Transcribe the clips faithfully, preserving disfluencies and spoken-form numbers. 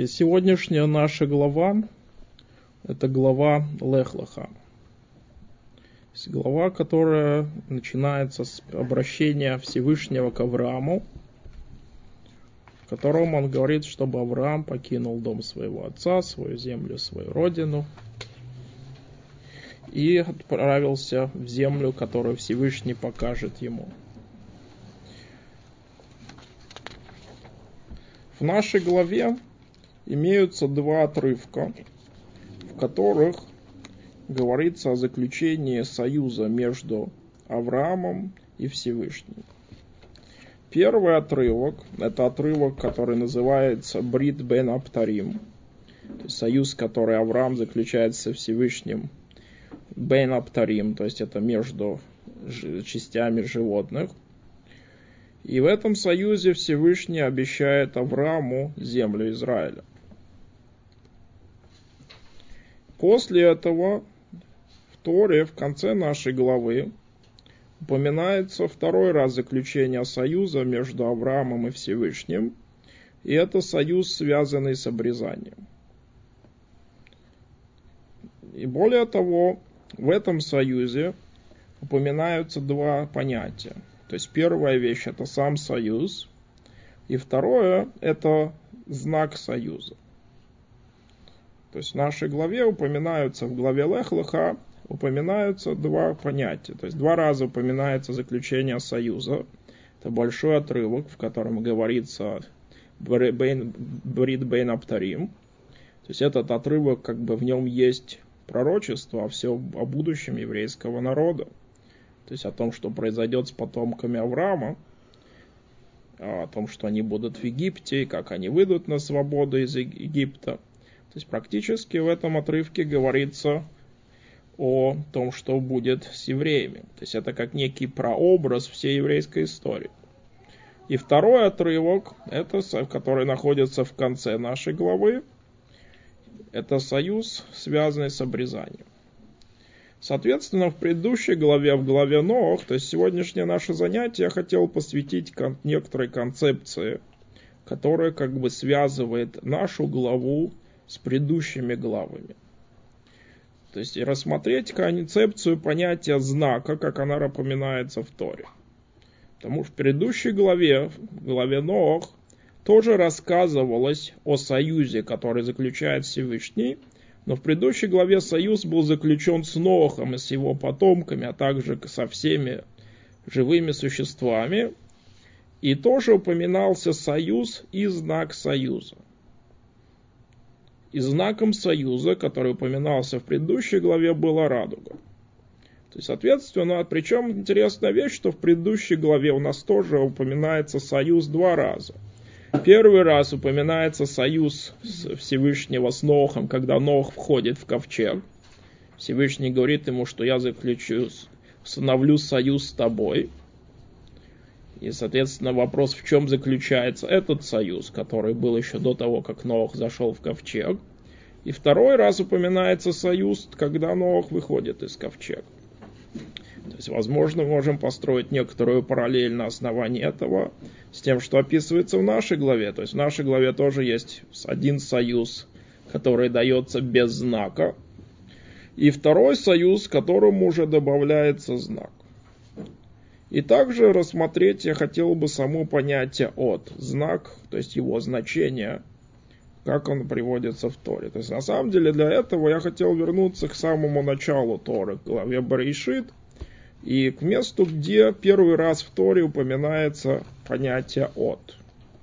И сегодняшняя наша глава – это глава Лех-Леха. Глава, которая начинается с обращения Всевышнего к Аврааму, в котором он говорит, чтобы Авраам покинул дом своего отца, свою землю, свою родину и отправился в землю, которую Всевышний покажет ему. В нашей главе имеются два отрывка, в которых говорится о заключении союза между Авраамом и Всевышним. Первый отрывок – это отрывок, который называется Брит бен Аптарим, то есть союз, который Авраам заключает со Всевышним, бен Аптарим, то есть это между частями животных. И в этом союзе Всевышний обещает Аврааму землю Израиля. После этого в Торе, в конце нашей главы, упоминается второй раз заключение союза между Авраамом и Всевышним, и это союз, связанный с обрезанием. И более того, в этом союзе упоминаются два понятия. То есть первая вещь – это сам союз, и второе – это знак союза. То есть в нашей главе упоминаются, в главе Лех-Леха упоминаются два понятия. То есть два раза упоминается заключение союза. Это большой отрывок, в котором говорится Брит бен Аптарим. То есть этот отрывок, как бы в нем есть пророчество о всем, о будущем еврейского народа. То есть о том, что произойдет с потомками Авраама, о том, что они будут в Египте, и как они выйдут на свободу из Египта. То есть практически в этом отрывке говорится о том, что будет с евреями. То есть это как некий прообраз всей еврейской истории. И второй отрывок, это, который находится в конце нашей главы, это союз, связанный с обрезанием. Соответственно, в предыдущей главе, в главе Ноах, то есть сегодняшнее наше занятие, я хотел посвятить кон- некоторой концепции, которая как бы связывает нашу главу с предыдущими главами. То есть и рассмотреть концепцию понятия знака, как она упоминается в Торе. Потому что в предыдущей главе, в главе Ноах, тоже рассказывалось о союзе, который заключает Всевышний, но в предыдущей главе союз был заключен с Ноахом и с его потомками, а также со всеми живыми существами, и тоже упоминался союз и знак союза. И знаком союза, который упоминался в предыдущей главе, была радуга. То есть, соответственно, причем интересная вещь, что в предыдущей главе у нас тоже упоминается союз два раза. Первый раз упоминается союз Всевышнего с Ноахом, когда Ноах входит в ковчег. Всевышний говорит ему, что я заключу, установлю союз с тобой. И, соответственно, вопрос, в чем заключается этот союз, который был еще до того, как Ноах зашел в ковчег. И второй раз упоминается союз, когда Ноах выходит из ковчега. То есть, возможно, мы можем построить некоторую параллель на основании этого с тем, что описывается в нашей главе. То есть в нашей главе тоже есть один союз, который дается без знака, и второй союз, к которому уже добавляется знак. И также рассмотреть я хотел бы само понятие от, знак, то есть его значение, как он приводится в Торе. То есть на самом деле для этого я хотел вернуться к самому началу Торы, к главе Берешит, и к месту, где первый раз в Торе упоминается понятие от.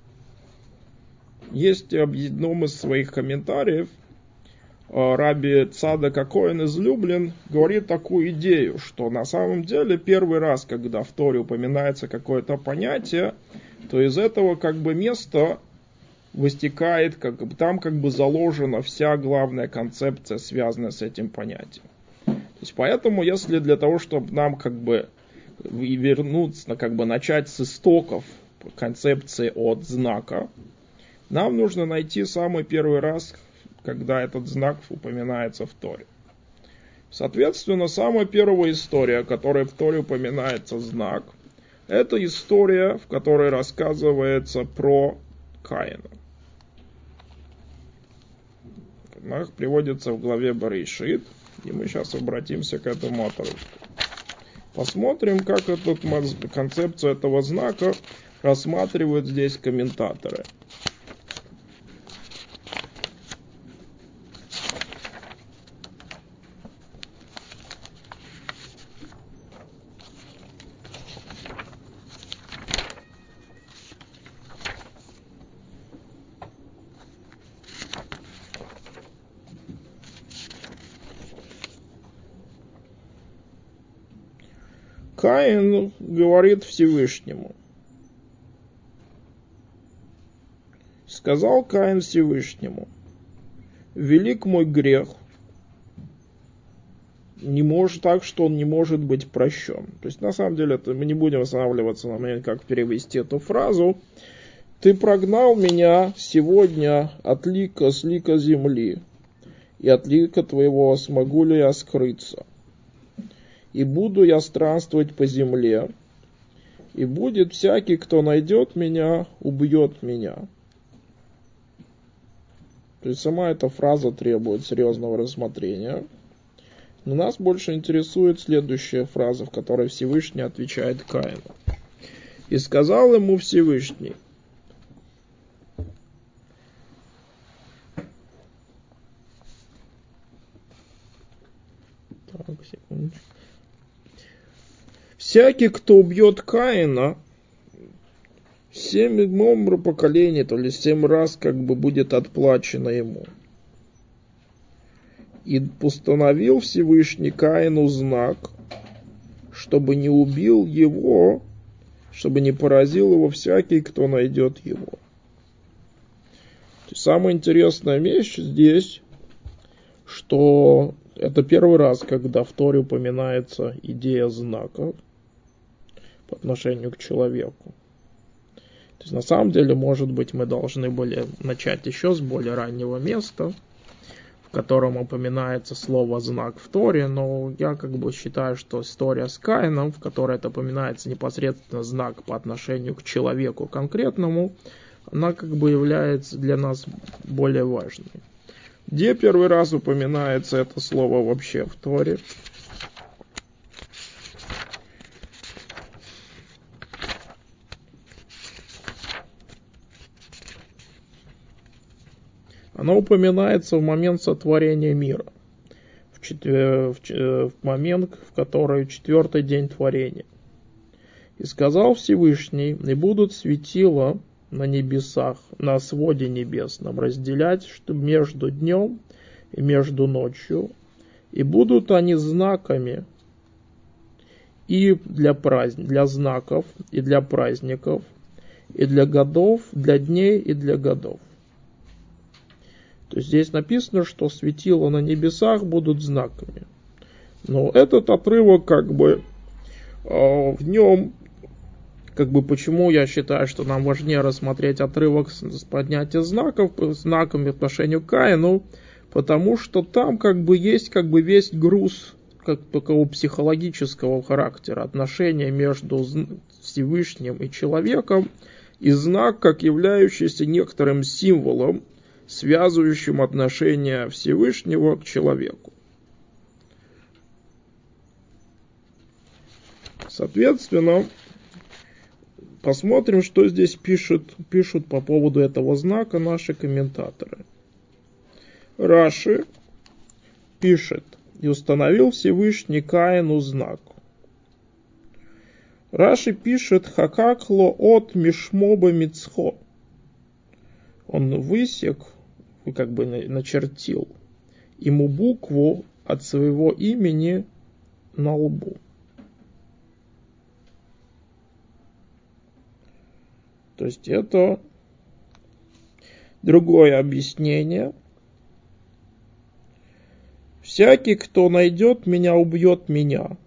Есть в одном из своих комментариев Раби Цадок Коэн из Люблин говорит такую идею, что на самом деле первый раз, когда в Торе упоминается какое-то понятие, то из этого как бы места вытекает, как бы, там как бы заложена вся главная концепция, связанная с этим понятием. То есть поэтому, если для того, чтобы нам как бы вернуться, как бы начать с истоков концепции от знака, нам нужно найти самый первый раз, когда этот знак упоминается в Торе. Соответственно, самая первая история, которая в Торе упоминается знак, это история, в которой рассказывается про Каина. она приводится в главе Берешит, и мы сейчас обратимся к этому отрывку. Посмотрим, как эту концепцию этого знака рассматривают здесь комментаторы. Каин говорит Всевышнему. Сказал Каин Всевышнему: велик мой грех, не может так, что он не может быть прощен. То есть, на самом деле, это мы не будем останавливаться на момент, как перевести эту фразу. Ты прогнал меня сегодня от лика с лика земли, и от лика твоего смогу ли я скрыться? И буду я странствовать по земле, и будет всякий, кто найдет меня, убьет меня. То есть сама эта фраза требует серьезного рассмотрения. Но нас больше интересует следующая фраза, в которой Всевышний отвечает Каину. И сказал ему Всевышний: так, секундочку. Всякий, кто убьет Каина, в седьмом поколении, то есть семь раз как бы будет отплачено ему. И постановил Всевышний Каину знак, чтобы не убил его, чтобы не поразил его всякий, кто найдет его. То есть самая интересная вещь здесь, что это первый раз, когда в Торе упоминается идея знака по отношению к человеку. То есть на самом деле, может быть, мы должны были начать еще с более раннего места, в котором упоминается слово «знак» в Торе, но я как бы считаю, что история с Каином, в которой это упоминается непосредственно знак по отношению к человеку конкретному, она как бы является для нас более важной. Где первый раз упоминается это слово вообще в Торе? Оно упоминается в момент сотворения мира, в, четвер... в момент, в который четвертый день творения. И сказал Всевышний: и будут светила на небесах, на своде небесном, разделять что между днем и между ночью, и будут они знаками и для праздн... для знаков, и для праздников, и для годов, для дней и для годов. То есть здесь написано, что светила на небесах будут знаками. Но этот отрывок, как бы, э, в нем, как бы, почему я считаю, что нам важнее рассмотреть отрывок с, с поднятия знаков, знаками по отношению к Каину, потому что там, как бы, есть, как бы, весь груз, как такого психологического характера, отношения между Всевышним и человеком, и знак, как являющийся некоторым символом, связывающим отношение Всевышнего к человеку. Соответственно, посмотрим, что здесь пишут, пишут по поводу этого знака наши комментаторы. Раши пишет: и установил Всевышний Каину знак. Раши пишет: хакакло от мишмоба мицхо. Он высек, как бы начертил ему букву от своего имени на лбу. То есть это другое объяснение. Всякий, кто найдет меня, убьет меня.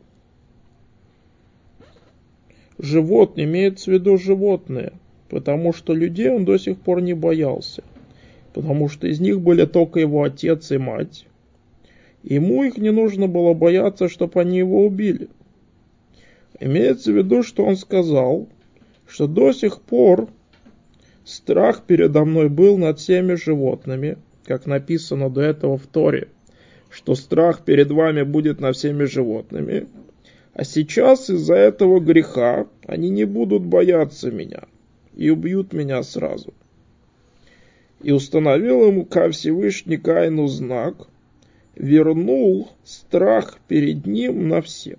Животные, имеется в виду животные, потому что людей он до сих пор не боялся. Потому что из них были только его отец и мать. Ему их не нужно было бояться, чтобы они его убили. Имеется в виду, что он сказал, что до сих пор страх передо мной был над всеми животными, как написано до этого в Торе, что страх перед вами будет над всеми животными, а сейчас из-за этого греха они не будут бояться меня и убьют меня сразу. И установил ему ка Всевышний Каину знак, вернул страх перед ним на всех.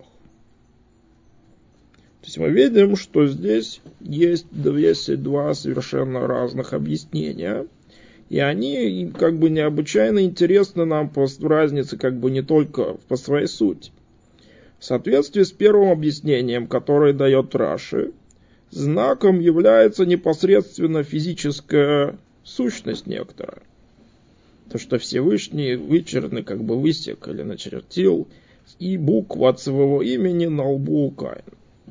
То есть мы видим, что здесь есть двадцать два совершенно разных объяснения, и они как бы необычайно интересны нам по разнице как бы не только по своей сути. В соответствии с первым объяснением, которое дает Раши, знаком является непосредственно физическая сущность некоторая. То, что Всевышний вычерный, как бы высек или начертил, и букву от своего имени на лбу у Каина.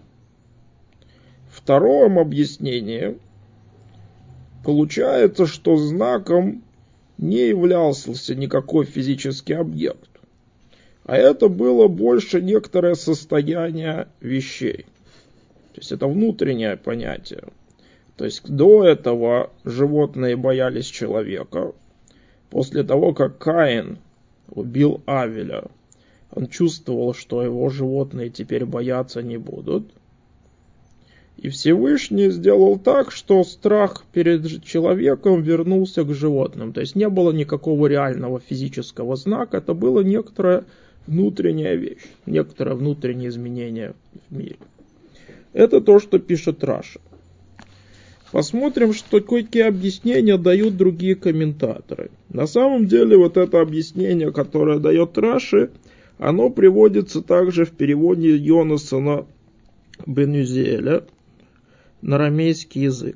В втором объяснении получается, что знаком не являлся никакой физический объект, а это было больше некоторое состояние вещей. То есть это внутреннее понятие. То есть до этого животные боялись человека. После того, как Каин убил Авеля, он чувствовал, что его животные теперь бояться не будут. И Всевышний сделал так, что страх перед человеком вернулся к животным. То есть не было никакого реального физического знака, это было некоторая внутренняя вещь, некоторое внутреннее изменение в мире. Это то, что пишет Раши. Посмотрим, что какие объяснения дают другие комментаторы. На самом деле вот это объяснение, которое дает Раши, оно приводится также в переводе Йонасана бен Узиэля на арамейский язык.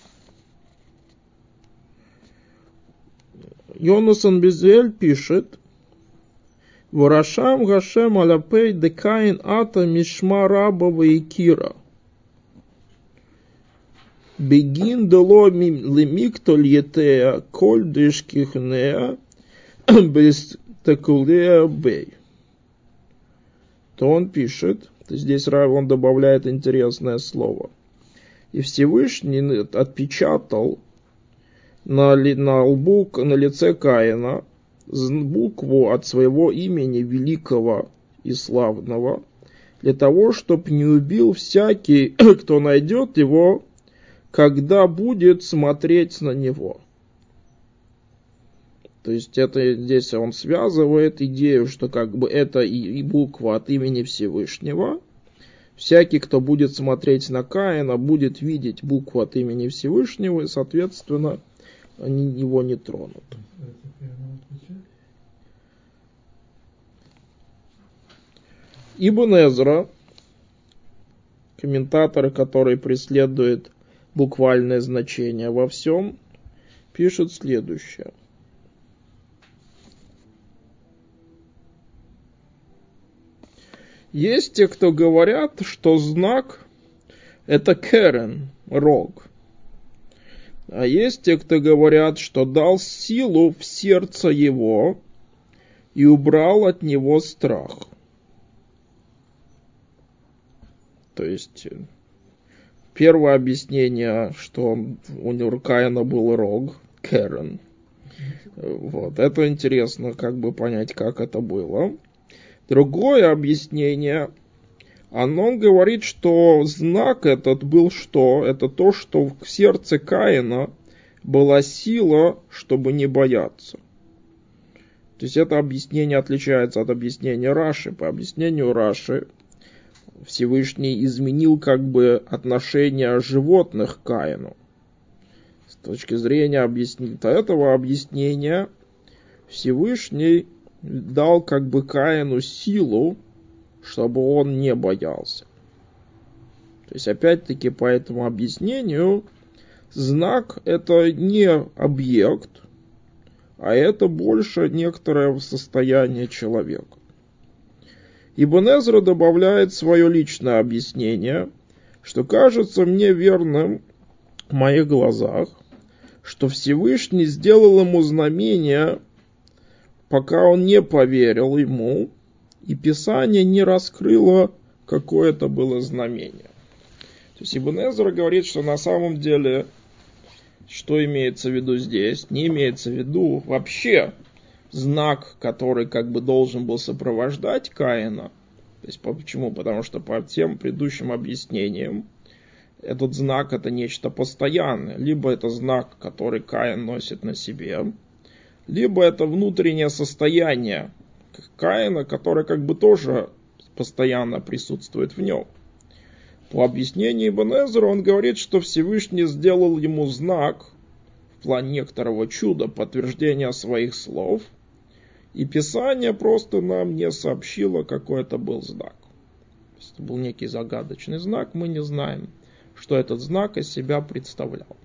Йонасан бен Узиэль пишет: «Варашам гашем аляпей декаин ата мишма раба ваикира. Бегин дело лемиктоль етея коль дышкихнея без такулея бей». То он пишет, то здесь он добавляет интересное слово. И Всевышний отпечатал на, на лбу, на лице Каина букву от своего имени великого и славного, для того, чтобы не убил всякий, кто найдет его, когда будет смотреть на него. То есть это здесь он связывает идею, что как бы это и, и буква от имени Всевышнего. Всякий, кто будет смотреть на Каина, будет видеть букву от имени Всевышнего, и, соответственно, они его не тронут. Ибн Эзра, комментаторы, которые преследуют буквальное значение во всем, пишет следующее. Есть те, кто говорят, что знак это керен, рог. А есть те, кто говорят, что дал силу в сердце его и убрал от него страх. То есть первое объяснение, что у Каина был рог, керен. Вот, это интересно, как бы понять, как это было. Другое объяснение, оно говорит, что знак этот был что? Это то, что в сердце Каина была сила, чтобы не бояться. То есть это объяснение отличается от объяснения Раши. По объяснению Раши Всевышний изменил как бы отношение животных к Каину. С точки зрения объяснения этого объяснения Всевышний дал как бы Каину силу, чтобы он не боялся. То есть опять-таки по этому объяснению знак это не объект, а это больше некоторое состояние человека. Ибн Эзра добавляет свое личное объяснение, что кажется мне верным в моих глазах, что Всевышний сделал ему знамение, пока он не поверил ему, и Писание не раскрыло, какое это было знамение. То есть Ибн Эзра говорит, что на самом деле Что имеется в виду здесь? Не имеется в виду вообще знак, который как бы должен был сопровождать Каина. То есть почему? Потому что по тем предыдущим объяснениям этот знак это нечто постоянное. Либо это знак, который Каин носит на себе, либо это внутреннее состояние Каина, которое как бы тоже постоянно присутствует в нем. По объяснению Ибн Эзра он говорит, что Всевышний сделал ему знак в плане некоторого чуда, подтверждения своих слов, и Писание просто нам не сообщило, какой это был знак. То есть это был некий загадочный знак, мы не знаем, что этот знак из себя представлял.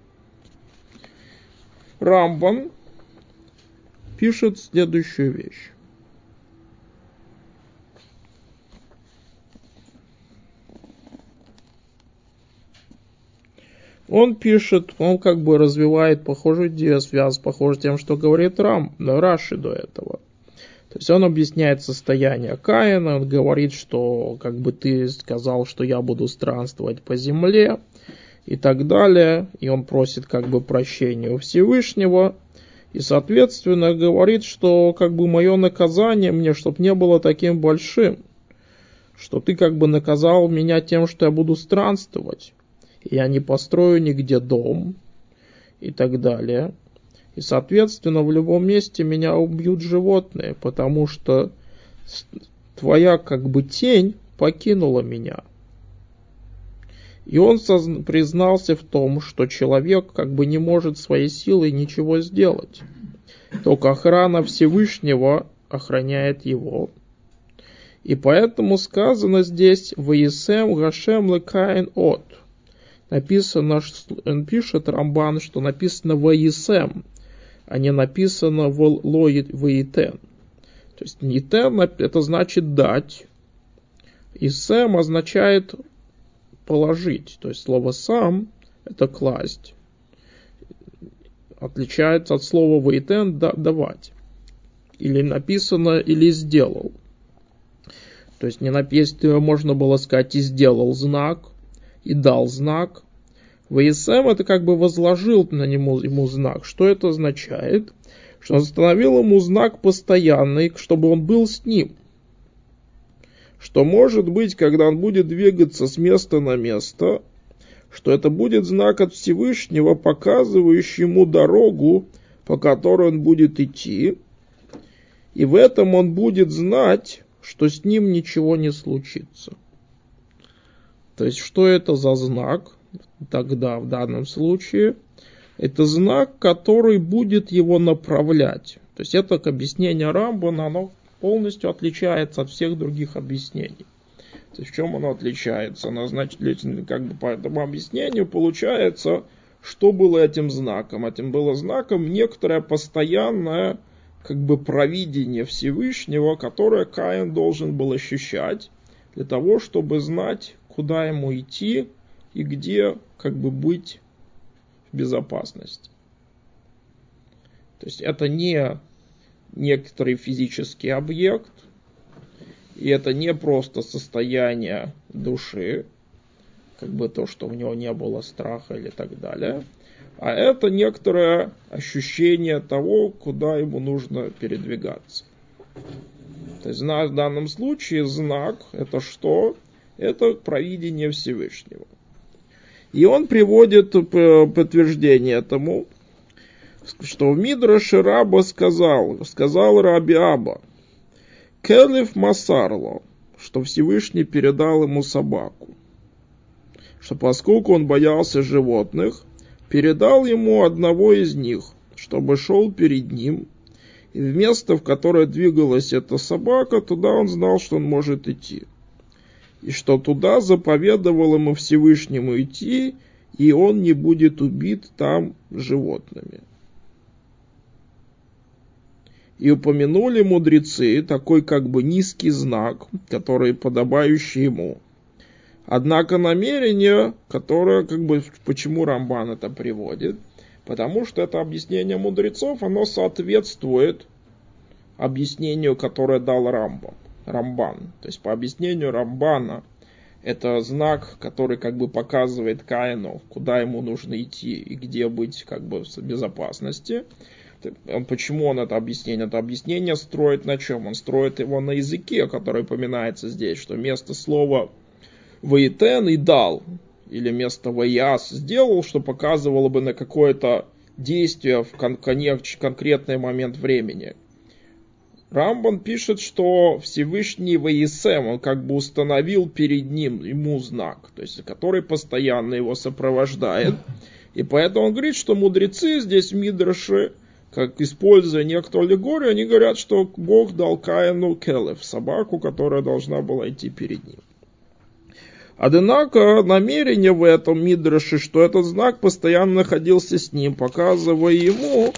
Рамбан пишет следующую вещь. Он пишет, он как бы развивает похожую идею, связь, похоже с тем, что говорит Рам, Раши до этого. То есть он объясняет состояние Каина, он говорит, что как бы ты сказал, что я буду странствовать по земле и так далее. И он просит как бы прощения у Всевышнего. И соответственно говорит, что как бы мое наказание мне, чтобы не было таким большим. Что ты как бы наказал меня тем, что я буду странствовать. Я не построю нигде дом и так далее. И, соответственно, в любом месте меня убьют животные, потому что твоя как бы тень покинула меня. И он созна- признался в том, что человек как бы не может своей силой ничего сделать. Только охрана Всевышнего охраняет его. И поэтому сказано здесь «Ваисем Гашем Лекаин От». Написано, он пишет Рамбан, что написано «Ваисем», а не написано «Ваитен». То есть «Нитен» это значит «дать», и «сем» означает «положить». То есть слово «сам» это «класть». Отличается от слова «ваитен» «давать». Или написано «или сделал». То есть не написано, можно было сказать «и сделал знак», и дал знак. Ваисем это как бы возложил на него ему знак. Что это означает? Что он установил ему знак постоянный, чтобы он был с ним. Что может быть, когда он будет двигаться с места на место, что это будет знак от Всевышнего, показывающий ему дорогу, по которой он будет идти. И в этом он будет знать, что с ним ничего не случится. То есть, что это за знак? Тогда, в данном случае, это знак, который будет его направлять. То есть, это объяснение Рамбана, оно полностью отличается от всех других объяснений. То есть, в чем оно отличается? Оно, значит, как бы по этому объяснению получается, что было этим знаком? Этим было знаком некоторое постоянное как бы провидение Всевышнего, которое Каин должен был ощущать для того, чтобы знать, куда ему идти и где как бы быть в безопасности. То есть это не некоторый физический объект, и это не просто состояние души, как бы то, что у него не было страха или так далее, а это некоторое ощущение того, куда ему нужно передвигаться. То есть в данном случае знак это что? Это провидение Всевышнего. И он приводит подтверждение этому, что в Мидраше Раба сказал, сказал Раби Аба, Келев Масарло, что Всевышний передал ему собаку, что поскольку он боялся животных, передал ему одного из них, чтобы шел перед ним, и в место, в которое двигалась эта собака, туда он знал, что он может идти. И что туда заповедовал ему Всевышнему идти, и он не будет убит там животными. И упомянули мудрецы такой как бы низкий знак, который подобающий ему. Однако намерение, которое как бы, почему Рамбан это приводит, потому что это объяснение мудрецов, оно соответствует объяснению, которое дал Рамбам. Рамбан. То есть по объяснению Рамбана это знак, который как бы показывает Каину, куда ему нужно идти и где быть как бы в безопасности. Почему он это объяснение? Это объяснение строит на чем? Он строит его на языке, который упоминается здесь, что вместо слова «ваитен» и «дал», или вместо «ваяс» сделал, что показывало бы на какое-то действие в кон- конкретный момент времени. Рамбан пишет, что Всевышний Ваисем, он как бы установил перед ним, ему знак, то есть который постоянно его сопровождает. И поэтому он говорит, что мудрецы здесь в Мидраше, как используя некоторую аллегорию, они говорят, что Бог дал Каину келев, собаку, которая должна была идти перед ним. Однако намерение в этом Мидраше, что этот знак постоянно находился с ним, показывая ему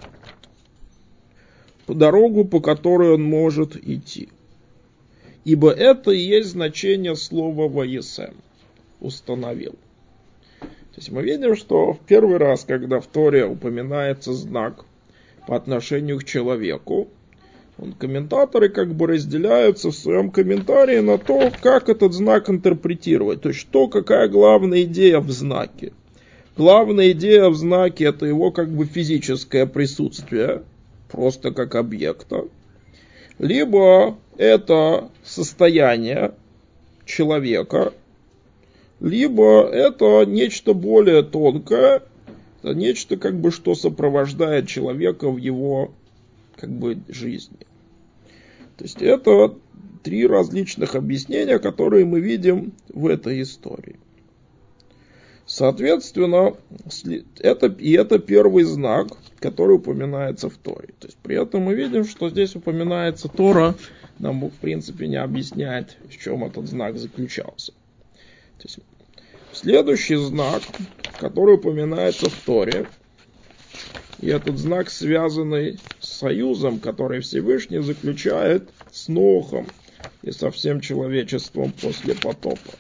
дорогу, по которой он может идти. Ибо это и есть значение слова «ваесем» – установил. То есть мы видим, что в первый раз, когда в Торе упоминается знак по отношению к человеку, он, комментаторы как бы разделяются в своем комментарии на то, как этот знак интерпретировать. То есть, что, какая главная идея в знаке. Главная идея в знаке – это его как бы физическое присутствие, просто как объекта. Либо это состояние человека, либо это нечто более тонкое, это нечто как бы, что сопровождает человека в его как бы жизни. То есть это три различных объяснения, которые мы видим в этой истории. Соответственно, это, и это первый знак, который упоминается в Торе. То есть при этом мы видим, что здесь упоминается Тора, нам в принципе не объясняет, в чем этот знак заключался. То есть, следующий знак, который упоминается в Торе, и этот знак, связанный с союзом, который Всевышний заключает с Нохом и со всем человечеством после потопа.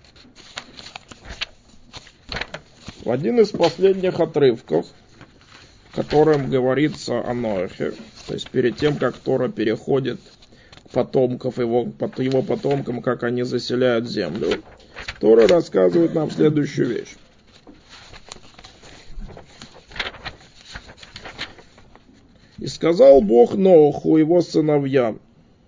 В один из последних отрывков, в котором говорится о Ноахе, то есть перед тем, как Тора переходит к потомкам его, его потомкам, как они заселяют землю, Тора рассказывает нам следующую вещь. И сказал Бог Ноаху его сыновьям,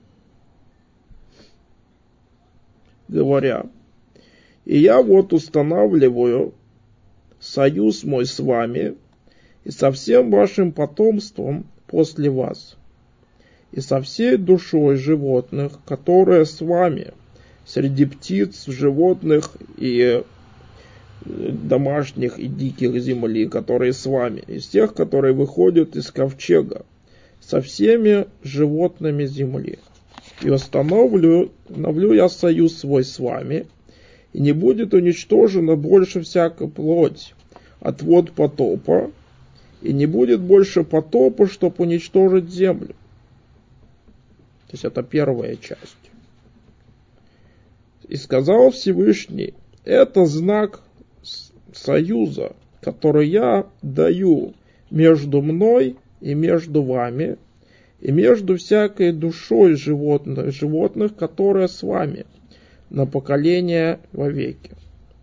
говоря: и я вот устанавливаю союз мой с вами и со всем вашим потомством после вас, и со всей душой животных, которые с вами, среди птиц, животных и домашних и диких земли, которые с вами, из тех, которые выходят из ковчега, со всеми животными земли. И установлю, установлю я союз свой с вами, и не будет уничтожена больше всякая плоть от вод потопа, и не будет больше потопа, чтобы уничтожить землю. То есть это первая часть. И сказал Всевышний: это знак союза, который я даю между мной и между вами, и между всякой душой животных, животных, которые с вами, на поколение вовеки.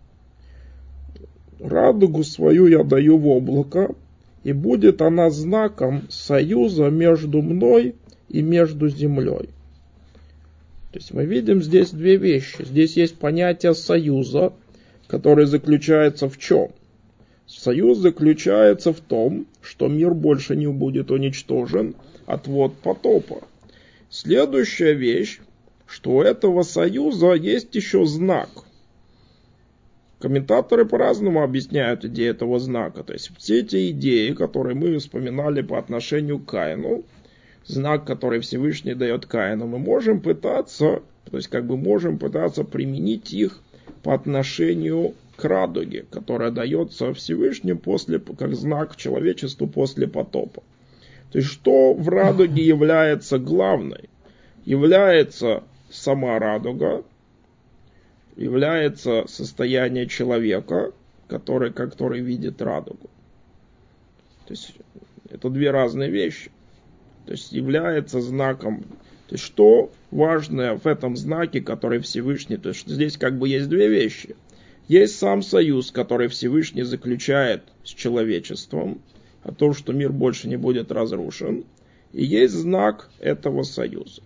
Радугу свою я даю в облако, и будет она знаком союза между мной и между землей. То есть мы видим здесь две вещи. Здесь есть понятие союза, который заключается в чем? Союз заключается в том, что мир больше не будет уничтожен от вод потопа. Следующая вещь, что у этого союза есть еще знак. Комментаторы по-разному объясняют идею этого знака. То есть все эти идеи, которые мы вспоминали по отношению к Каину, знак, который Всевышний дает Каину, мы можем пытаться, то есть как бы можем пытаться применить их по отношению к радуге, которая дается Всевышним после, как знак человечеству после потопа. То есть что в радуге является главной? Является сама радуга, является состояние человека, который, который видит радугу. То есть это две разные вещи. То есть является знаком То есть, что важное в этом знаке, который Всевышний, то есть, здесь как бы есть две вещи. Есть сам союз, который Всевышний заключает с человечеством, о том, что мир больше не будет разрушен, и есть знак этого союза.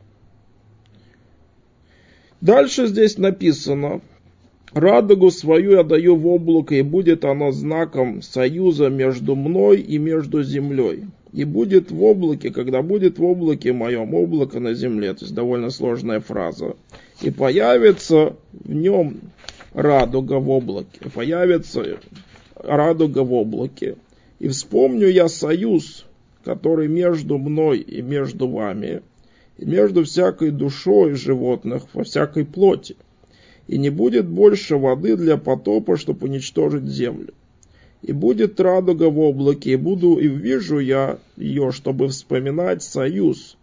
Дальше здесь написано: «Радугу свою я даю в облако, и будет оно знаком союза между мной и между землей. И будет в облаке, когда будет в облаке моем, облако на земле». То есть довольно сложная фраза. «И появится в нем радуга в облаке». Появится радуга в облаке. «И вспомню я союз, который между мной и между вами, и между всякой душой животных во всякой плоти. И не будет больше воды для потопа, чтобы уничтожить землю. И будет радуга в облаке, и буду, и вижу я ее, чтобы вспоминать союз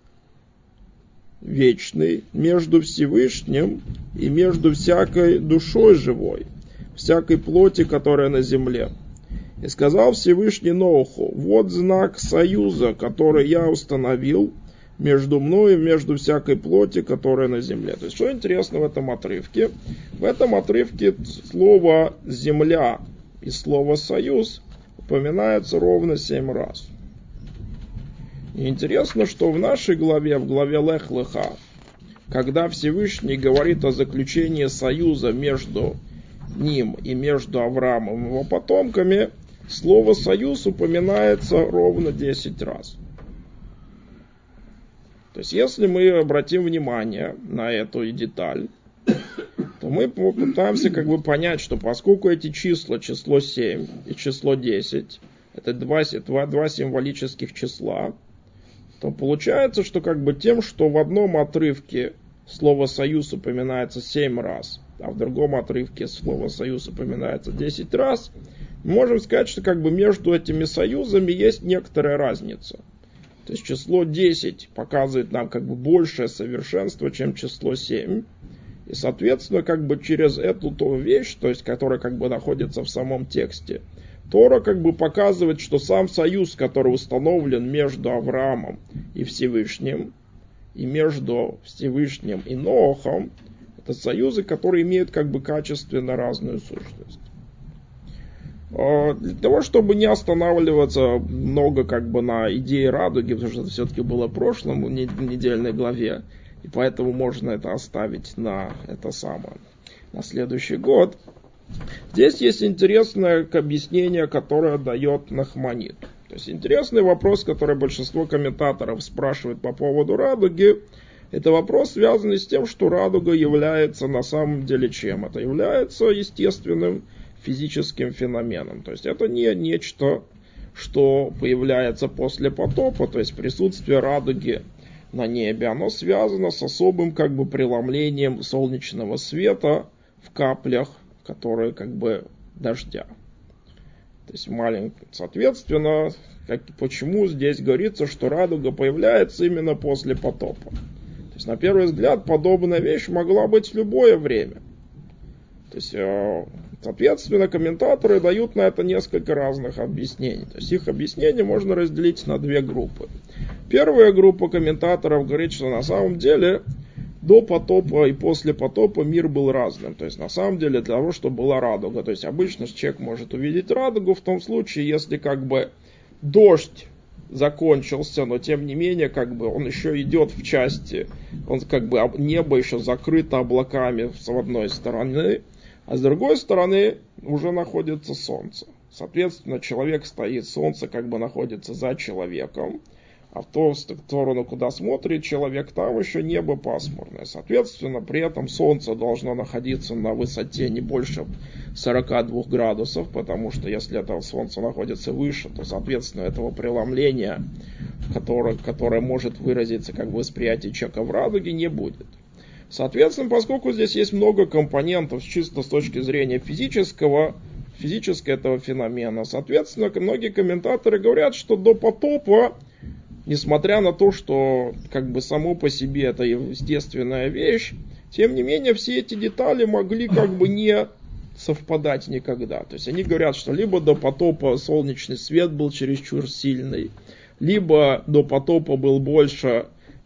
вечный между Всевышним и между всякой душой живой, всякой плоти, которая на земле. И сказал Всевышний Ноаху: вот знак союза, который я установил между мной и между всякой плоти, которая на земле». То есть, что интересно в этом отрывке? В этом отрывке слово «земля» и слово «союз» упоминается ровно семь раз. И интересно, что в нашей главе, в главе Лех Леха, когда Всевышний говорит о заключении союза между ним и между Авраамом и его потомками, слово «союз» упоминается ровно десять раз. То есть, если мы обратим внимание на эту деталь, то мы попытаемся как бы понять, что поскольку эти числа, число семь и число десять, это два, два, два символических числа, то получается, что как бы тем, что в одном отрывке слово «союз» упоминается семь раз, а в другом отрывке слово «союз» упоминается десять раз, мы можем сказать, что как бы между этими союзами есть некоторая разница. То есть число десять показывает нам как бы большее совершенство, чем число семь. И, соответственно, как бы через эту ту вещь, то есть, которая как бы находится в самом тексте, Тора как бы показывает, что сам союз, который установлен между Авраамом и Всевышним, и между Всевышним и Ноахом, это союзы, которые имеют как бы качественно разную сущность. Для того, чтобы не останавливаться много как бы на идее радуги, потому что это все-таки было в прошлом в недельной главе, и поэтому можно это оставить на это самое, на следующий год. Здесь есть интересное объяснение, которое дает Нахманит. То есть интересный вопрос, который большинство комментаторов спрашивают по поводу радуги, это вопрос, связанный с тем, что радуга является на самом деле чем? Это является естественным физическим феноменом. То есть это не нечто, что появляется после потопа, то есть присутствие радуги на небе, оно связано с особым как бы преломлением солнечного света в каплях, которые как бы дождя. То есть маленький. Соответственно, как, почему здесь говорится, что радуга появляется именно после потопа? То есть на первый взгляд подобная вещь могла быть в любое время. То есть, соответственно, комментаторы дают на это несколько разных объяснений. То есть их объяснения можно разделить на две группы. Первая группа комментаторов говорит, что на самом деле до потопа и после потопа мир был разным. То есть на самом деле для того, чтобы была радуга. То есть обычно человек может увидеть радугу в том случае, если как бы дождь закончился, но тем не менее как бы он еще идет в части, он как бы небо еще закрыто облаками с одной стороны, а с другой стороны уже находится солнце. Соответственно, человек стоит, солнце как бы находится за человеком, а в ту сторону, куда смотрит человек, там еще небо пасмурное. Соответственно, при этом солнце должно находиться на высоте не больше сорок два градусов, потому что если это солнце находится выше, то, соответственно, этого преломления, которое, которое может выразиться как восприятие человека в радуге, не будет. Соответственно, поскольку здесь есть много компонентов чисто с точки зрения физического, физического этого феномена, соответственно, многие комментаторы говорят, что до потопа, несмотря на то, что как бы само по себе это естественная вещь, тем не менее все эти детали могли как бы не совпадать никогда. То есть они говорят, что либо до потопа солнечный свет был чересчур сильный, либо до потопа был больше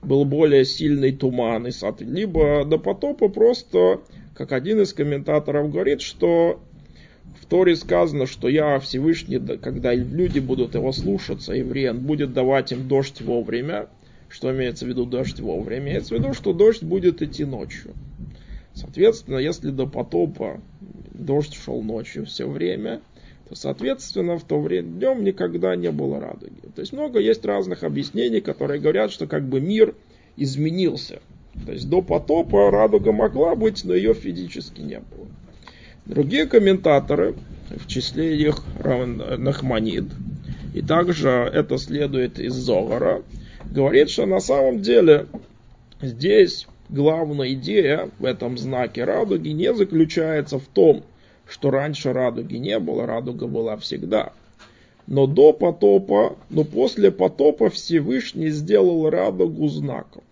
был более сильный туман, и, либо до потопа просто, как один из комментаторов говорит, что в Торе сказано, что я Всевышний, когда люди будут его слушаться, евреи, он будет давать им дождь вовремя. Что имеется в виду дождь вовремя? Имеется в виду, что дождь будет идти ночью. Соответственно, если до потопа дождь шел ночью все время, то, соответственно, в то время днем никогда не было радуги. То есть много есть разных объяснений, которые говорят, что как бы мир изменился. То есть до потопа радуга могла быть, но ее физически не было. Другие комментаторы, в числе их Нахманид, и также это следует из Зогара, говорит, что на самом деле здесь главная идея в этом знаке радуги не заключается в том, что раньше радуги не было, радуга была всегда. Но до потопа, но после потопа Всевышний сделал радугу знаком.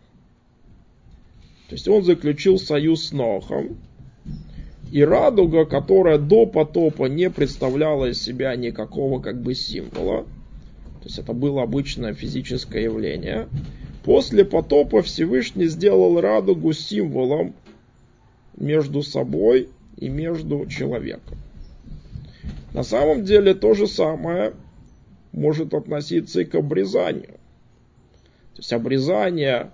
То есть он заключил союз с Нохом. И радуга, которая до потопа не представляла из себя никакого как бы символа, то есть это было обычное физическое явление, после потопа Всевышний сделал радугу символом между собой и между человеком. На самом деле то же самое может относиться и к обрезанию. То есть обрезание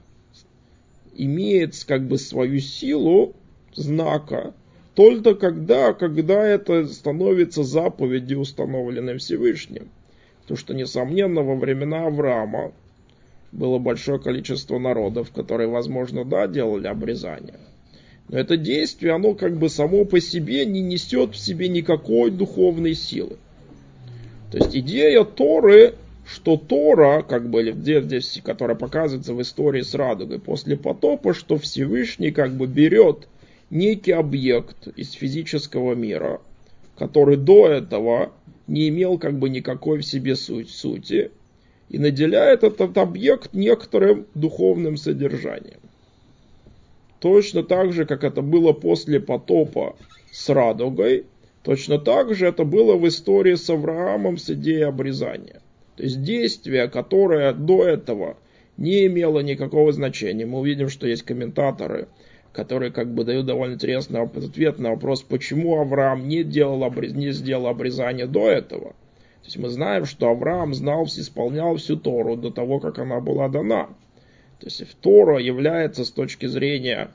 имеет как бы свою силу знака только когда, когда это становится заповедью, установленной Всевышним. Потому что, несомненно, во времена Авраама было большое количество народов, которые, возможно, да, делали обрезание. Но это действие, оно как бы само по себе не несет в себе никакой духовной силы. То есть идея Торы, что Тора, как бы, здесь, которая показывается в истории с радугой после потопа, что Всевышний как бы берет некий объект из физического мира, который до этого не имел как бы никакой в себе суть, сути, и наделяет этот объект некоторым духовным содержанием. Точно так же, как это было после потопа с радугой, точно так же это было в истории с Авраамом с идеей обрезания. То есть действие, которое до этого не имело никакого значения. Мы увидим, что есть комментаторы, которые как бы дают довольно интересный ответ на вопрос, почему Авраам не, делал обрез... не сделал обрезание до этого. То есть мы знаем, что Авраам знал, исполнял всю Тору до того, как она была дана. То есть Тора является с точки зрения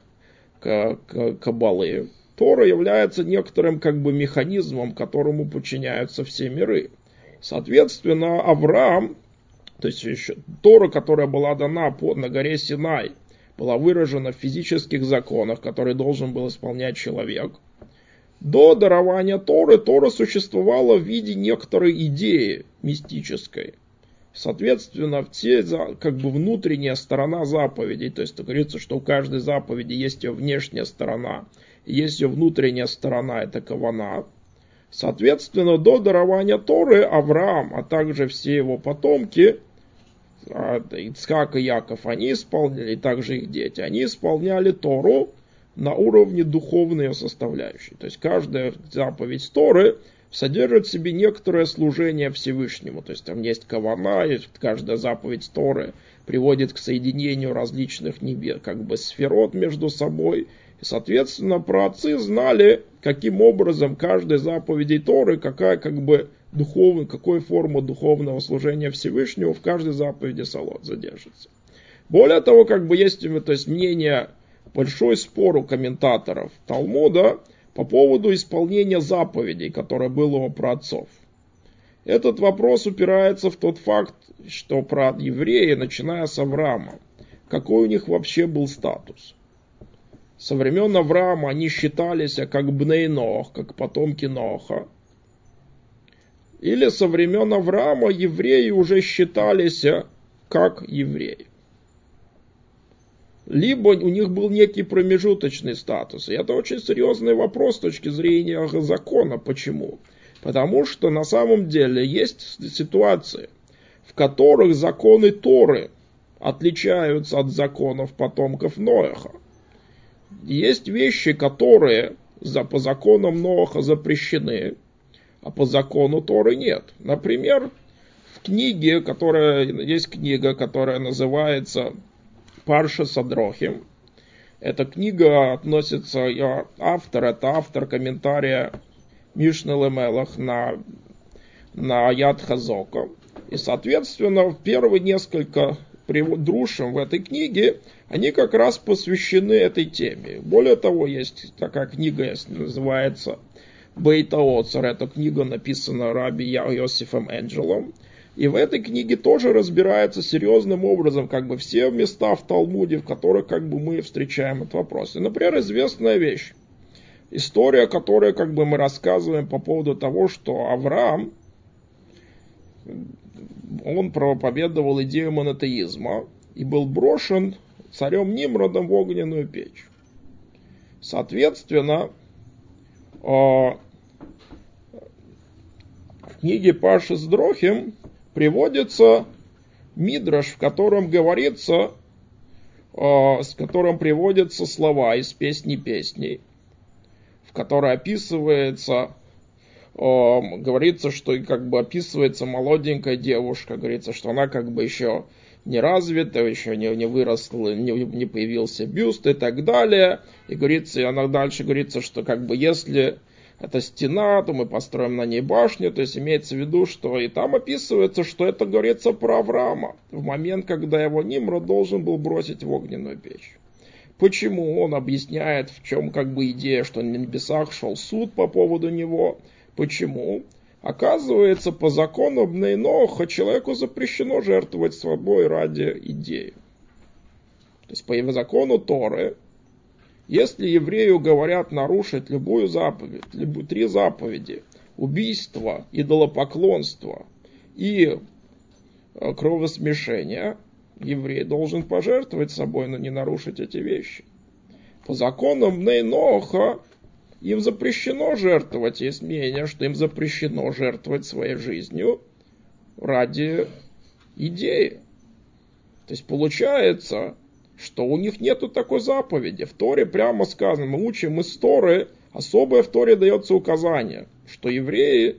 Каббалы, Тора является некоторым как бы механизмом, которому подчиняются все миры. Соответственно, Авраам, то есть еще Тора, которая была дана под, на горе Синай, была выражена в физических законах, которые должен был исполнять человек. До дарования Торы, Тора существовала в виде некоторой идеи мистической. Соответственно, все, как бы внутренняя сторона заповедей, то есть говорится, что у каждой заповеди есть ее внешняя сторона, и есть ее внутренняя сторона, это кавана. Соответственно, до дарования Торы Авраам, а также все его потомки, Ицхак и Яков, они исполняли, и также их дети, они исполняли Тору на уровне духовной составляющей. То есть каждая заповедь Торы содержит в себе некоторое служение Всевышнему. То есть там есть кавана, есть каждая заповедь Торы приводит к соединению различных небес, как бы сферот между собой. И, соответственно, праотцы знали, каким образом каждой заповеди Торы, какая как бы духовная, какой форма духовного служения Всевышнему в каждой заповеди Салот задержится. Более того, как бы есть, то есть мнение, большой спор у комментаторов Талмуда по поводу исполнения заповедей, которое было у праотцов. Этот вопрос упирается в тот факт, что про евреи, начиная с Авраама, какой у них вообще был статус. Со времен Авраама они считались как бней Ноах, как потомки Ноаха. Или со времен Авраама евреи уже считались как евреи. Либо у них был некий промежуточный статус. И это очень серьезный вопрос с точки зрения закона. Почему? Потому что на самом деле есть ситуации, в которых законы Торы отличаются от законов потомков Ноаха. Есть вещи, которые за, по законам Ноаха запрещены, а по закону Торы нет. Например, в книге, которая, есть книга, которая называется Парша Садрохим. Эта книга относится, ее автор, это автор комментария Мишны Лемелах на, на Яд Хазока. И, соответственно, первые несколько друшим в этой книге, они как раз посвящены этой теме. Более того, есть такая книга, называется Бейта Оцер. Эта книга написана Раби Йосифом Энджелом. И в этой книге тоже разбирается серьезным образом как бы все места в Талмуде, в которых как бы мы встречаем этот вопрос. И, например, известная вещь. История, которую как бы мы рассказываем по поводу того, что Авраам, он проповедовал идею монотеизма и был брошен царем Нимродом в огненную печь. Соответственно, в книге Паршас Дрохим приводится мидраш, в котором говорится, с которым приводятся слова из песни песней, в которой описывается, говорится, что как бы описывается молоденькая девушка, говорится, что она как бы еще не развита, еще не, не выросла, не, не появился бюст и так далее. И говорится, и она дальше говорится, что как бы если это стена, то мы построим на ней башню. То есть имеется в виду, что и там описывается, что это говорится про Авраама в момент, когда его Нимрод должен был бросить в огненную печь. Почему? Он объясняет, в чем как бы идея, что на небесах шел суд по поводу него. Почему? Оказывается, по закону Бней Ноаха человеку запрещено жертвовать собой ради идеи. То есть по закону Торы, если еврею говорят нарушить любую заповедь, любые, три заповеди, убийство, идолопоклонство и кровосмешение, еврей должен пожертвовать собой, но не нарушить эти вещи. По законам Бней Ноаха им запрещено жертвовать, есть мнение, что им запрещено жертвовать своей жизнью ради идеи. То есть получается, что у них нету такой заповеди. В Торе прямо сказано, мы учим из Торы, особое в Торе дается указание, что евреи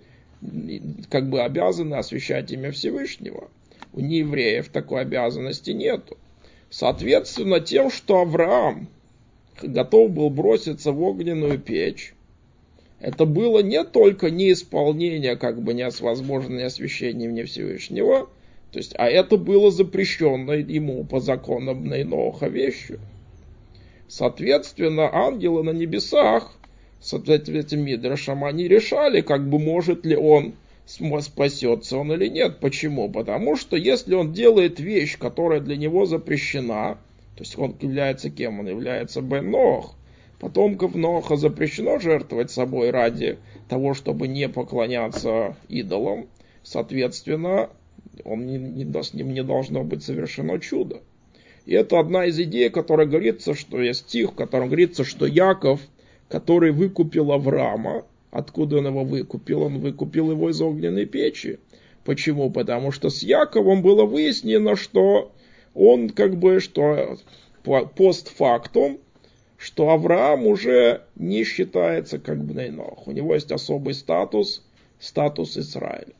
как бы обязаны освящать имя Всевышнего. У неевреев такой обязанности нету. Соответственно, тем, что Авраам готов был броситься в огненную печь, это было не только неисполнение, как бы невозможное освящение имени Всевышнего, то есть, а это было запрещено ему по законам Бней Ноаха вещью. Соответственно, ангелы на небесах с этим мидрашем, они решали, как бы может ли он, спасется он или нет. Почему? Потому что если он делает вещь, которая для него запрещена, то есть он является кем? Он является Бен Ноах. Потомков Ноаха запрещено жертвовать собой ради того, чтобы не поклоняться идолам. Соответственно, он не, не, с ним не должно быть совершено чудо. И это одна из идей, которая говорится, что есть стих, в котором говорится, что Яков, который выкупил Авраама, откуда он его выкупил? Он выкупил его из огненной печи. Почему? Потому что с Яковом было выяснено, что он как бы, что постфактум, что Авраам уже не считается как Бней Ноах. У него есть особый статус, статус Израиля.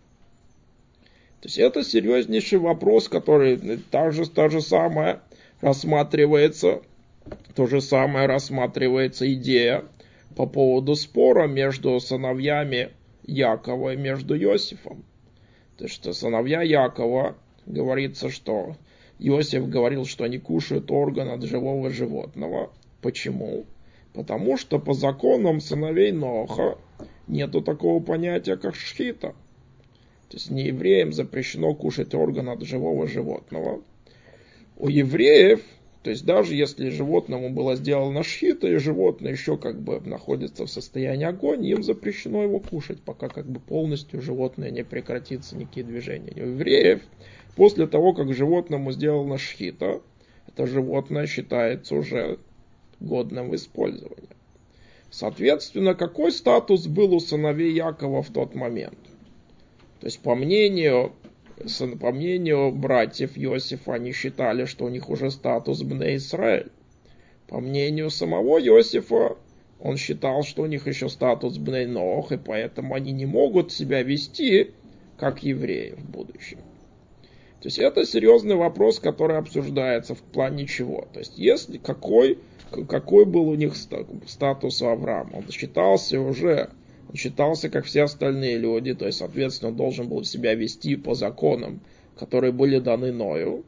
То есть это серьезнейший вопрос, который также то же самое рассматривается, то же самое рассматривается идея по поводу спора между сыновьями Якова и между Иосифом. То есть что сыновья Якова, говорится, что Иосиф говорил, что они кушают орган от живого животного. Почему? Потому что по законам сыновей Ноаха нету такого понятия, как шхита. То есть не евреям запрещено кушать орган от живого животного. У евреев, то есть даже если животному было сделано шхита, и животное еще как бы находится в состоянии агонии, им запрещено его кушать, пока как бы полностью животное не прекратится, никакие движения. У евреев, после того, как животному сделано шхита, это животное считается уже годным в использовании. Соответственно, какой статус был у сыновей Якова в тот момент? То есть, по мнению, по мнению братьев Иосифа, они считали, что у них уже статус Бней Исраэль. По мнению самого Иосифа, он считал, что у них еще статус Бней Ноах, и поэтому они не могут себя вести как евреи в будущем. То есть это серьезный вопрос, который обсуждается в плане чего. То есть если какой, какой был у них статус Авраама. Он считался уже, он считался как все остальные люди, то есть, соответственно, он должен был себя вести по законам, которые были даны Ною.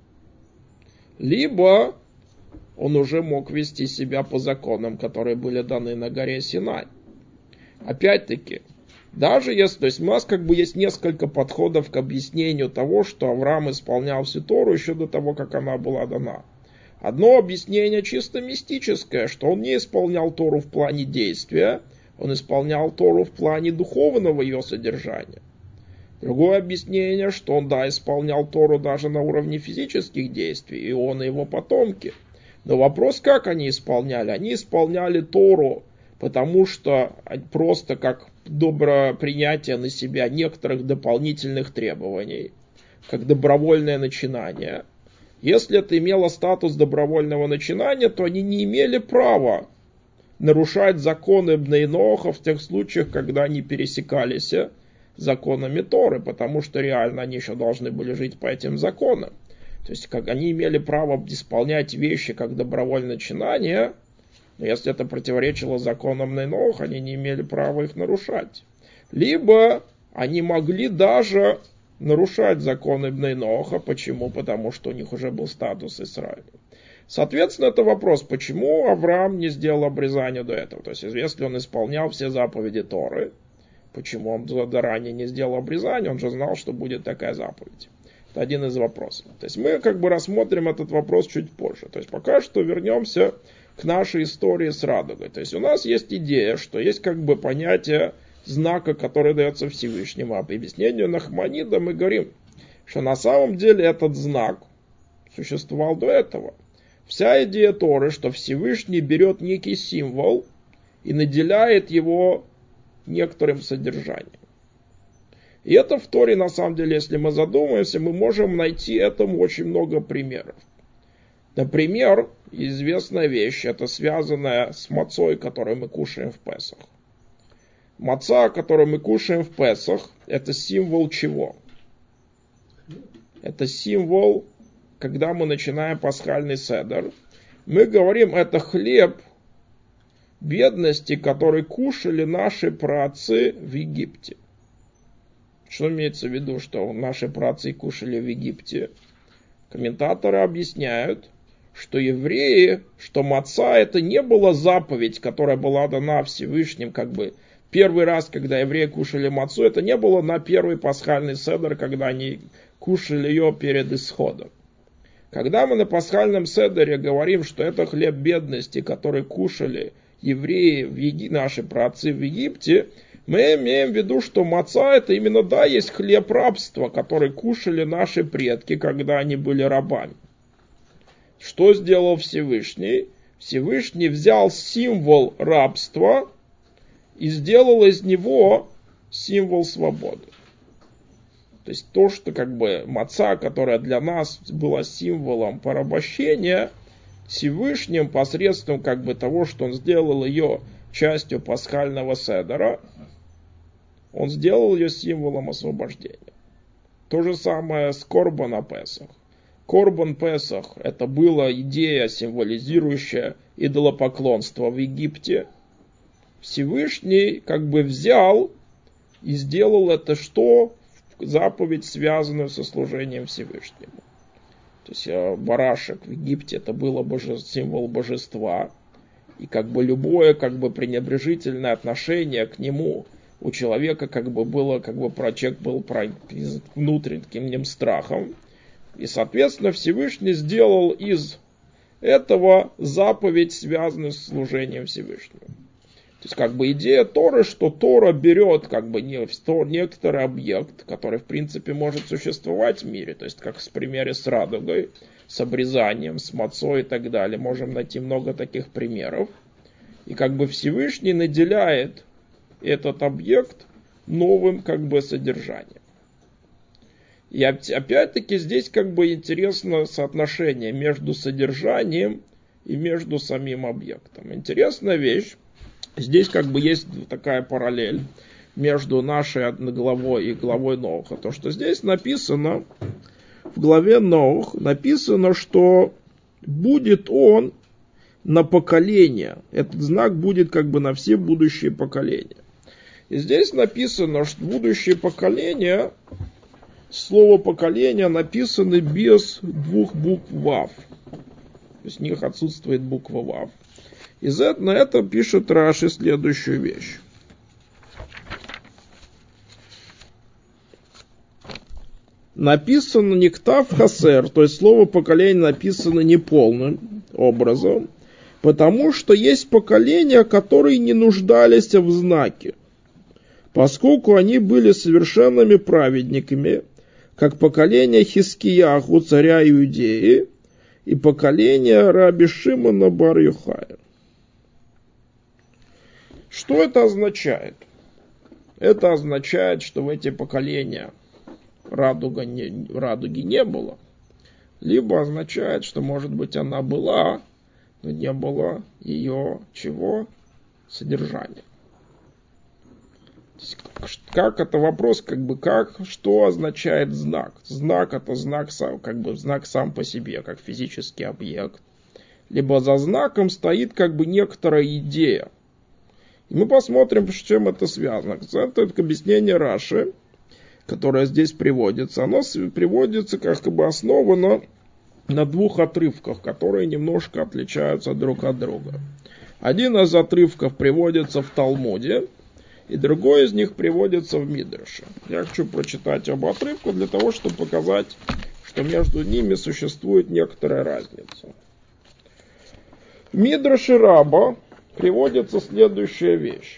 Либо он уже мог вести себя по законам, которые были даны на горе Синай. Опять-таки, даже если, то есть у нас как бы есть несколько подходов к объяснению того, что Авраам исполнял всю Тору еще до того, как она была дана. Одно объяснение чисто мистическое, что он не исполнял Тору в плане действия, он исполнял Тору в плане духовного ее содержания. Другое объяснение, что он, да, исполнял Тору даже на уровне физических действий, и он и его потомки. Но вопрос, как они исполняли? Они исполняли Тору, потому что просто как доброе принятие на себя некоторых дополнительных требований, как добровольное начинание. Если это имело статус добровольного начинания, то они не имели права нарушать законы Бней Ноаха в тех случаях, когда они пересекались законами Торы, потому что реально они еще должны были жить по этим законам. То есть как они имели право исполнять вещи как добровольное начинание, но если это противоречило законам Бней Ноаха, они не имели права их нарушать. Либо они могли даже нарушать законы Бней Ноаха. Почему? Потому что у них уже был статус Израиля. Соответственно, это вопрос, почему Авраам не сделал обрезание до этого. То есть, если он исполнял все заповеди Торы, почему он ранее не сделал обрезание, он же знал, что будет такая заповедь. Это один из вопросов. То есть, мы как бы рассмотрим этот вопрос чуть позже. То есть, пока что вернемся к нашей истории с радугой. То есть, у нас есть идея, что есть как бы понятие знака, который дается Всевышнему. А по объяснению Нахманида мы говорим, что на самом деле этот знак существовал до этого. Вся идея Торы, что Всевышний берет некий символ и наделяет его некоторым содержанием. И это в Торе, на самом деле, если мы задумаемся, мы можем найти этому очень много примеров. Например, известная вещь, это связанная с мацой, которую мы кушаем в Песах. Маца, которую мы кушаем в Песах, это символ чего? Это символ, когда мы начинаем пасхальный седер, мы говорим, это хлеб бедности, который кушали наши праотцы в Египте. Что имеется в виду, что наши праотцы кушали в Египте? Комментаторы объясняют, что евреи, что маца это не была заповедь, которая была дана Всевышним, как бы первый раз, когда евреи кушали мацу, это не было на первый пасхальный седер, когда они кушали ее перед исходом. Когда мы на пасхальном седере говорим, что это хлеб бедности, который кушали евреи, в Еги... наши праотцы в Египте, мы имеем в виду, что маца это именно, да, есть хлеб рабства, который кушали наши предки, когда они были рабами. Что сделал Всевышний? Всевышний взял символ рабства и сделал из него символ свободы. То есть то, что как бы маца, которая для нас была символом порабощения, Всевышним посредством как бы того, что он сделал ее частью пасхального седера, он сделал ее символом освобождения. То же самое с Корбан Песах. Корбан Песах это была идея, символизирующая идолопоклонство в Египте. Всевышний как бы взял и сделал это что? Заповедь, связанную со служением Всевышнему. То есть барашек в Египте это было боже, символ божества. И как бы любое как бы пренебрежительное отношение к нему у человека как бы было, как бы человек был внутренним страхом. И соответственно Всевышний сделал из этого заповедь, связанную с служением Всевышнему. То есть, как бы идея Торы, что Тора берет, как бы, некоторый объект, который, в принципе, может существовать в мире, то есть, как в примере с радугой, с обрезанием, с мацой и так далее. Можем найти много таких примеров. И, как бы, Всевышний наделяет этот объект новым, как бы, содержанием. И, опять-таки, здесь, как бы, интересно соотношение между содержанием и между самим объектом. Интересная вещь. Здесь как бы есть такая параллель между нашей главой и главой Ноаха. То, что здесь написано, в главе Ноах написано, что будет он на поколение. Этот знак будет как бы на все будущие поколения. И здесь написано, что будущие поколения, слово поколение написано без двух букв вав. То есть в них отсутствует буква вав. И на это пишет Раши следующую вещь. Написано нектав хасер, то есть слово поколение написано неполным образом, потому что есть поколения, которые не нуждались в знаке, поскольку они были совершенными праведниками, как поколение Хискияху, царя Иудеи, и поколение раби Шимона бар Йохая. Что это означает? Это означает, что в эти поколения радуга не, радуги не было. Либо означает, что, может быть, она была, но не было ее чего? Содержания. Как это вопрос, как бы, как, что означает знак? Знак это знак сам, как бы знак сам по себе, как физический объект. Либо за знаком стоит как бы некоторая идея. И мы посмотрим, с чем это связано. Это объяснение Раши, которое здесь приводится. Оно приводится как бы основано на двух отрывках, которые немножко отличаются друг от друга. Один из отрывков приводится в Талмуде, и другой из них приводится в Мидраше. Я хочу прочитать оба отрывка для того, чтобы показать, что между ними существует некоторая разница. В Мидраше Раба приводится следующая вещь.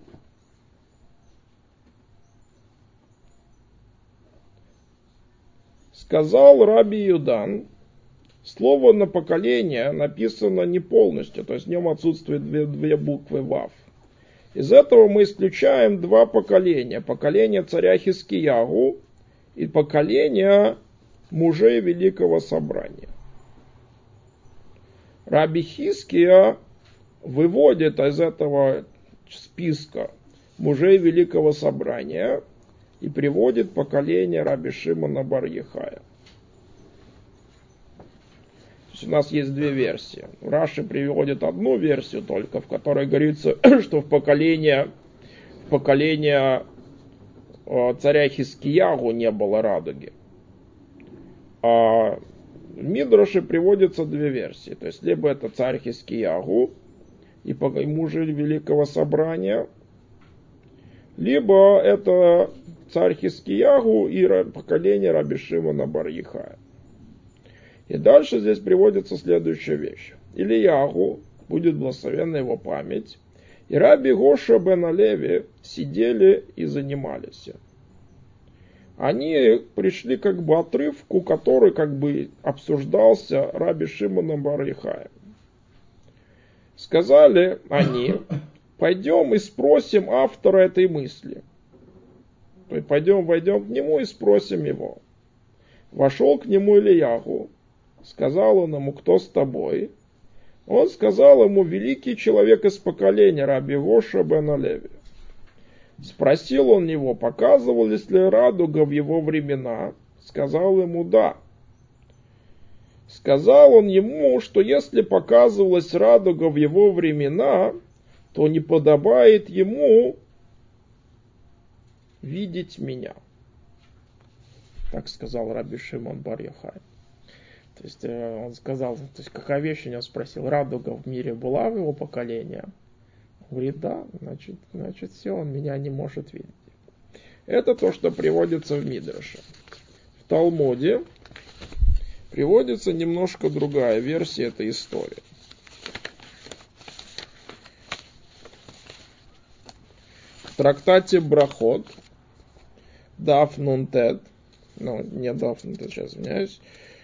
Сказал Раби Юдан, слово на поколение написано не полностью, то есть в нем отсутствует две, две буквы вав. Из этого мы исключаем два поколения. Поколение царя Хискиягу и поколение мужей Великого Собрания. Раби Хиския выводит из этого списка мужей Великого Собрания и приводит поколение раби Шимона бар Йохая. У нас есть две версии. Раши приводит одну версию только, в которой говорится, что в поколение, в поколение царя Хискиягу не было радуги. А в Мидраше приводятся две версии. То есть, либо это царь Хискиягу и мужи Великого Собрания, либо это царь Хискиягу и поколение раби Шимона бар Йохая. И дальше здесь приводится следующая вещь. Ильягу, будет благословенна его память, и раби Гоша бен Алеви сидели и занимались. Они пришли как бы отрывку, который как бы обсуждался раби Шимоном бар Йохаем. Сказали они, пойдем и спросим автора этой мысли. То есть пойдем, войдем к нему и спросим его. Вошел к нему Ильягу. Сказал он ему, кто с тобой? Он сказал ему, великий человек из поколения, раби Гоша бен Алеви. Спросил он его, показывалась ли радуга в его времена? Сказал ему, да. Сказал он ему, что если показывалась радуга в его времена, то не подобает ему видеть меня. Так сказал раби Шимон бар Йохай. То есть он сказал, то есть какая вещь у него спросил, радуга в мире была в его поколении? Он говорит, да, значит, значит все, он меня не может видеть. Это то, что приводится в Мидраше. В Талмуде приводится немножко другая версия этой истории. В трактате Брахот, Даф Нун Тет, ну, не Даф Нун Тет, сейчас извиняюсь,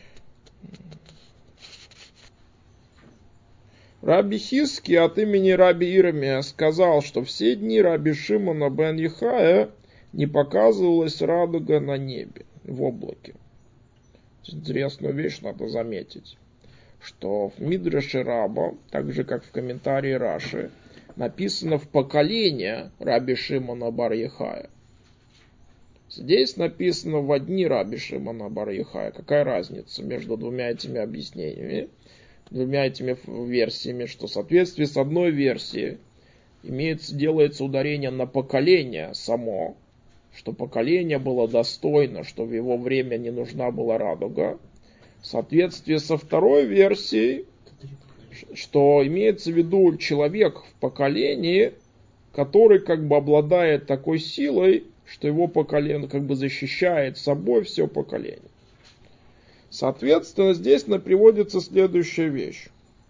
Раби Хиски от имени раби Ирмия сказал, что все дни раби Шимона бен Йохая не показывалась радуга на небе, в облаке. Интересную вещь надо заметить, что в Мидраше Раба, так же как в комментарии Раши, написано в поколение раби Шимона бар Йохая. Здесь написано в одни Раби Шимона бар Йохая. Какая разница между двумя этими объяснениями, двумя этими версиями, что в соответствии с одной версией имеется, делается ударение на поколение само, что поколение было достойно, что в его время не нужна была радуга. В соответствии со второй версией, что имеется в виду человек в поколении, который как бы обладает такой силой, что его поколение как бы защищает собой все поколение. Соответственно, здесь приводится следующая вещь.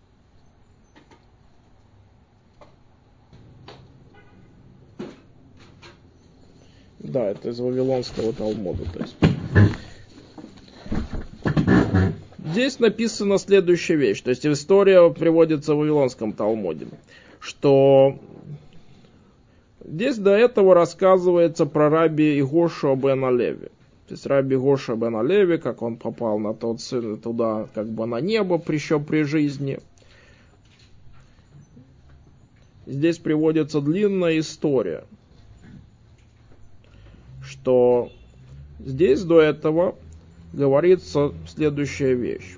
Да, это из Вавилонского Талмуда. То есть. Здесь написана следующая вещь. То есть история приводится в Вавилонском Талмуде. Что здесь до этого рассказывается про раби Игошуа бен Алеви. То есть раби Игошуа бен Алеви, как он попал на тот, туда, как бы на небо, еще при жизни. Здесь приводится длинная история. Что здесь до этого говорится следующая вещь.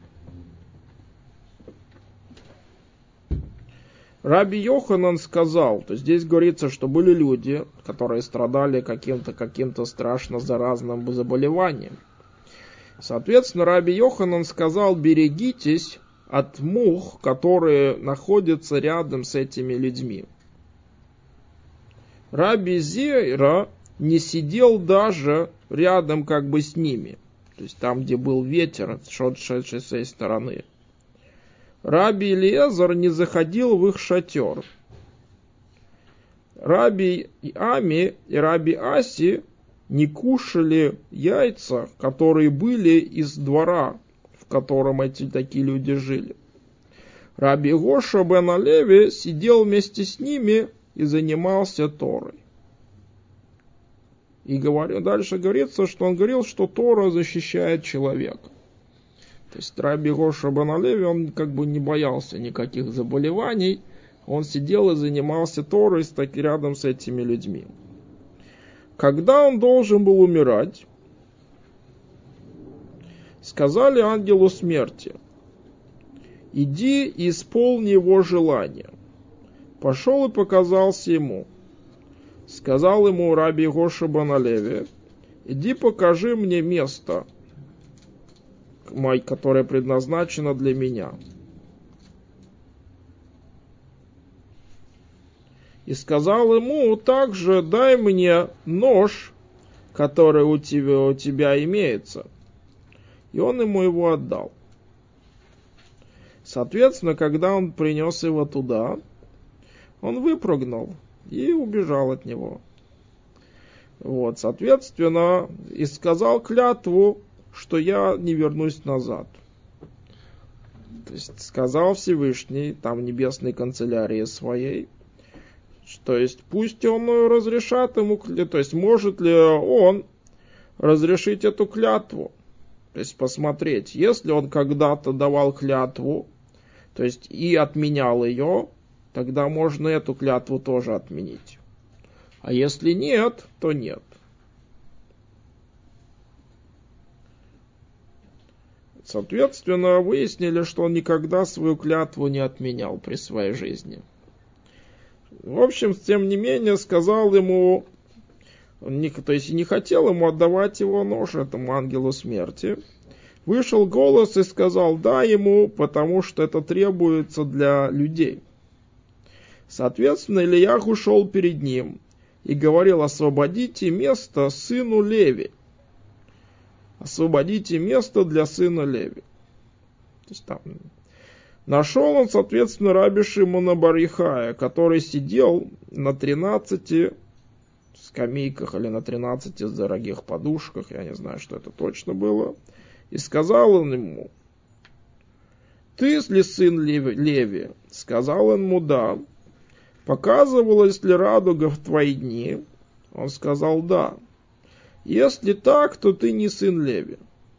Раби Йоханан сказал, то здесь говорится, что были люди, которые страдали каким-то каким-то страшно заразным заболеванием. Соответственно, Раби Йоханан сказал: берегитесь от мух, которые находятся рядом с этими людьми. Раби Зейра не сидел даже рядом как бы с ними, то есть там, где был ветер, шедший с этой стороны. Раби Элиэзер не заходил в их шатер. Раби Ами и Раби Аси не кушали яйца, которые были из двора, в котором эти такие люди жили. Раби Игошуа бен Алеви сидел вместе с ними и занимался Торой. И говорю, дальше говорится, что он говорил, что Тора защищает человека. То есть раби Игошуа бен Алеви, он как бы не боялся никаких заболеваний. Он сидел и занимался Торой рядом с этими людьми. Когда он должен был умирать, сказали ангелу смерти: иди и исполни его желание. Пошел и показался ему. Сказал ему раби Игошуа бен Алеви: иди покажи мне место, которое предназначено для меня. И сказал ему также: дай мне нож, который у тебя, у тебя имеется. И он ему его отдал. Соответственно, когда он принес его туда, он выпрыгнул и убежал от него. Вот, соответственно, и сказал клятву, что я не вернусь назад. То есть сказал Всевышний, там в небесной канцелярии своей, то есть пусть он разрешат ему, то есть может ли он разрешить эту клятву. То есть посмотреть, если он когда-то давал клятву, то есть и отменял ее, тогда можно эту клятву тоже отменить. А если нет, то нет. Соответственно, выяснили, что он никогда свою клятву не отменял при своей жизни. В общем, тем не менее, сказал ему, то есть не хотел ему отдавать его нож этому ангелу смерти. Вышел голос и сказал: дай ему, потому что это требуется для людей. Соответственно, Ильяху шел перед ним и говорил: освободите место сыну Леви. Освободите место для сына Леви. То есть там нашел он, соответственно, раби Шимона бар Йохая, который сидел на тринадцати скамейках или на тринадцати дорогих подушках, я не знаю, что это точно было. И сказал он ему: ты ли сын Леви? Леви? Сказал он ему: да. Показывалась ли радуга в твои дни? Он сказал: да. Если так, то ты не сын Леви.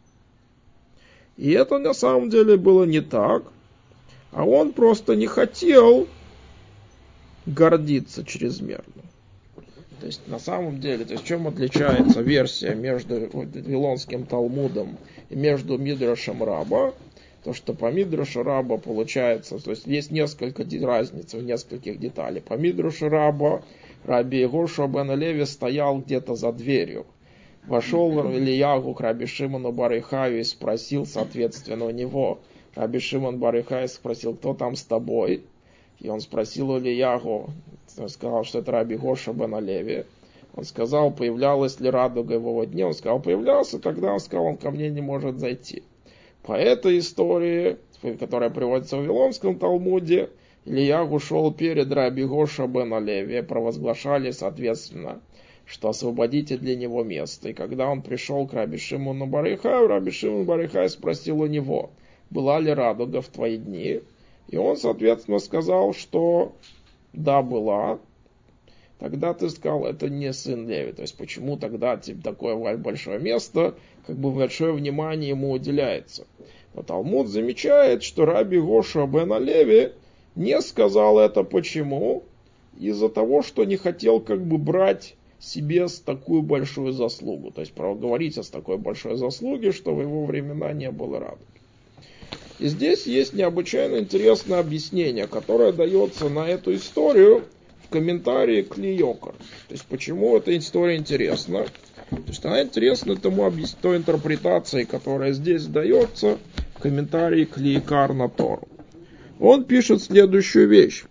И это на самом деле было не так, а он просто не хотел гордиться чрезмерно. То есть на самом деле, то есть в чем отличается версия между Вавилонским Талмудом и между Мидрашем Раба? То, что по Мидрашу Раба получается, то есть есть несколько разниц в нескольких деталях. По Мидрашу Раба Раби Егошуа бен Леви стоял где-то за дверью. Вошел Ильягу к Раби Шимону бар Йохаю и спросил, соответственно, у него. Раби Шимон бар Йохай спросил, кто там с тобой? И он спросил у Ильягу, он сказал, что это Раби Егошуа бен Леви. Он сказал, появлялась ли радуга в его дне. Он сказал, появлялся, тогда он сказал, он ко мне не может зайти. По этой истории, которая приводится в Вавилонском Талмуде, Ильягу шел перед Раби Егошуа бен Леви, провозглашали, соответственно, что освободите для него место. И когда он пришел к Раби Шимону бар Йохаю, Раби Шимон бар Йохай спросил у него, была ли радуга в твои дни? И он, соответственно, сказал, что да, была. Тогда ты сказал, это не сын Леви. То есть, почему тогда типа, такое большое место, как бы большое внимание ему уделяется. Но Талмуд замечает, что Раби Егошуа бен Леви не сказал это почему? Из-за того, что не хотел как бы брать себе такую большую заслугу. То есть, говорить о такой большой заслуге, что в его времена не было радуги. И здесь есть необычайно интересное объяснение, которое дается на эту историю в комментарии Кли Йокар. То есть, почему эта история интересна? То есть, она интересна тому, той интерпретации, которая здесь дается в комментарии Кли Йокар на Тору. Он пишет следующую вещь.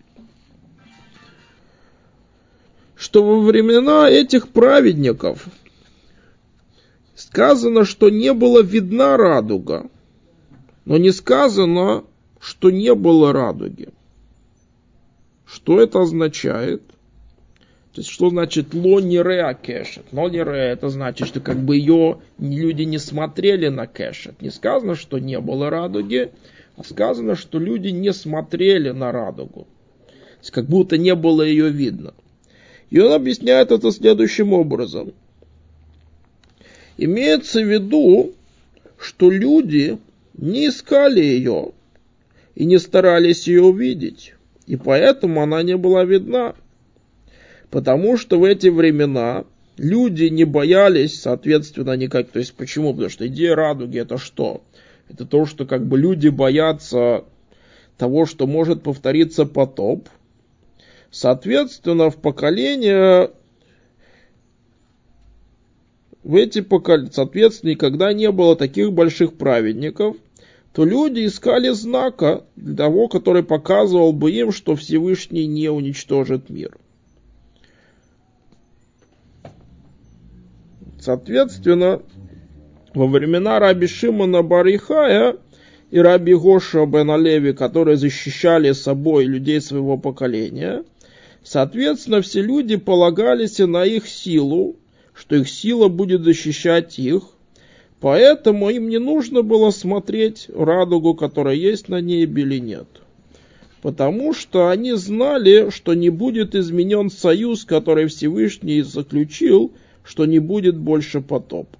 Что во времена этих праведников сказано, что не было видна радуга, но не сказано, что не было радуги. Что это означает? То есть, что значит ло ниреа кешет? Ло ниреа, это значит, что как бы ее люди не смотрели на кешет. Не сказано, что не было радуги, а сказано, что люди не смотрели на радугу. То есть, как будто не было ее видно. И он объясняет это следующим образом. Имеется в виду, что люди не искали ее и не старались ее увидеть. И поэтому она не была видна. Потому что в эти времена люди не боялись, соответственно, никак. То есть почему? Потому что идея радуги это что? Это то, что как бы люди боятся того, что может повториться потоп. Соответственно, в поколение, в эти поколения, соответственно, когда не было таких больших праведников, то люди искали знака для того, который показывал бы им, что Всевышний не уничтожит мир. Соответственно, во времена Раби Шимона бар Йохая и Раби Егошуа бен Леви, которые защищали собой людей своего поколения, соответственно, все люди полагались на их силу, что их сила будет защищать их, поэтому им не нужно было смотреть радугу, которая есть на небе или нет. Потому что они знали, что не будет изменен союз, который Всевышний заключил, что не будет больше потопа.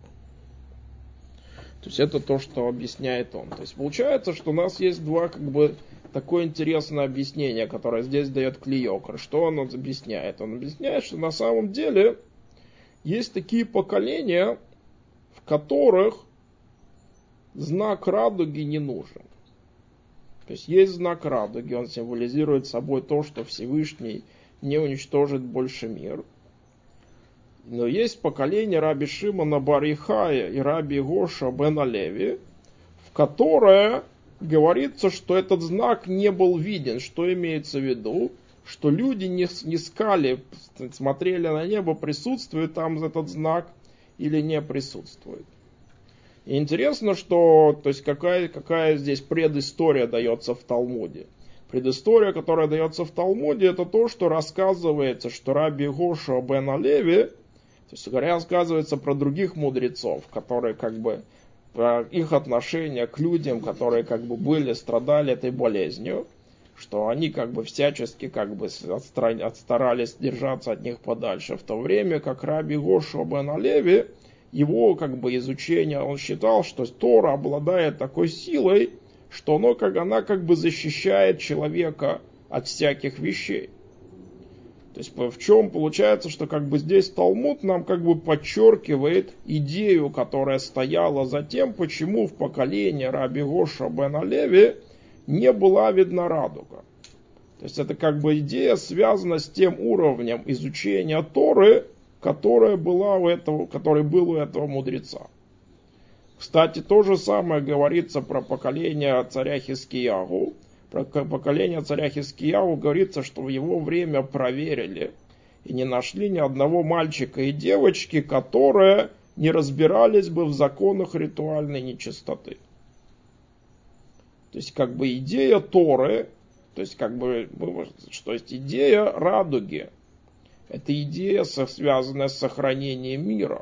То есть это то, что объясняет он. То есть получается, что у нас есть два как бы такое интересное объяснение, которое здесь дает Кли Йокар. Что он объясняет? Он объясняет, что на самом деле есть такие поколения, в которых знак радуги не нужен. То есть есть знак радуги, он символизирует собой то, что Всевышний не уничтожит больше мир. Но есть поколение Раби Шимона бар Йохая и Раби Егошуа бен Леви, в которое говорится, что этот знак не был виден. Что имеется в виду? Что люди не, не искали, смотрели на небо, присутствует там этот знак или не присутствует. И интересно, что, то есть какая, какая здесь предыстория дается в Талмуде. Предыстория, которая дается в Талмуде, это то, что рассказывается, что Раби Егошуа бен Леви, то есть рассказывается про других мудрецов, которые как бы, про их отношение к людям, которые как бы были, страдали этой болезнью, что они как бы всячески как бы отстарались держаться от них подальше, в то время как Раби Егошуа бен Леви, его как бы изучение, он считал, что Тора обладает такой силой, что оно, как, она как бы защищает человека от всяких вещей. То То есть в чем получается, что как бы здесь Талмуд нам как бы подчеркивает идею, которая стояла за тем, почему в поколении Раби Гоша бен Алеви не была видна радуга. То есть это как бы идея связана с тем уровнем изучения Торы, которая была у этого, который был у этого мудреца. Кстати, то же самое говорится про поколение царя Хискиягу. Про поколение царя Хискиягу говорится, что в его время проверили и не нашли ни одного мальчика и девочки, которые не разбирались бы в законах ритуальной нечистоты. То есть как бы идея Торы, то есть как бы, что есть идея радуги, это идея, связанная с сохранением мира.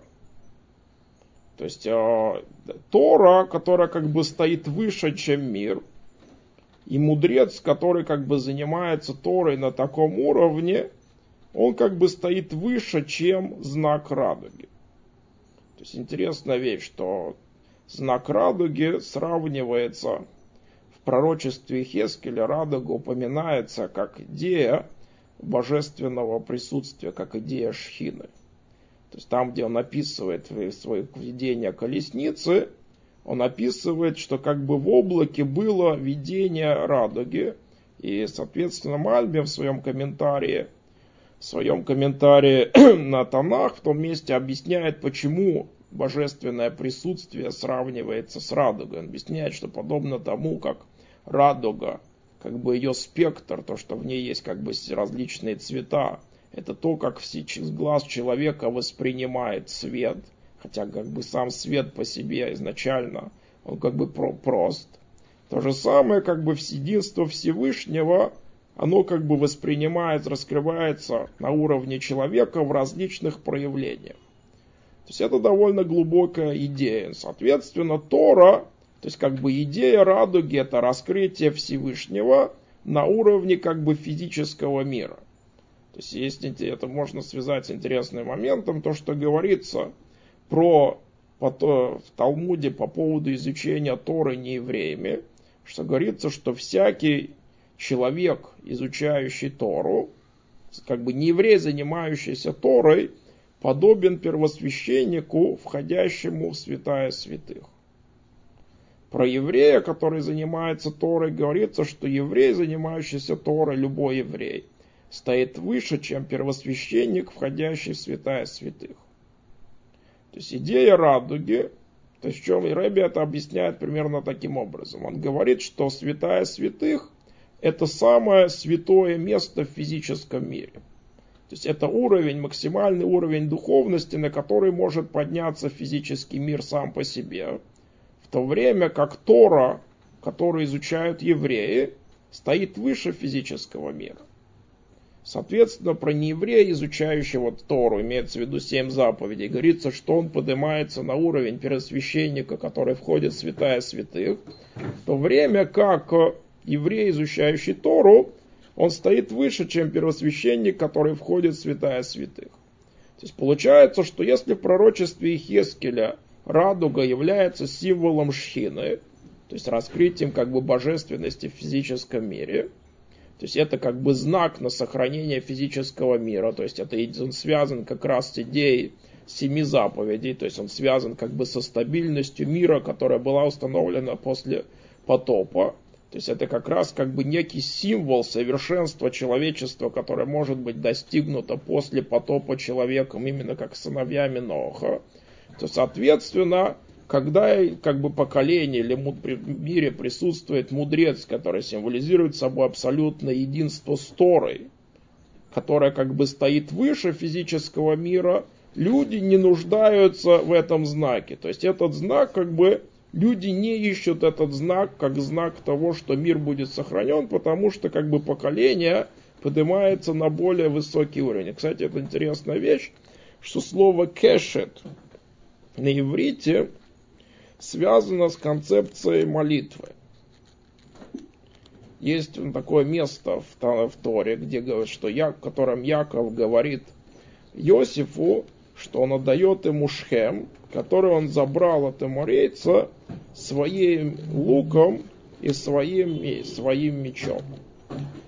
То есть э, Тора, которая как бы стоит выше, чем мир, и мудрец, который как бы занимается Торой на таком уровне, он как бы стоит выше, чем знак радуги. То есть интересная вещь, что знак радуги сравнивается в пророчестве Хескеля, радуга упоминается как идея божественного присутствия, как идея шхины. То есть там, где он описывает свое видение колесницы, он описывает, что как бы в облаке было видение радуги. И, соответственно, Мальбим в своем комментарии, в своем комментарии на Танах в том месте объясняет, почему божественное присутствие сравнивается с радугой. Он объясняет, что подобно тому, как радуга, как бы ее спектр, то, что в ней есть как бы различные цвета, это то, как глаз человека воспринимает свет. Хотя как бы сам свет по себе изначально, он как бы прост. То же самое, как бы единство Всевышнего, оно как бы воспринимается, раскрывается на уровне человека в различных проявлениях. То есть это довольно глубокая идея. Соответственно, Тора, то есть как бы идея радуги, это раскрытие Всевышнего на уровне как бы физического мира. То есть если это можно связать с интересным моментом, то, что говорится про в Талмуде по поводу изучения Торы неевреями, что говорится, что всякий человек, изучающий Тору, как бы нееврей, занимающийся Торой, подобен первосвященнику, входящему в святая святых. Про еврея, который занимается Торой, говорится, что еврей, занимающийся Торой, любой еврей, стоит выше, чем первосвященник, входящий в святая святых. То есть идея радуги, то есть в чем и Рэбби это объясняет примерно таким образом. Он говорит, что святая святых это самое святое место в физическом мире. То есть это уровень, максимальный уровень духовности, на который может подняться физический мир сам по себе. В то время как Тора, которую изучают евреи, стоит выше физического мира. Соответственно, про нееврея, изучающего Тору, имеется в виду семь заповедей, говорится, что он поднимается на уровень первосвященника, который входит в святая святых, в то время как еврей, изучающий Тору, он стоит выше, чем первосвященник, который входит в святая святых. То есть получается, что если в пророчестве Ихескеля радуга является символом шхины, то есть раскрытием как бы божественности в физическом мире, то есть это как бы знак на сохранение физического мира, то есть это он связан как раз с идеей семи заповедей, то есть он связан как бы со стабильностью мира, которая была установлена после потопа. То есть это как раз как бы некий символ совершенства человечества, которое может быть достигнуто после потопа человеком, именно как сыновьями Ноха. То, соответственно, когда как бы поколение или в мире присутствует мудрец, который символизирует собой абсолютное единство с Торой, которое как бы стоит выше физического мира, люди не нуждаются в этом знаке. То есть этот знак как бы люди не ищут этот знак как знак того, что мир будет сохранен, потому что как бы поколение поднимается на более высокий уровень. Кстати, это интересная вещь, что слово кешет на иврите связано с концепцией молитвы. Есть такое место в, в Торе, где говорит, что Я, в котором Яков говорит Иосифу, что он отдает ему Шхем, который он забрал от аморейца своим луком и своим, своим мечом.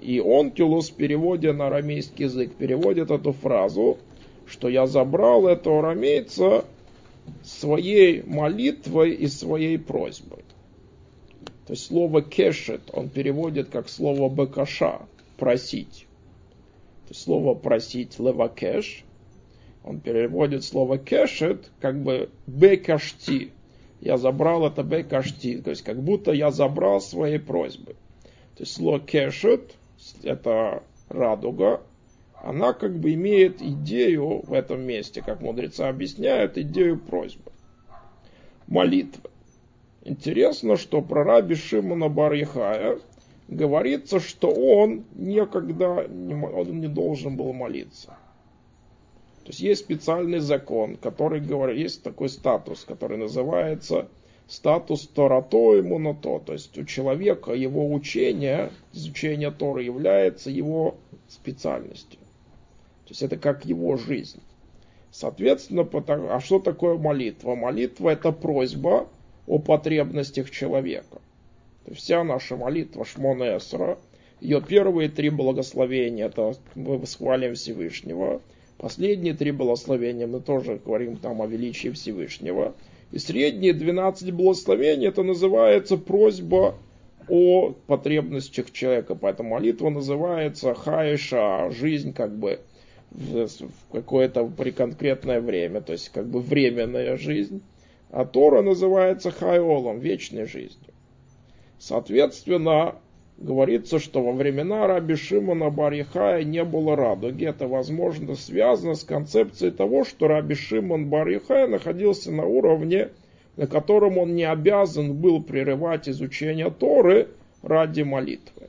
И Онкилус в переводе на арамейский язык переводит эту фразу, что я забрал этого арамейца своей молитвой и своей просьбой. То есть слово кешет он переводит как слово бекаша, просить. То есть слово просить левакеш, он переводит слово кешет как бы бекашти. Я забрал это бекашти, то есть как будто я забрал свои просьбы. То есть слово кешет, это радуга, она как бы имеет идею в этом месте, как мудрецы объясняют, идею просьбы, молитвы. Интересно, что про раби Шимона бар Йохая говорится, что он никогда не, он не должен был молиться. То есть есть специальный закон, который говорит, есть такой статус, который называется статус Торато и Муното. То есть у человека его учение, изучение Торы является его специальностью. То есть это как его жизнь. Соответственно, потому, а что такое молитва? Молитва это просьба о потребностях человека. То есть вся наша молитва Шмона Эсра, ее первые три благословения, это мы восхвалим Всевышнего. Последние три благословения мы тоже говорим там о величии Всевышнего. И средние двенадцать благословений это называется просьба о потребностях человека. Поэтому молитва называется хаиша, жизнь как бы в какое-то при конкретное время, то есть как бы временная жизнь. А Тора называется хайолом, вечной жизнью. Соответственно, говорится, что во времена раби Шимона бар Йохая не было радуги. Это, возможно, связано с концепцией того, что раби Шимон бар Йохая находился на уровне, на котором он не обязан был прерывать изучение Торы ради молитвы.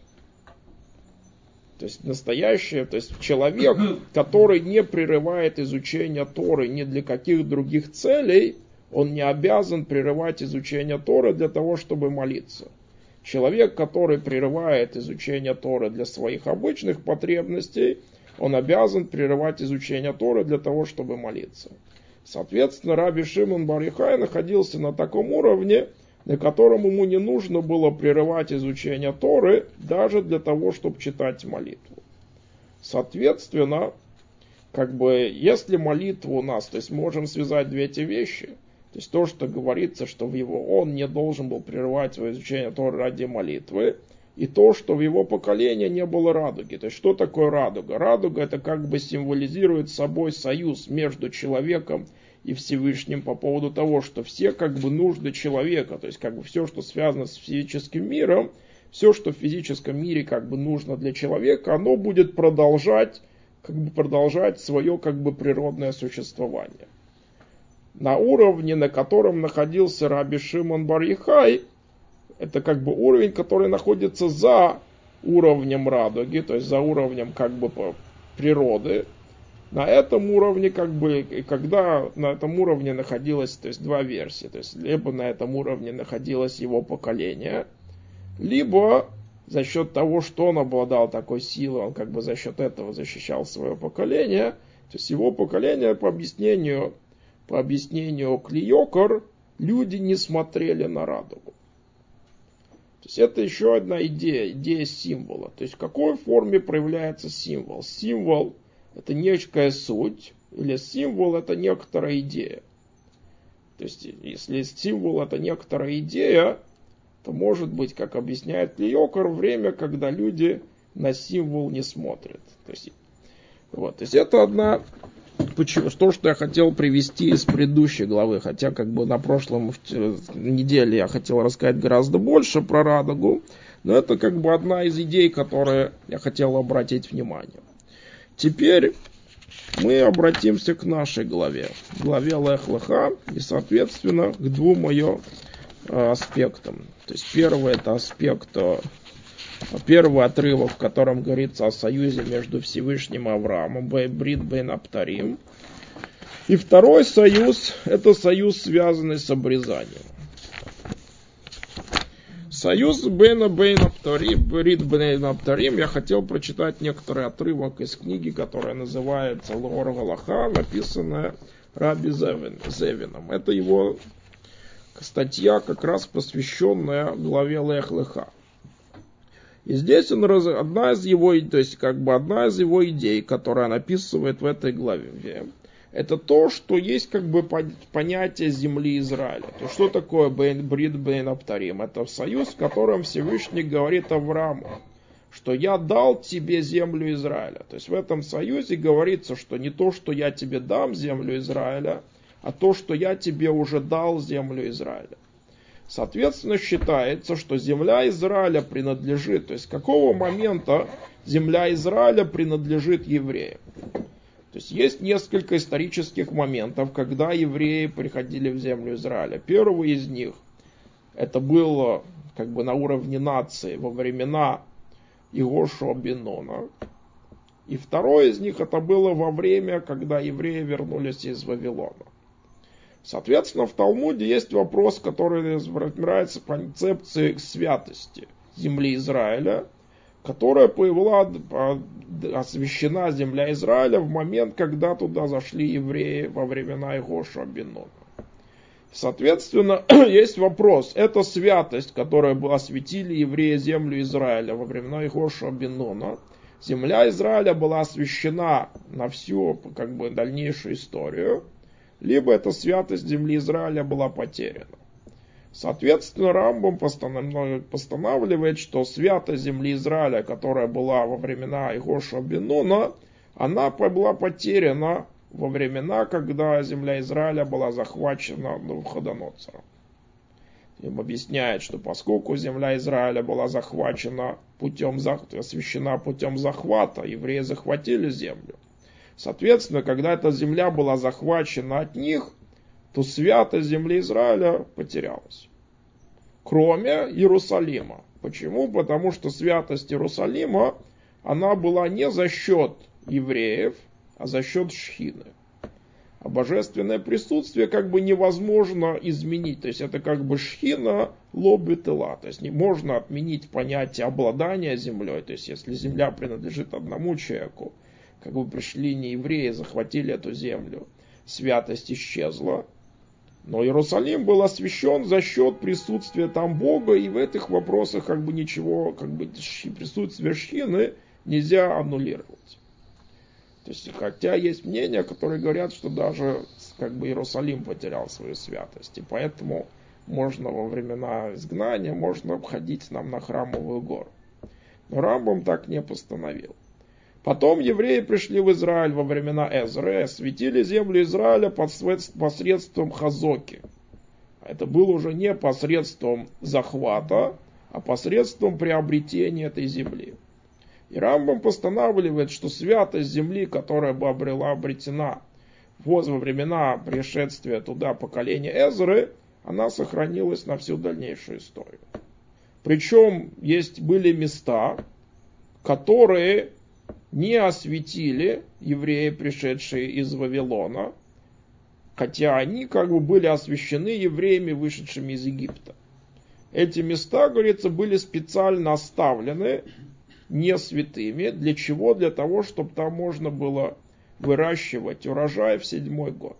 То есть настоящее, то есть человек, который не прерывает изучение Торы ни для каких других целей, он не обязан прерывать изучение Торы для того, чтобы молиться. Человек, который прерывает изучение Торы для своих обычных потребностей, он обязан прерывать изучение Торы для того, чтобы молиться. Соответственно, раби Шимон бар Йохай находился на таком уровне, на котором ему не нужно было прерывать изучение Торы даже для того, чтобы читать молитву. Соответственно, как бы, если молитва у нас, то есть можем связать две эти вещи. То есть то, что говорится, что в его, он не должен был прерывать свое изучение Торы ради молитвы, и то, что в его поколении не было радуги. То есть что такое радуга? Радуга это как бы символизирует собой союз между человеком и Всевышним по поводу того, что все как бы нужды человека, то есть как бы все, что связано с физическим миром, все, что в физическом мире как бы нужно для человека, оно будет продолжать, как бы продолжать свое как бы природное существование. На уровне, на котором находился раби Шимон бар Йохай, это как бы уровень, который находится за уровнем радуги, то есть за уровнем как бы природы. На этом уровне, как бы, когда на этом уровне находилось, то есть два версии, то есть либо на этом уровне находилось его поколение, либо за счет того, что он обладал такой силой, он как бы за счет этого защищал свое поколение, то есть его поколение по объяснению По объяснению Клиокор, люди не смотрели на радугу. То есть это еще одна идея, идея символа. То есть в какой форме проявляется символ? Символ это некая суть, или символ это некоторая идея. То есть если символ это некоторая идея, то может быть, как объясняет Клиокор, время, когда люди на символ не смотрят. То есть, вот, то есть это одна... Почему? То, что я хотел привести из предыдущей главы, хотя как бы на прошлом неделе я хотел рассказать гораздо больше про радугу, но это как бы одна из идей, которые я хотел обратить внимание. Теперь мы обратимся к нашей главе, главе Лех Леха, и соответственно к двум ее аспектам. То есть первый это аспект, первый отрывок, в котором говорится о союзе между Всевышним и Авраамом, Брит бейн Аптарим. И второй союз, это союз, связанный с обрезанием. Союз бейна бейн Аптарим, Брит бейн Аптарим, я хотел прочитать некоторый отрывок из книги, которая называется Лор Галаха, написанная Раби Зевином. Это его статья, как раз посвященная главе Лех Леха. И здесь он раз, одна из его, то есть как бы одна из его идей, которая он описывает в этой главе, это то, что есть как бы понятие земли Израиля. То есть что такое Брит Бейн Абтарим? Это союз, в котором Всевышний говорит Аврааму, что я дал тебе землю Израиля. То есть в этом союзе говорится, что не то, что я тебе дам землю Израиля, а то, что я тебе уже дал землю Израиля. Соответственно, считается, что земля Израиля принадлежит, то есть с какого момента земля Израиля принадлежит евреям. То есть есть несколько исторических моментов, когда евреи приходили в землю Израиля. Первый из них, это было как бы на уровне нации во времена Иошуа бен Нуна. И второй из них, это было во время, когда евреи вернулись из Вавилона. Соответственно, в Талмуде есть вопрос, который разбирается по концепции святости земли Израиля, которая была освящена земля Израиля в момент, когда туда зашли евреи во времена Иошуа бен Нуна. Соответственно, есть вопрос, эта святость, которая осветили евреи землю Израиля во времена Иошуа бен Нуна, земля Израиля была освящена на всю как бы, дальнейшую историю, либо эта святость земли Израиля была потеряна. Соответственно, Рамбам постанавливает, что святость земли Израиля, которая была во времена Иошуа бен Нуна, она была потеряна во времена, когда земля Израиля была захвачена Навуходоносором. Им объясняет, что поскольку земля Израиля была захвачена путем, освящена путем захвата, евреи захватили землю. Соответственно, когда эта земля была захвачена от них, то святость земли Израиля потерялась. Кроме Иерусалима. Почему? Потому что святость Иерусалима, она была не за счет евреев, а за счет шхины. А божественное присутствие как бы невозможно изменить. То есть это как бы шхина лоббитела. То есть не можно отменить понятие обладания землей. То есть если земля принадлежит одному человеку, как бы пришли не евреи, захватили эту землю, святость исчезла. Но Иерусалим был освящен за счет присутствия там Бога, и в этих вопросах как бы ничего, как бы присутствие шхины нельзя аннулировать. То есть, хотя есть мнения, которые говорят, что даже как бы Иерусалим потерял свою святость, и поэтому можно во времена изгнания можно обходить нам на Храмовую гору. Но Рамбам так не постановил. Потом евреи пришли в Израиль во времена Эзры и осветили землю Израиля посредством хазоки. Это было уже не посредством захвата, а посредством приобретения этой земли. И Рамбам постанавливает, что святость земли, которая бы была обретена во времена пришествия туда поколения Эзры, она сохранилась на всю дальнейшую историю. Причем есть были места, которые не осветили евреи, пришедшие из Вавилона, хотя они как бы были освящены евреями, вышедшими из Египта. Эти места, говорится, были специально оставлены не святыми. Для чего? Для того, чтобы там можно было выращивать урожай в седьмой год.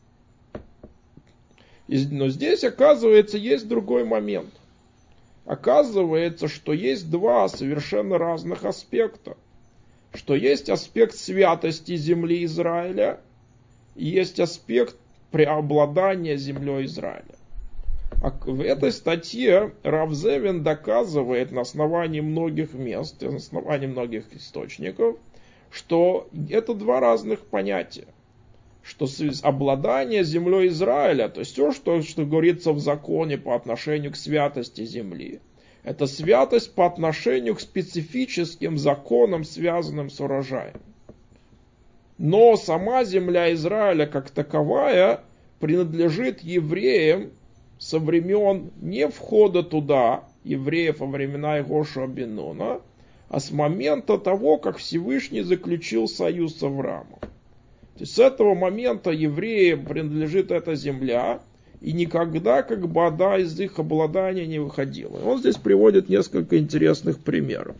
Но здесь, оказывается, есть другой момент. Оказывается, что есть два совершенно разных аспекта. Что есть аспект святости земли Израиля и есть аспект преобладания землей Израиля. А в этой статье Рав Зевин доказывает на основании многих мест, на основании многих источников, что это два разных понятия. Что обладание землей Израиля, то есть все, что, что говорится в законе по отношению к святости земли, это святость по отношению к специфическим законам, связанным с урожаем. Но сама земля Израиля как таковая принадлежит евреям со времен не входа туда, евреев во времена Иошуа бен Нуна, а с момента того, как Всевышний заключил союз с Авраамом. То есть с этого момента евреям принадлежит эта земля, и никогда как бы одна из их обладания не выходила. Он здесь приводит несколько интересных примеров.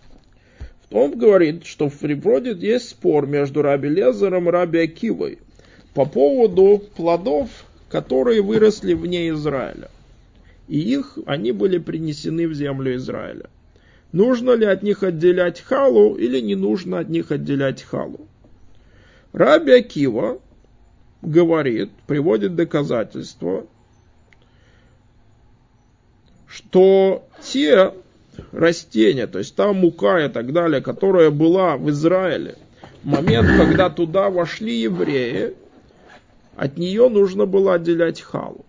Он говорит, что в природе есть спор между Раби Лезером и Раби Акивой по поводу плодов, которые выросли вне Израиля. И их, они были принесены в землю Израиля. Нужно ли от них отделять халу или не нужно от них отделять халу? Раби Акива говорит, приводит доказательства, что те растения, то есть та мука и так далее, которая была в Израиле, в момент, когда туда вошли евреи, от нее нужно было отделять халу.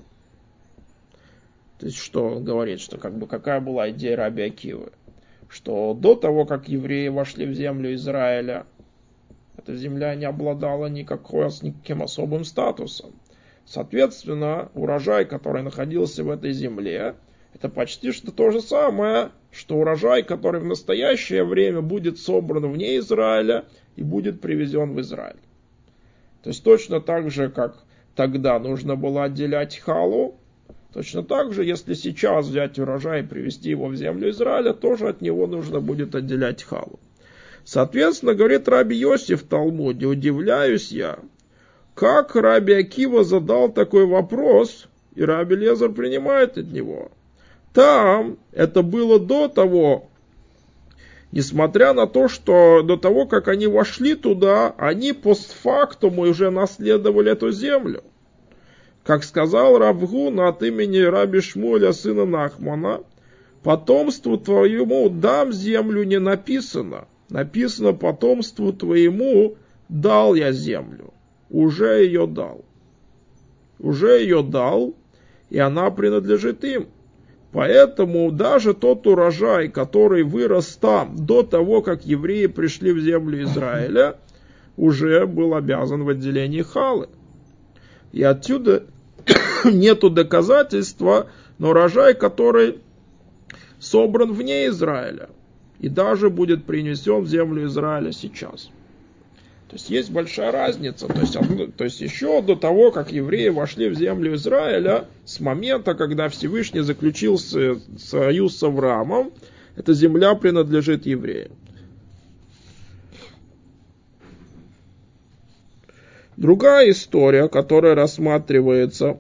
То есть, что он говорит, что как бы какая была идея Раби Акивы? Что до того, как евреи вошли в землю Израиля, эта земля не обладала никакой, никаким особым статусом. Соответственно, урожай, который находился в этой земле, это почти что то же самое, что урожай, который в настоящее время будет собран вне Израиля и будет привезен в Израиль. То есть точно так же, как тогда нужно было отделять халу, точно так же, если сейчас взять урожай и привезти его в землю Израиля, тоже от него нужно будет отделять халу. Соответственно, говорит Раби Йоси в Талмуде, удивляюсь я, как Раби Акива задал такой вопрос, и Раби Лезар принимает от него. Там это было до того, несмотря на то, что до того, как они вошли туда, они постфактум уже наследовали эту землю. Как сказал Рав Гуна от имени Раби Шмуэля, сына Нахмана, потомству твоему дам землю не написано. Написано, потомству твоему дал я землю. Уже ее дал. Уже ее дал, и она принадлежит им. Поэтому даже тот урожай, который вырос там до того, как евреи пришли в землю Израиля, уже был обязан в отделении халы. И отсюда нету доказательства на урожай, который собран вне Израиля и даже будет принесен в землю Израиля сейчас. То есть есть большая разница. То есть, то есть еще до того, как евреи вошли в землю Израиля, с момента, когда Всевышний заключил союз с Авраамом, эта земля принадлежит евреям. Другая история, которая рассматривается,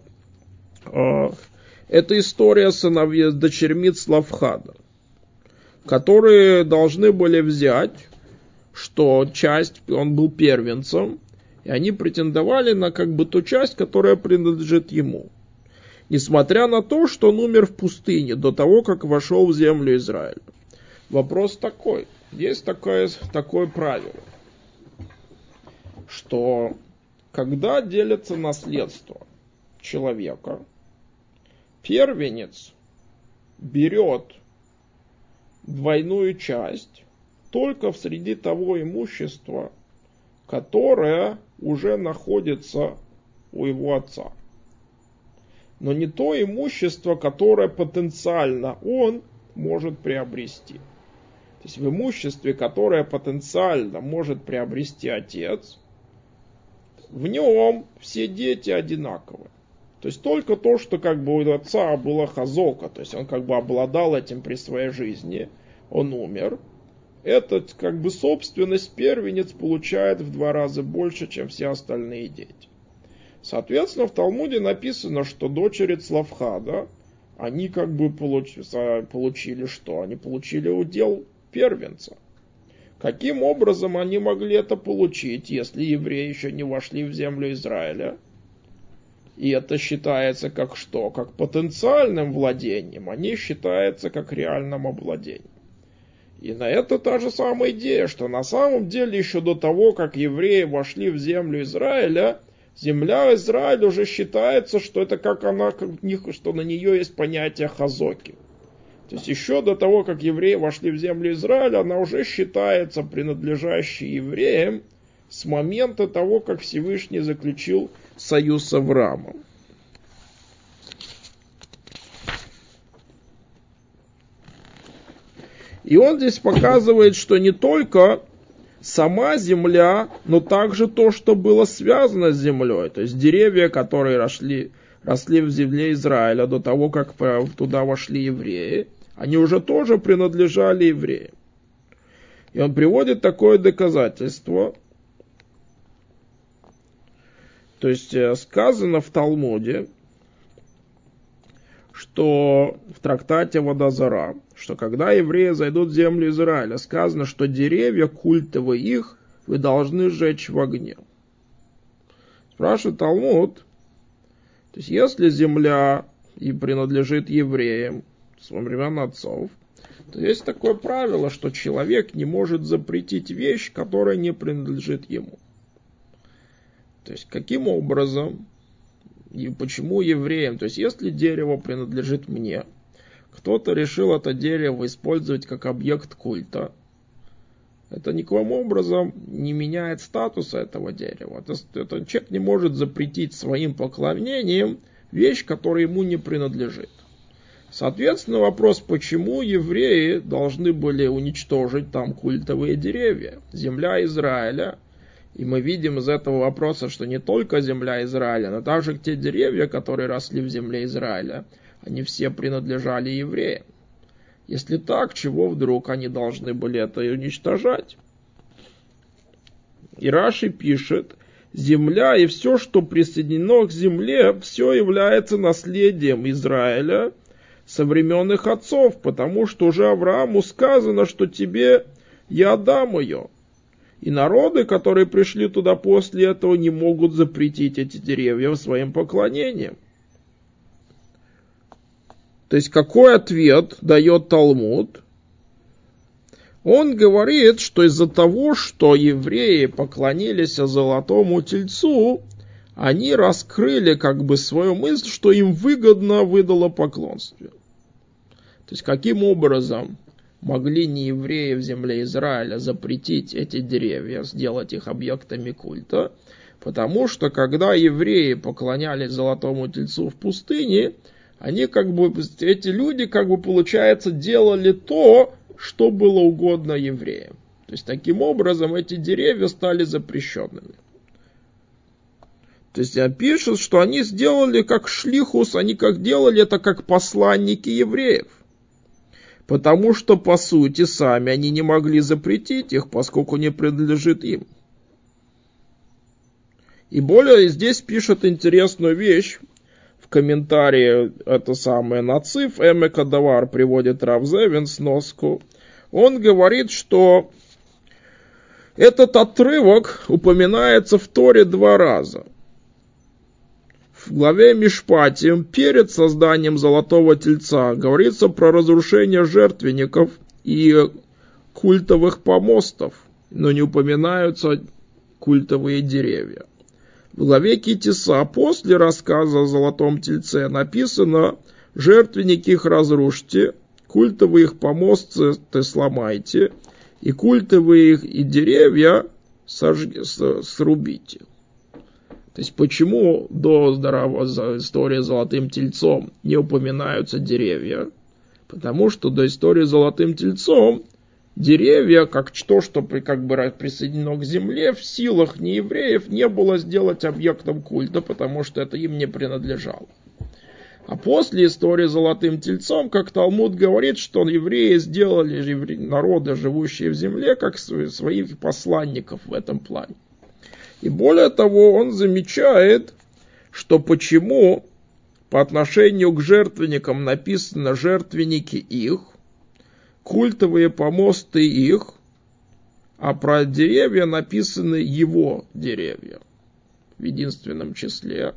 это история сыновей с дочерьми Цлавхада, которые должны были взять, что часть, он был первенцем, и они претендовали на как бы ту часть, которая принадлежит ему. Несмотря на то, что он умер в пустыне до того, как вошел в землю Израиля. Вопрос такой, есть такое, такое правило, что когда делится наследство человека, первенец берет двойную часть только в среди того имущества, которое уже находится у его отца. Но не то имущество, которое потенциально он может приобрести. То есть в имуществе, которое потенциально может приобрести отец, в нем все дети одинаковы. То есть только то, что как бы у отца была хазока, то есть он как бы обладал этим при своей жизни, он умер. Этот как бы собственность первенец получает в два раза больше, чем все остальные дети. Соответственно, в Талмуде написано, что дочери Цлавхада, они как бы получили, получили что? Они получили удел первенца. Каким образом они могли это получить, если евреи еще не вошли в землю Израиля? И это считается как что? Как потенциальным владением, а не считается как реальным обладением. И на это та же самая идея, что на самом деле еще до того, как евреи вошли в землю Израиля, земля Израиля уже считается, что это как она, как них, что на нее есть понятие хазоки. То есть еще до того, как евреи вошли в землю Израиля, она уже считается принадлежащей евреям с момента того, как Всевышний заключил союз с Авраамом. И он здесь показывает, что не только сама земля, но также то, что было связано с землей. То есть деревья, которые росли, росли в земле Израиля до того, как туда вошли евреи, они уже тоже принадлежали евреям. И он приводит такое доказательство, То есть сказано в Талмуде, что в трактате Водозара, что когда евреи зайдут в землю Израиля, сказано, что деревья культовые их вы должны сжечь в огне. Спрашивает Талмуд, то есть если земля и принадлежит евреям с времен отцов, то есть такое правило, что человек не может запретить вещь, которая не принадлежит ему. То есть каким образом и почему евреям? То есть если дерево принадлежит мне, кто-то решил это дерево использовать как объект культа, это никаким образом не меняет статуса этого дерева. Это, это человек не может запретить своим поклонением вещь, которая ему не принадлежит. Соответственно, вопрос, почему евреи должны были уничтожить там культовые деревья, земля Израиля. И мы видим из этого вопроса, что не только земля Израиля, но также те деревья, которые росли в земле Израиля, они все принадлежали евреям. Если так, чего вдруг они должны были это уничтожать? И Раши пишет, земля и все, что присоединено к земле, все является наследием Израиля со времен их отцов, потому что уже Аврааму сказано, что тебе я дам ее. И народы, которые пришли туда после этого, не могут запретить эти деревья своим поклонением. То есть какой ответ дает Талмуд? Он говорит, что из-за того, что евреи поклонились золотому тельцу, они раскрыли как бы свою мысль, что им выгодно выдало поклонствие. То есть каким образом могли неевреи в земле Израиля запретить эти деревья, сделать их объектами культа? Потому что когда евреи поклонялись золотому тельцу в пустыне, они как бы, эти люди как бы получается делали то, что было угодно евреям. То есть таким образом эти деревья стали запрещенными. То есть пишут, что они сделали как шлихус, они как делали это как посланники евреев. Потому что, по сути, сами они не могли запретить их, поскольку не принадлежит им. И более здесь пишет интересную вещь. В комментарии это самое Нациф, Эмека Давар приводит Рав Зевин сноску. Он говорит, что этот отрывок упоминается в Торе два раза. В главе Мишпати перед созданием золотого тельца говорится про разрушение жертвенников и культовых помостов, но не упоминаются культовые деревья. В главе Китиса после рассказа о золотом тельце написано: жертвенники их разрушьте, культовые их помосты сломайте, и культовые их и деревья сожги, срубите. То есть почему до истории с золотым тельцом не упоминаются деревья? Потому что до истории с золотым тельцом деревья, как то, что как бы присоединено к земле, в силах неевреев не было сделать объектом культа, потому что это им не принадлежало. А после истории с золотым тельцом, как Талмуд говорит, что евреи сделали народы, живущие в земле, как своих посланников в этом плане. И более того, он замечает, что почему по отношению к жертвенникам написано «жертвенники их», культовые помосты их, а про деревья написаны «его деревья» в единственном числе.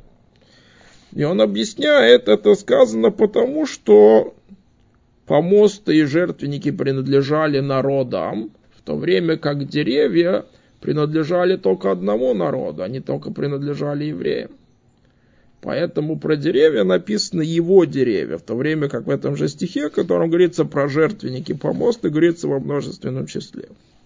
И он объясняет, это сказано потому, что помосты и жертвенники принадлежали народам, в то время как деревья принадлежали только одному народу, они только принадлежали евреям. Поэтому про деревья написано «его деревья», в то время как в этом же стихе, в котором говорится про жертвенники, помосты, говорится во множественном числе.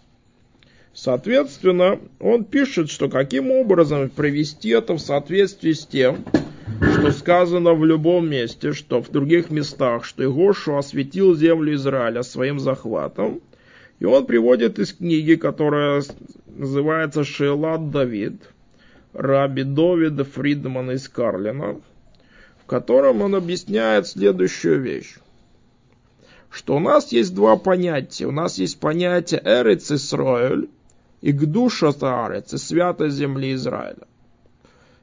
Соответственно, он пишет, что каким образом привести это в соответствии с тем, что сказано в любом месте, что в других местах, что Йеhoshua осветил землю Израиля своим захватом. И он приводит из книги, которая называется «Шейлат Давид», Раби Довида Фридмана из Карлина, в котором он объясняет следующую вещь. Что у нас есть два понятия. У нас есть понятие Эрец Исроэль и Гдушат Аарец, и святость земли Израиля.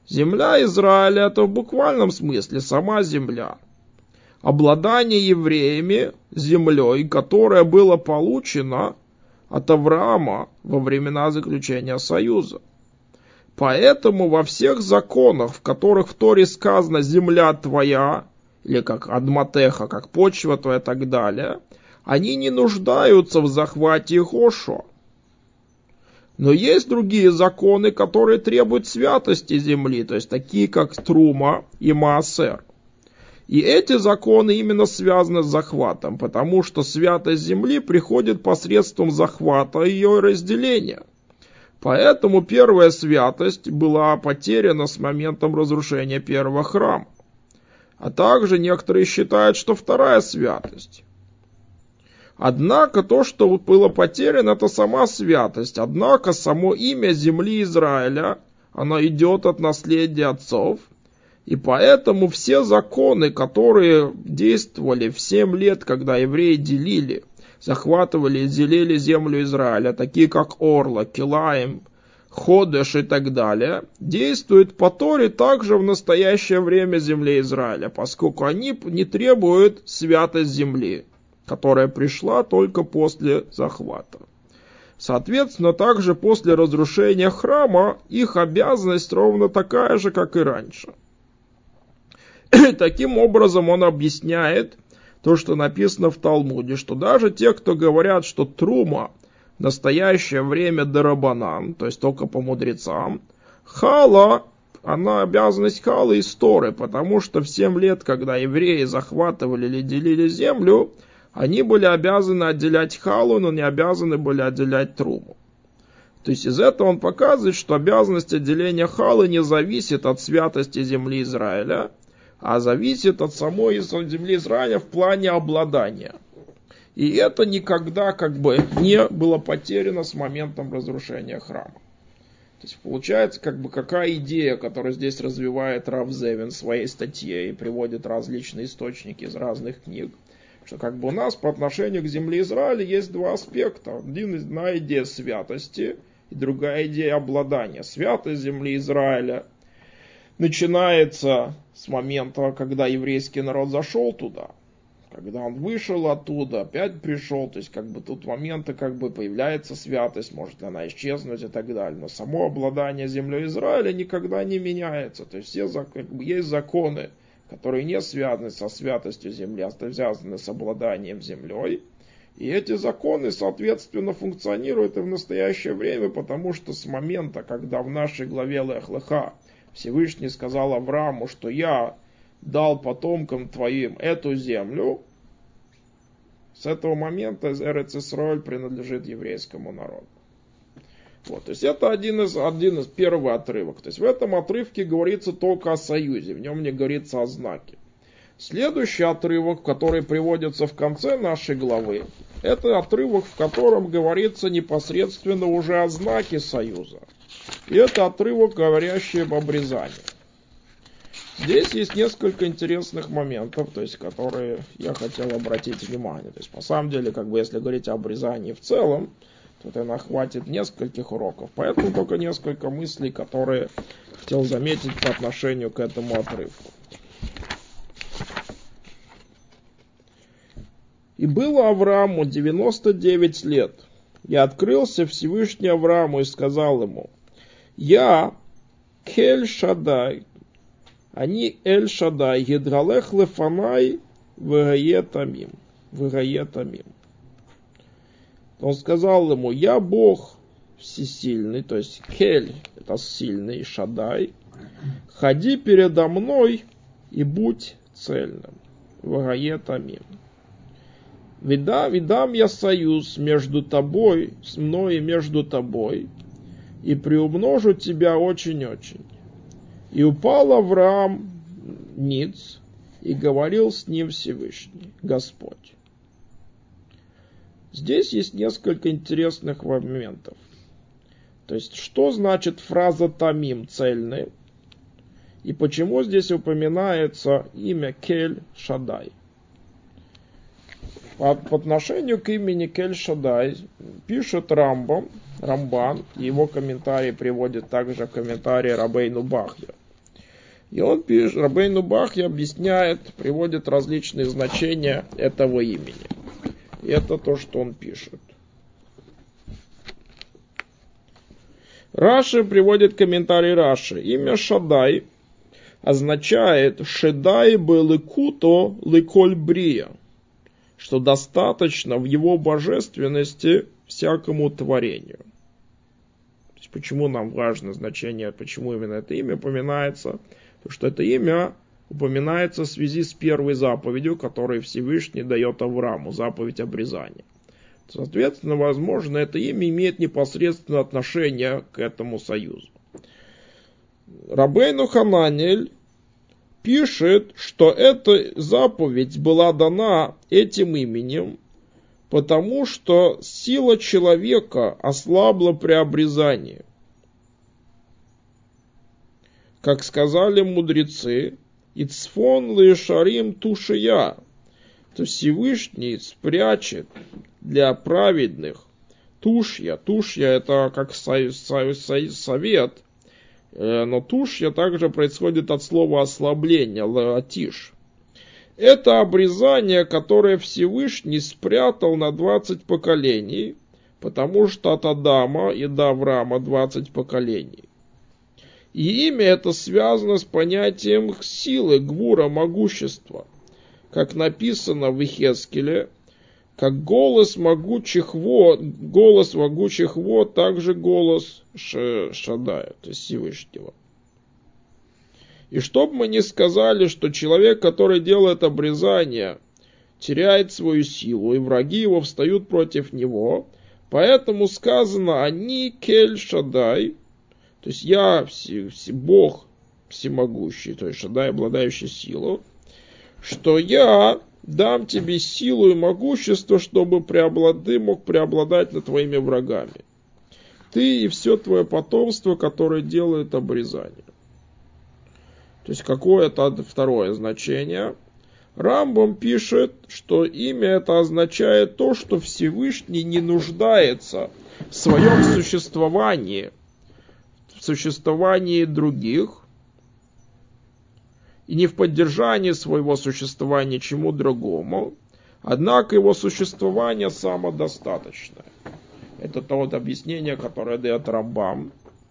Земля Израиля — это в буквальном смысле сама земля. Обладание евреями землей, которое было получено от Авраама во времена заключения союза. Поэтому во всех законах, в которых в Торе сказано «земля твоя», или как «адматеха», как «почва твоя» и так далее, они не нуждаются в захвате Йехошуа. Но есть другие законы, которые требуют святости земли, то есть такие как Трума и Маасер. И эти законы именно связаны с захватом, потому что святость земли приходит посредством захвата и ее разделения. Поэтому первая святость была потеряна с моментом разрушения первого храма. А также некоторые считают, что вторая святость. Однако то, что было потеряно, это сама святость. Однако само имя земли Израиля, оно идет от наследия отцов. И поэтому все законы, которые действовали в семь лет, когда евреи делили, захватывали и делили землю Израиля, такие как Орла, Килаим, Ходеш и так далее, действуют по Торе также в настоящее время земли Израиля, поскольку они не требуют святость земли, которая пришла только после захвата. Соответственно, также после разрушения храма их обязанность ровно такая же, как и раньше. Таким образом он объясняет то, что написано в Талмуде, что даже те, кто говорят, что трума в настоящее время дарабанан, то есть только по мудрецам, хала, она обязанность хала из Торы, потому что в семь лет, когда евреи захватывали или делили землю, они были обязаны отделять халу, но не обязаны были отделять труму. То есть из этого он показывает, что обязанность отделения халы не зависит от святости земли Израиля, а зависит от самой земли Израиля в плане обладания. И это никогда как бы не было потеряно с моментом разрушения храма. То есть получается, как бы какая идея, которую здесь развивает Рав Зевин в своей статье и приводит различные источники из разных книг, что как бы у нас по отношению к земле Израиля есть два аспекта. Один, одна идея святости и другая идея обладания. Святость земли Израиля начинается с момента, когда еврейский народ зашел туда. Когда он вышел оттуда, опять пришел, то есть как бы тут моменты, как бы появляется святость, может она исчезнуть и так далее. Но само обладание землей Израиля никогда не меняется. То есть все, как бы, есть законы, которые не связаны со святостью земли, а связаны с обладанием землей. И эти законы, соответственно, функционируют и в настоящее время, потому что с момента, когда в нашей главе Лех Леха Всевышний сказал Аврааму, что я дал потомкам твоим эту землю, с этого момента Эрец Исраэль принадлежит еврейскому народу. Вот, то есть это один из, один из первый отрывок. То есть в этом отрывке говорится только о союзе, в нем не говорится о знаке. Следующий отрывок, который приводится в конце нашей главы, это отрывок, в котором говорится непосредственно уже о знаке союза. И это отрывок, говорящий об обрезании. Здесь есть несколько интересных моментов, то есть, которые я хотел обратить внимание. То есть, по самом деле, как бы, если говорить о обрезании в целом, то это хватит нескольких уроков. Поэтому только несколько мыслей, которые хотел заметить по отношению к этому отрывку. И было Аврааму девяносто девять лет. И открылся Всевышний Аврааму и сказал ему: «Я, Кель Шадай, они Эль Шадай, Едралех Лефанай, Вегае Тамим». Вегае Тамим. Он сказал ему: «Я Бог всесильный», то есть Кель, это сильный, Шадай, «ходи передо мной и будь цельным». Вегае Тамим. «Видам, видам я союз между тобой, с мной и между тобой, и приумножу тебя очень-очень». И упал Авраам ниц, и говорил с ним Всевышний, Господь. Здесь есть несколько интересных моментов. То есть, что значит фраза «тамим», цельный, и почему здесь упоминается имя Кель Шадай. По, по отношению к имени Кель Шадай пишет Рамбам, Рамбан, и его комментарий приводит также комментарий Рабейну Бахья, И он пишет, Рабейну Бахья объясняет, приводит различные значения этого имени. И это то, что он пишет. Раши приводит комментарий Раши. Имя Шадай означает «Шедай белыкуто лыколь брия», что достаточно в его божественности всякому творению. То есть, почему нам важно значение, почему именно это имя упоминается? Потому что это имя упоминается в связи с первой заповедью, которую Всевышний дает Аврааму, заповедь обрезания. Соответственно, возможно, это имя имеет непосредственное отношение к этому союзу. Рабейну Хананель пишет, что эта заповедь была дана этим именем, потому что сила человека ослабла при обрезании. Как сказали мудрецы, «Ицфон лешарим тушия», то Всевышний спрячет для праведных тушья. Тушья это как совет, но тушья также происходит от слова ослабление, латиш. Это обрезание, которое Всевышний спрятал на двадцать поколений, потому что от Адама и до Авраама двадцать поколений. И имя это связано с понятием силы, гвура, могущества. Как написано в Ихескеле, как голос могучих вод, голос могучих вод, также голос Шадая, то есть Всевышнего. И чтоб мы не сказали, что человек, который делает обрезание, теряет свою силу, и враги его встают против него, поэтому сказано «Они кель Шадай», то есть я все, все, Бог всемогущий, то есть Шадай, обладающий силой, что я дам тебе силу и могущество, чтобы преоблад... ты мог преобладать над твоими врагами. Ты и все твое потомство, которое делает обрезание. То есть какое-то второе значение. Рамбам пишет, что имя это означает то, что Всевышний не нуждается в своем существовании, в существовании других, и не в поддержании своего существования чему другому, однако его существование самодостаточное. Это то вот объяснение, которое дает Рамбам.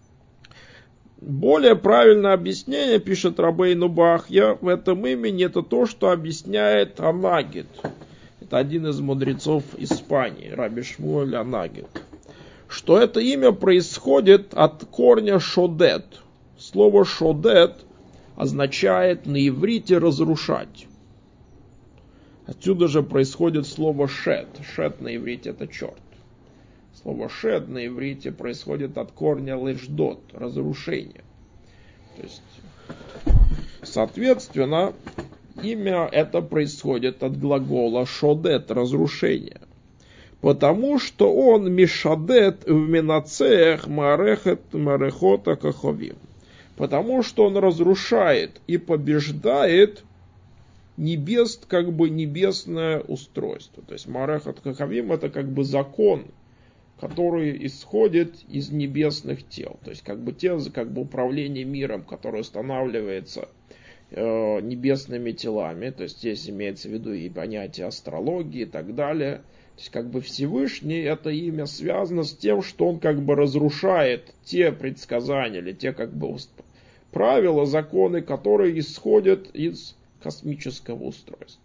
Более правильное объяснение, пишет Рабейну Бахья, в этом имени это то, что объясняет Анагит. Это один из мудрецов Испании, Раби Шмуэль Анагит. Что это имя происходит от корня шодет. Слово шодет означает на иврите разрушать. Отсюда же происходит слово шет. Шет на иврите это черт. Слово шет на иврите происходит от корня лешдот, разрушение. То есть, соответственно, имя это происходит от глагола шодет, разрушение. Потому что он мишадет в минацеях марехет марехота каховим. Потому что он разрушает и побеждает небес, как бы небесное устройство. То есть марехет каховим это как бы закон, который исходит из небесных тел. То есть как бы те, как бы управление миром, которое устанавливается э, небесными телами. То есть здесь имеется в виду и понятие астрологии и так далее. То есть как бы Всевышний, это имя связано с тем, что он как бы разрушает те предсказания или те как бы правила, законы, которые исходят из космического устройства.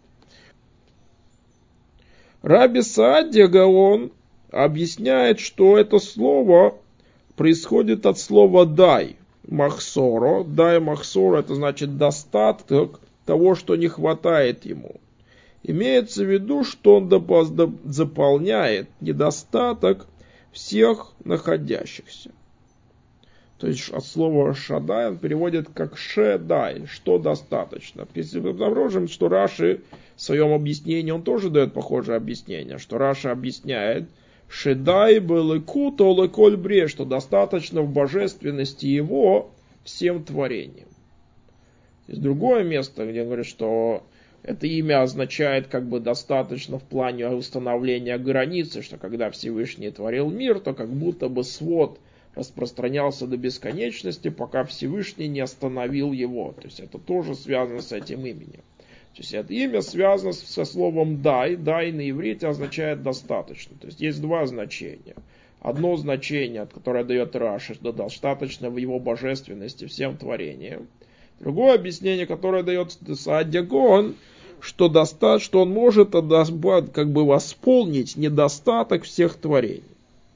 Раби Саадия Гаон объясняет, что это слово происходит от слова «дай» махсоро. «Дай» махсоро это значит достаток того, что не хватает ему. Имеется в виду, что он заполняет недостаток всех находящихся. То есть от слова «шадай» он переводит как «шедай», что достаточно. Если мы обнаружим, что Раши в своем объяснении, он тоже дает похожее объяснение, что Раши объясняет «шедай белыку то леколь бре», что достаточно в божественности его всем творениям. Есть другое место, где он говорит, что это имя означает как бы достаточно в плане установления границы, что когда Всевышний творил мир, то как будто бы свод распространялся до бесконечности, пока Всевышний не остановил его. То есть это тоже связано с этим именем. То есть это имя связано со словом «дай». «Дай» на иврите означает «достаточно». То есть есть два значения. Одно значение, которое дает Раши, что достаточно в его божественности всем творениям. Другое объяснение, которое дает Сааdia Гаон, что, доста... что он может как бы восполнить недостаток всех творений.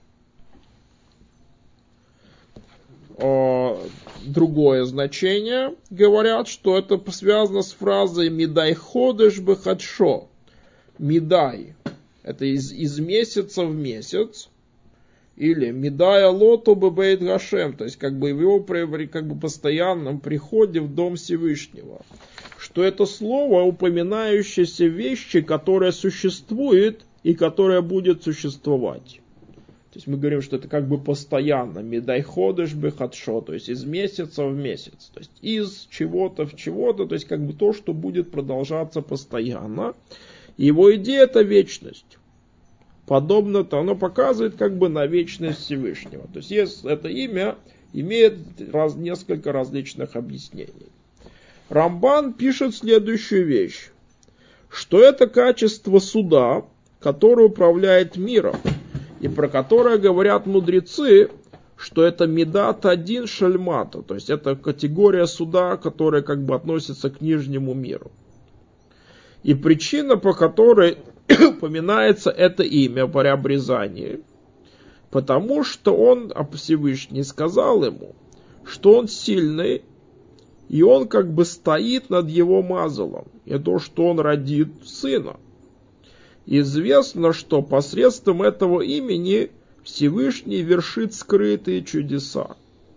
Другое значение, говорят, что это связано с фразой «Мидай ходеш бехадшо». Мидай – это из, из месяца в месяц. Или «Мидай алото бебейт гашем», то есть как бы в его как бы постоянном приходе в Дом Всевышнего. Что это слово, упоминающееся вещи, которая существует и которая будет существовать. То есть мы говорим, что это как бы постоянно. Мидай ходеш бехадшо, то есть из месяца в месяц. То есть из чего-то в чего-то, то есть как бы то, что будет продолжаться постоянно. И его идея это вечность. Подобно-то оно показывает как бы на вечность Всевышнего. То есть, есть это имя имеет раз, несколько различных объяснений. Рамбан пишет следующую вещь. Что это качество суда, которое управляет миром. И про которое говорят мудрецы, что это медат один шальмата. То есть это категория суда, которая как бы относится к нижнему миру. И причина, по которой упоминается это имя при обрезании, потому что он, Всевышний, сказал ему, что он сильный, и он как бы стоит над его мазалом, и то, что он родит сына. Известно, что посредством этого имени Всевышний вершит скрытые чудеса.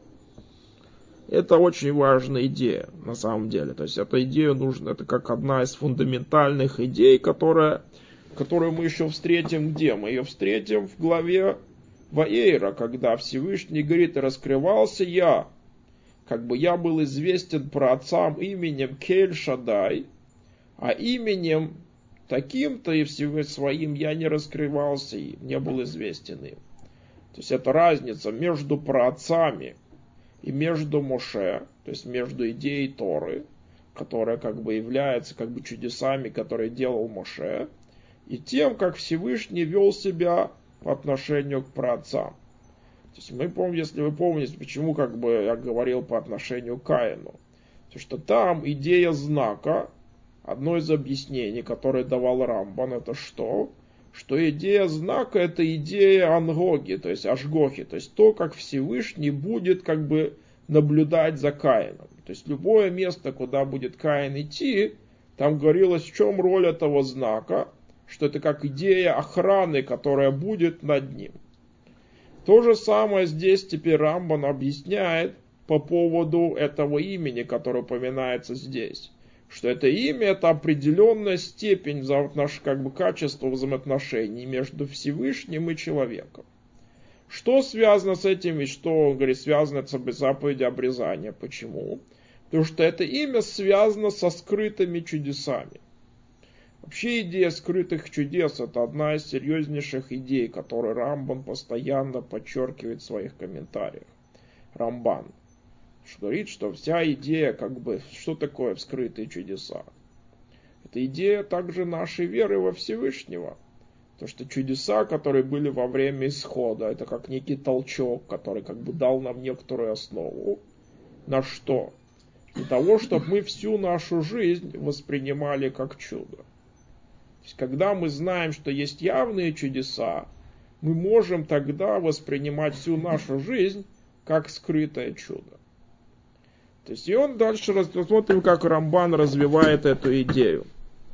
Это очень важная идея, на самом деле. То есть, эту идею нужно, это как одна из фундаментальных идей, которая, которую мы еще встретим где? Мы ее встретим в главе Ваэйра, когда Всевышний говорит: раскрывался я, как бы я был известен праотцам именем Кель Шадай, а именем таким-то и всего своим я не раскрывался и не был известен им. То есть это разница между праотцами и между Моше, то есть между идеей Торы, которая как бы является как бы чудесами, которые делал Моше, и тем, как Всевышний вел себя по отношению к праотцам. То есть мы помним, если вы помните, почему как бы я говорил по отношению к Каину, то что там идея знака, одно из объяснений, которое давал Рамбан, это что? Что идея знака это идея ангоги, то есть ашгохи, то есть то, как Всевышний будет как бы наблюдать за Каином. То есть любое место, куда будет Каин идти, там говорилось, в чем роль этого знака, что это как идея охраны, которая будет над ним. То же самое здесь теперь Рамбан объясняет по поводу этого имени, которое упоминается здесь. Что это имя это определенная степень взаимоотнош... как бы качества взаимоотношений между Всевышним и человеком. Что связано с этим и что, он говорит, связано с заповедью обрезания. Почему? Потому что это имя связано со скрытыми чудесами. Вообще идея скрытых чудес это одна из серьезнейших идей, которую Рамбан постоянно подчеркивает в своих комментариях. Рамбан. Что говорит, что вся идея, как бы, что такое скрытые чудеса? Это идея также нашей веры во Всевышнего. То, что чудеса, которые были во время исхода, это как некий толчок, который как бы дал нам некоторую основу. На что? Для того, чтобы мы всю нашу жизнь воспринимали как чудо. То есть, когда мы знаем, что есть явные чудеса, мы можем тогда воспринимать всю нашу жизнь как скрытое чудо. То есть, и он дальше рассмотрим, как Рамбан развивает эту идею.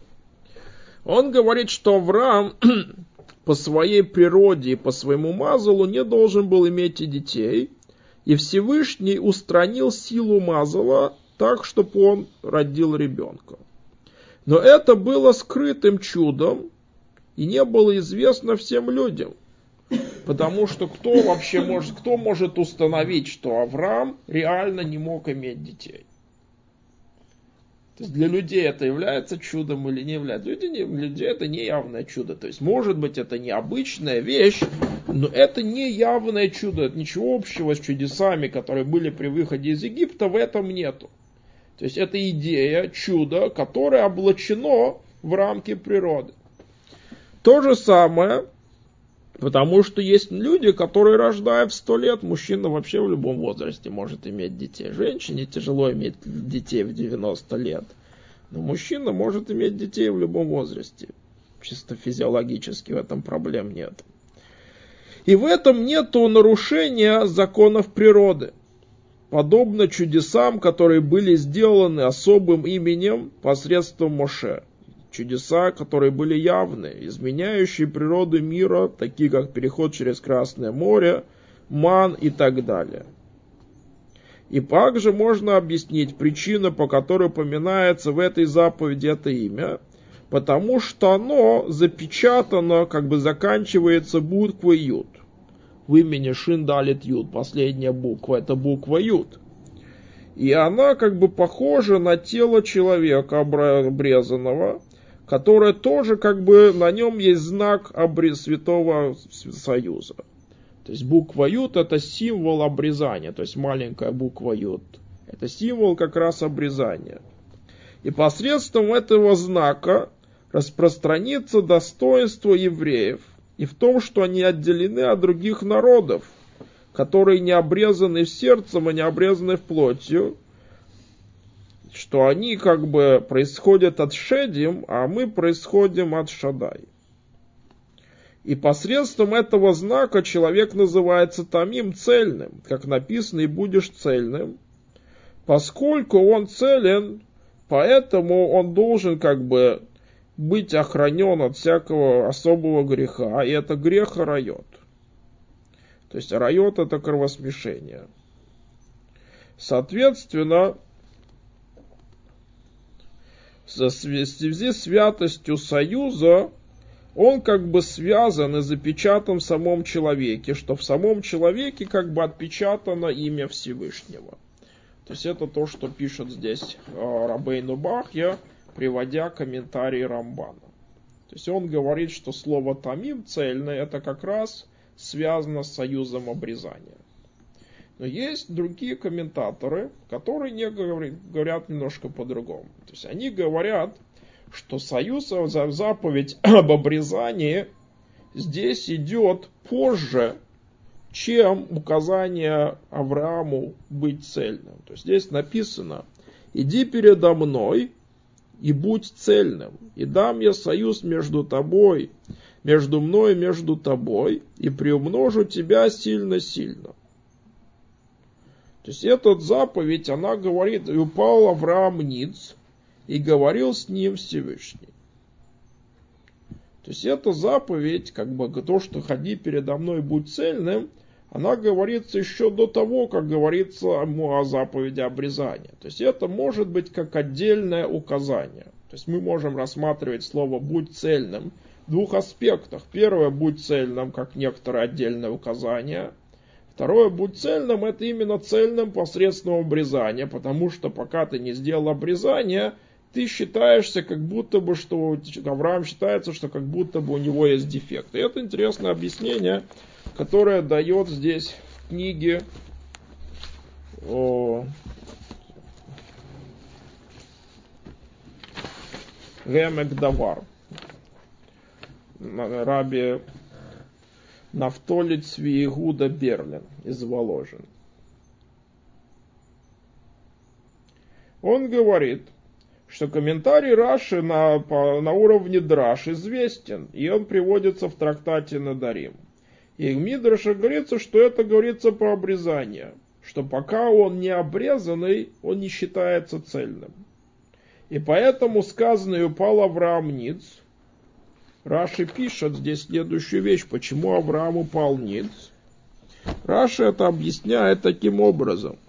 Он говорит, что Авраам по своей природе и по своему мазалу не должен был иметь и детей, и Всевышний устранил силу мазала так, чтобы он родил ребенка. Но это было скрытым чудом и не было известно всем людям. Потому что кто вообще может, кто может установить, что Авраам реально не мог иметь детей? То есть для людей это является чудом или не является. Люди не, для людей это не явное чудо. То есть может быть это необычная вещь, но это не явное чудо. Это ничего общего с чудесами, которые были при выходе из Египта, в этом нету. То есть это идея, чудо, которое облачено в рамки природы. То же самое, потому что есть люди, которые, рождая в сто лет, мужчина вообще в любом возрасте может иметь детей. Женщине тяжело иметь детей в девяносто лет. Но мужчина может иметь детей в любом возрасте. Чисто физиологически в этом проблем нет. И в этом нету нарушения законов природы. Подобно чудесам, которые были сделаны особым именем посредством Моше. Чудеса, которые были явны, изменяющие природу мира, такие как переход через Красное море, ман и так далее. И также можно объяснить причину, по которой упоминается в этой заповеди это имя, потому что оно запечатано, как бы заканчивается буквой Юд. В имени Шин Далит Юд, последняя буква, это буква Юд. И она как бы похожа на тело человека обрезанного, которое тоже как бы на нем есть знак обрез Святого Союза. То есть буква Юд это символ обрезания, то есть маленькая буква Юд. Это символ как раз обрезания. И посредством этого знака распространится достоинство евреев и в том, что они отделены от других народов, которые не обрезаны сердцем и не обрезаны в плотью, что они как бы происходят от Шедим, а мы происходим от Шадай. И посредством этого знака человек называется тамим, цельным, как написано, и будешь цельным, поскольку он целен, поэтому он должен как бы быть охранен от всякого особого греха, и это грех арайот. То есть арайот это кровосмешение. Соответственно, в связи с святостью союза, он как бы связан и запечатан в самом человеке, что в самом человеке как бы отпечатано имя Всевышнего. То есть это то, что пишет здесь Рабейну Бахья, приводя комментарий Рамбана. То есть он говорит, что слово тамим, цельное, это как раз связано с союзом обрезания. Но есть другие комментаторы, которые не говорят, говорят немножко по-другому. То есть они говорят, что союз, заповедь об обрезании здесь идет позже, чем указание Аврааму быть цельным. То есть здесь написано: «Иди передо мной и будь цельным, и дам я союз между тобой, между мной и между тобой, и приумножу тебя сильно-сильно». То есть эта заповедь, она говорит: «И упал Авраам ниц, и говорил с ним Всевышний». То есть эта заповедь, как бы то, что ходи передо мной, будь цельным, она говорится еще до того, как говорится о заповеди обрезания. То есть это может быть как отдельное указание. То есть мы можем рассматривать слово «будь цельным» в двух аспектах. Первое — «будь цельным» как некоторое отдельное указание. Второе — «будь цельным» — это именно цельным посредством обрезания, потому что пока ты не сделал обрезание, ты считаешься как будто бы, что Авраам считается, что как будто бы у него есть дефект. И это интересное объяснение, которое дает здесь в книге о Гемек Давар, раби Нафтоли Цви Игуда Берлин из Воложин. Он говорит, что комментарий Раши на, по, на уровне драш известен, и он приводится в трактате Надарим. И в Мидраше говорится, что это говорится про обрезание, что пока он не обрезанный, он не считается цельным. И поэтому сказано: «И упал Авраам ниц». Раши пишет здесь следующую вещь: почему Авраам упал ниц. Раши это объясняет таким образом.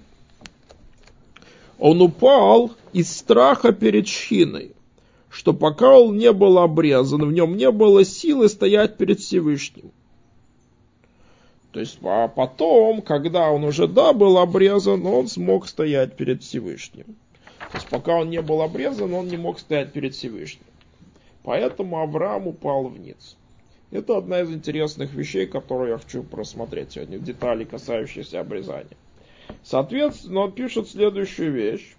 Он упал из страха перед Шхиной, что пока он не был обрезан, в нем не было силы стоять перед Всевышним. То есть, а потом, когда он уже, да, был обрезан, он смог стоять перед Всевышним. То есть пока он не был обрезан, он не мог стоять перед Всевышним. Поэтому Авраам упал вниз. Это одна из интересных вещей, которую я хочу просмотреть сегодня, детали, касающиеся обрезания. Соответственно, он пишет следующую вещь.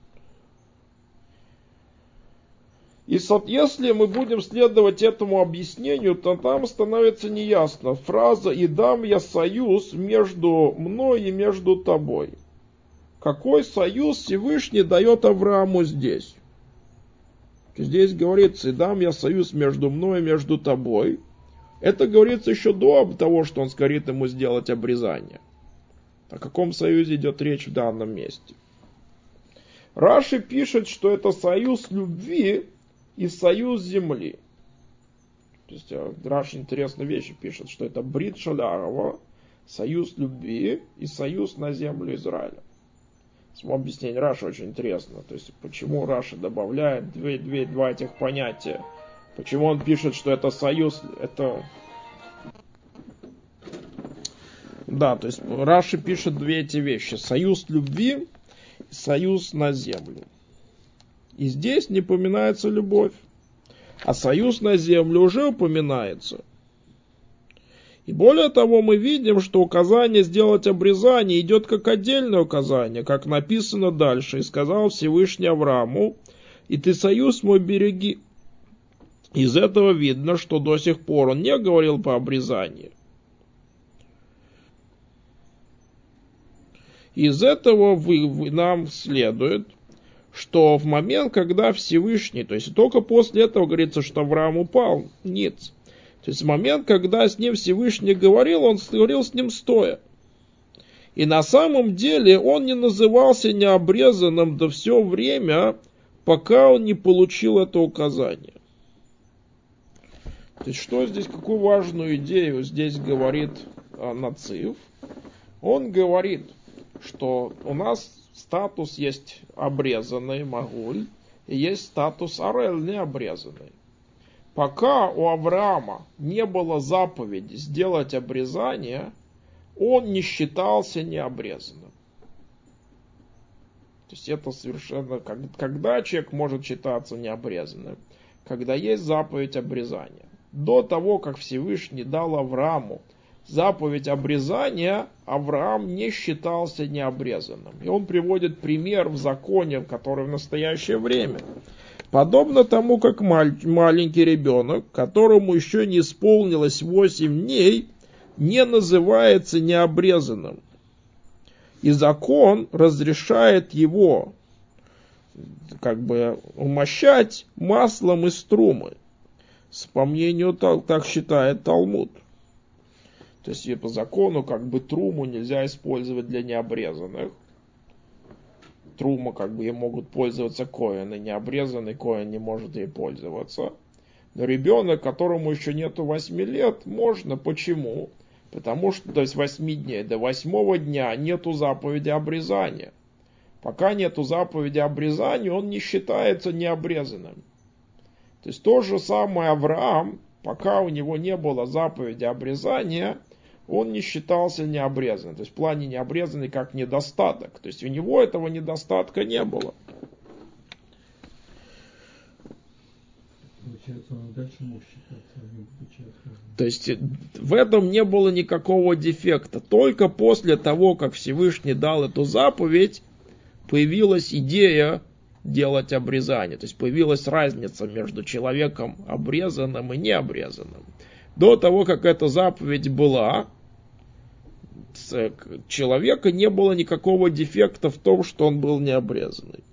И если мы будем следовать этому объяснению, то там становится неясно. Фраза «И дам я союз между мной и между тобой». Какой союз Всевышний дает Аврааму здесь? Здесь говорится «И дам я союз между мной и между тобой». Это говорится еще до того, что он говорит ему сделать обрезание. О каком союзе идет речь в данном месте? Раши пишет, что это союз любви и союз земли. То есть Раши интересные вещи пишет, что это брит шалярова, союз любви и союз на землю Израиля. Само объяснение Раши очень интересно. То есть почему Раши добавляет две, две, два этих понятия. Почему он пишет, что это союз, это... Да, то есть Раши пишет две эти вещи. Союз любви и союз на землю. И здесь не упоминается любовь. А союз на землю уже упоминается. И более того, мы видим, что указание сделать обрезание идет как отдельное указание, как написано дальше. И сказал Всевышний Аврааму: «И ты союз мой береги». Из этого видно, что до сих пор он не говорил по обрезанию. Из этого вы, вы, нам следует, что в момент, когда Всевышний, то есть только после этого говорится, что Авраам упал, нет. То есть в момент, когда с ним Всевышний говорил, он говорил с ним стоя. И на самом деле он не назывался необрезанным до все время, пока он не получил это указание. То есть что здесь, какую важную идею здесь говорит а, Нацив? Он говорит, что у нас статус есть обрезанный магуль, и есть статус арель необрезанный. Пока у Авраама не было заповеди сделать обрезание, он не считался необрезанным. То есть это совершенно, когда человек может считаться необрезанным, когда есть заповедь обрезания. До того, как Всевышний дал Аврааму заповедь обрезания, Авраам не считался необрезанным. И он приводит пример в законе, который в настоящее время. Подобно тому, как маленький ребенок, которому еще не исполнилось восемь дней, не называется необрезанным. И закон разрешает его как бы умощать маслом из трумы. По мнению, так, так считает Талмуд. То есть по закону как бы труму нельзя использовать для необрезанных. Трума как бы ей могут пользоваться коэны, необрезанный коэн не может ей пользоваться. Но ребенок, которому еще нету восьми лет, можно. Почему? Потому что то есть восьми дней, до восьмого дня нету заповеди обрезания. Пока нету заповеди обрезания, он не считается необрезанным. То есть то же самое Авраам, пока у него не было заповеди обрезания, он не считался необрезанным. То есть в плане необрезанный как недостаток. То есть у него этого недостатка не было. Получается, он дальше мог считаться, не получается. То есть в этом не было никакого дефекта. Только после того, как Всевышний дал эту заповедь, появилась идея делать обрезание. То есть появилась разница между человеком обрезанным и необрезанным. До того, как эта заповедь была, у человека не было никакого дефекта в том, что он был необрезанный.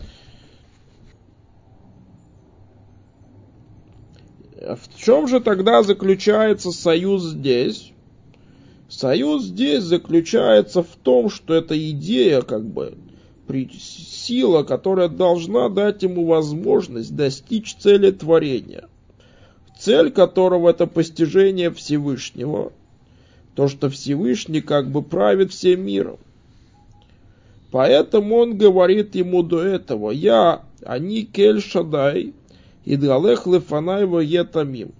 В чем же тогда заключается союз здесь? Союз здесь заключается в том, что эта идея, как бы, сила, которая должна дать ему возможность достичь цели творения. Цель которого это постижение Всевышнего. То, что Всевышний как бы правит всем миром. Поэтому он говорит ему до этого: «Я, они кель шадай, идгалех лефанай воетамим».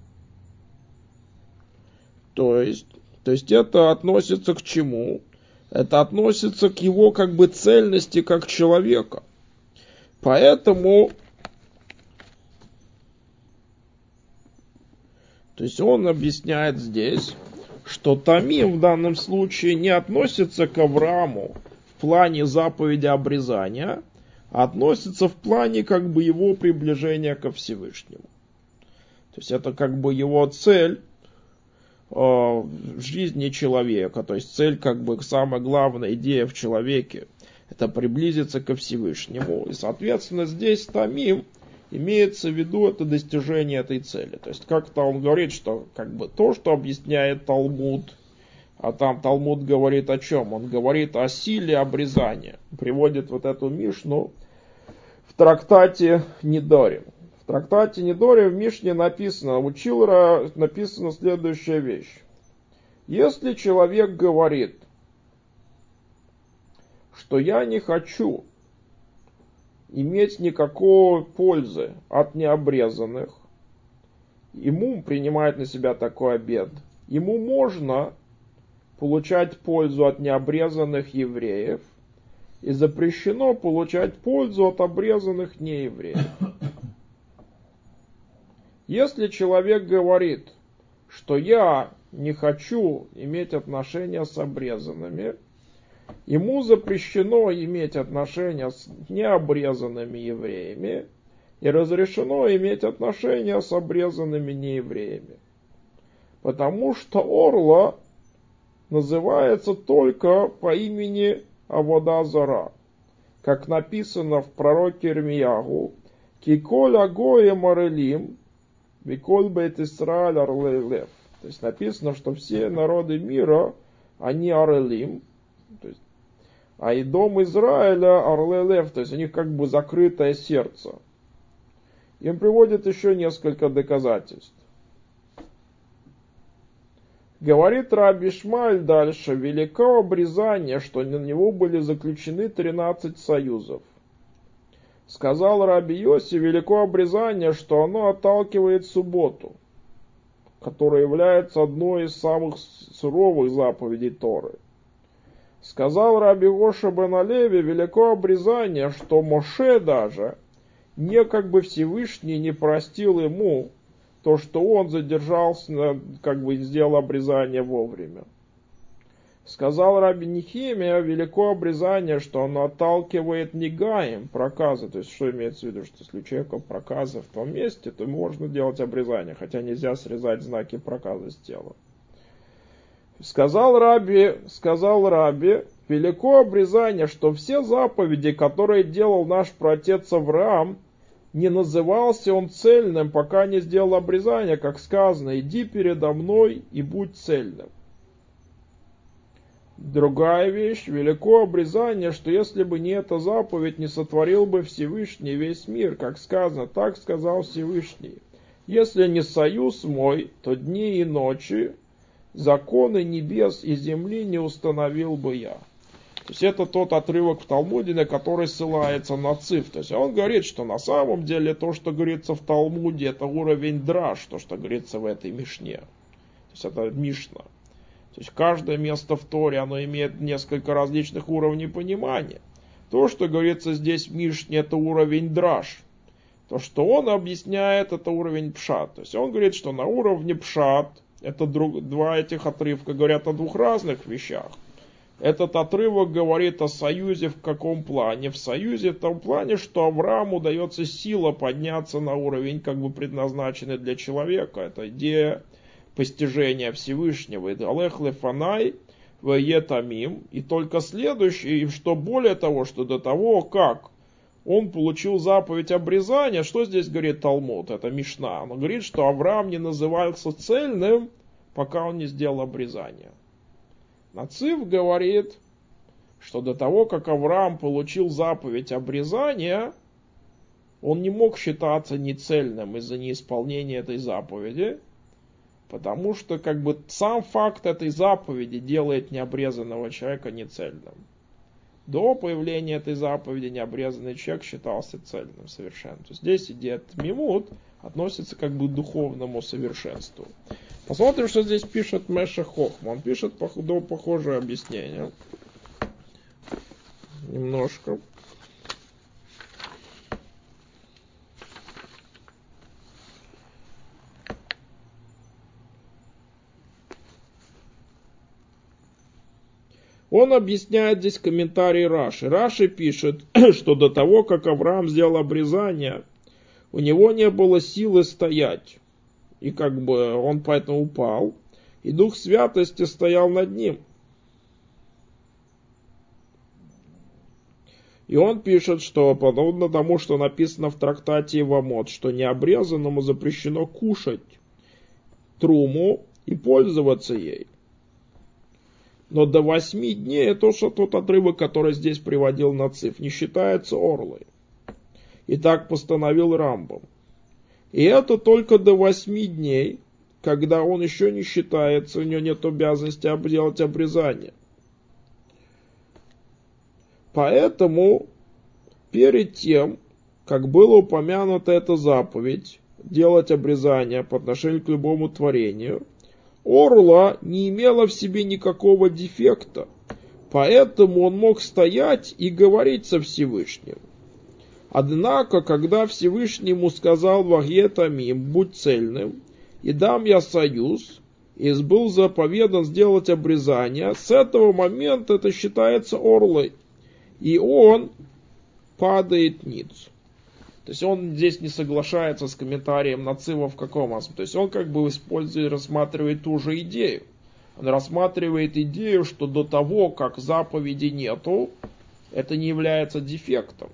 То есть, то есть это относится к чему? Это относится к его как бы цельности как человека. Поэтому, то есть он объясняет здесь, что Тамим в данном случае не относится к Аврааму в плане заповеди обрезания, а относится в плане как бы его приближения ко Всевышнему. То есть это как бы его цель э, в жизни человека, то есть цель как бы самая главная идея в человеке, это приблизиться ко Всевышнему. И соответственно здесь Тамим имеется в виду это достижение этой цели. То есть как-то он говорит, что как бы то, что объясняет Талмуд, а там Талмуд говорит о чем? Он говорит о силе обрезания. Приводит вот эту Мишну в трактате Недорим. В трактате Недорим в Мишне написано, у Чилра написана следующая вещь. Если человек говорит, что я не хочу иметь никакой пользы от необрезанных, ему принимает на себя такой обет. Ему можно получать пользу от необрезанных евреев, и запрещено получать пользу от обрезанных неевреев. Если человек говорит, что я не хочу иметь отношения с обрезанными, ему запрещено иметь отношения с необрезанными евреями и разрешено иметь отношения с обрезанными неевреями. Потому что орла называется только по имени Авода Зара. Как написано в пророке Ирмиягу, «Киколь агоем арелим, виколь бейт Исраэль арлей лев». То есть написано, что все народы мира, они арелим, то есть, а и дом Израиля арлей лев, то есть у них как бы закрытое сердце. Им приводят еще несколько доказательств. Говорит Раби Ишмаэль дальше, велико обрезание, что на него были заключены тринадцать союзов. Сказал Раби Йоси, велико обрезание, что оно отталкивает субботу, которая является одной из самых суровых заповедей Торы. Сказал Раби Гоша бен Алеви, велико обрезание, что Моше даже не как бы Всевышний не простил ему то, что он задержался, как бы сделал обрезание вовремя. Сказал Раби Нехемия, велико обрезание, что оно отталкивает негаем, проказы. То есть, что имеется в виду, что если у человека проказы в том месте, то можно делать обрезание, хотя нельзя срезать знаки проказа с тела. Сказал Раби, сказал Раби, велико обрезание, что все заповеди, которые делал наш праотец Авраам, не назывался он цельным, пока не сделал обрезание, как сказано, иди передо мной и будь цельным. Другая вещь, велико обрезание, что если бы не эта заповедь, не сотворил бы Всевышний весь мир, как сказано, так сказал Всевышний. Если не союз мой, то дни и ночи, законы небес и земли не установил бы я. То есть это тот отрывок в Талмуде, на который ссылается на Цив. То есть он говорит, что на самом деле то, что говорится в Талмуде, это уровень драш, то, что говорится в этой Мишне. То есть это Мишна. То есть каждое место в Торе, оно имеет несколько различных уровней понимания. То, что говорится здесь в Мишне, это уровень драш. То, что он объясняет, это уровень пшат. То есть он говорит, что на уровне пшат, это друг, два этих отрывка говорят о двух разных вещах. Этот отрывок говорит о союзе в каком плане? В союзе в том плане, что Аврааму дается сила подняться на уровень, как бы предназначенный для человека. Это идея постижения Всевышнего. Алех лефанай вае тамим. И только следующее, и что более того, что до того, как он получил заповедь обрезания, что здесь говорит Талмуд? Это Мишна. Он говорит, что Авраам не назывался цельным, пока он не сделал обрезание. Нацив говорит, что до того, как Авраам получил заповедь обрезания, он не мог считаться нецельным из-за неисполнения этой заповеди, потому что как бы сам факт этой заповеди делает необрезанного человека нецельным. До появления этой заповеди необрезанный человек считался цельным совершенно. То есть здесь идея тмимут относится как бы к духовному совершенству. Посмотрим, что здесь пишет Меша Хохма. Он пишет похожее объяснение. немножко. Он объясняет здесь комментарий Раши. Раши пишет, что до того, как Авраам сделал обрезание, у него не было силы стоять. И как бы он поэтому упал. И Дух Святости стоял над ним. И он пишет, что подобно тому, что написано в трактате Ивамот, что необрезанному запрещено кушать труму и пользоваться ей. Но до восьми дней, это что тот отрывок, который здесь приводил Нациф, не считается орлой. И так постановил Рамбам. И это только до восьми дней, когда он еще не считается, у него нет обязанности делать обрезание. Поэтому перед тем, как было упомянута эта заповедь, делать обрезание по отношению к любому творению, орла не имела в себе никакого дефекта, поэтому он мог стоять и говорить со Всевышним. Однако, когда Всевышний ему сказал «Вахье тамим, будь цельным, и дам я союз», и был заповедан сделать обрезание, с этого момента это считается орлой, и он падает ниц. То есть он здесь не соглашается с комментарием Нацива в каком аспекте. То есть он как бы использует, рассматривает ту же идею. Он рассматривает идею, что до того, как заповеди нету, это не является дефектом.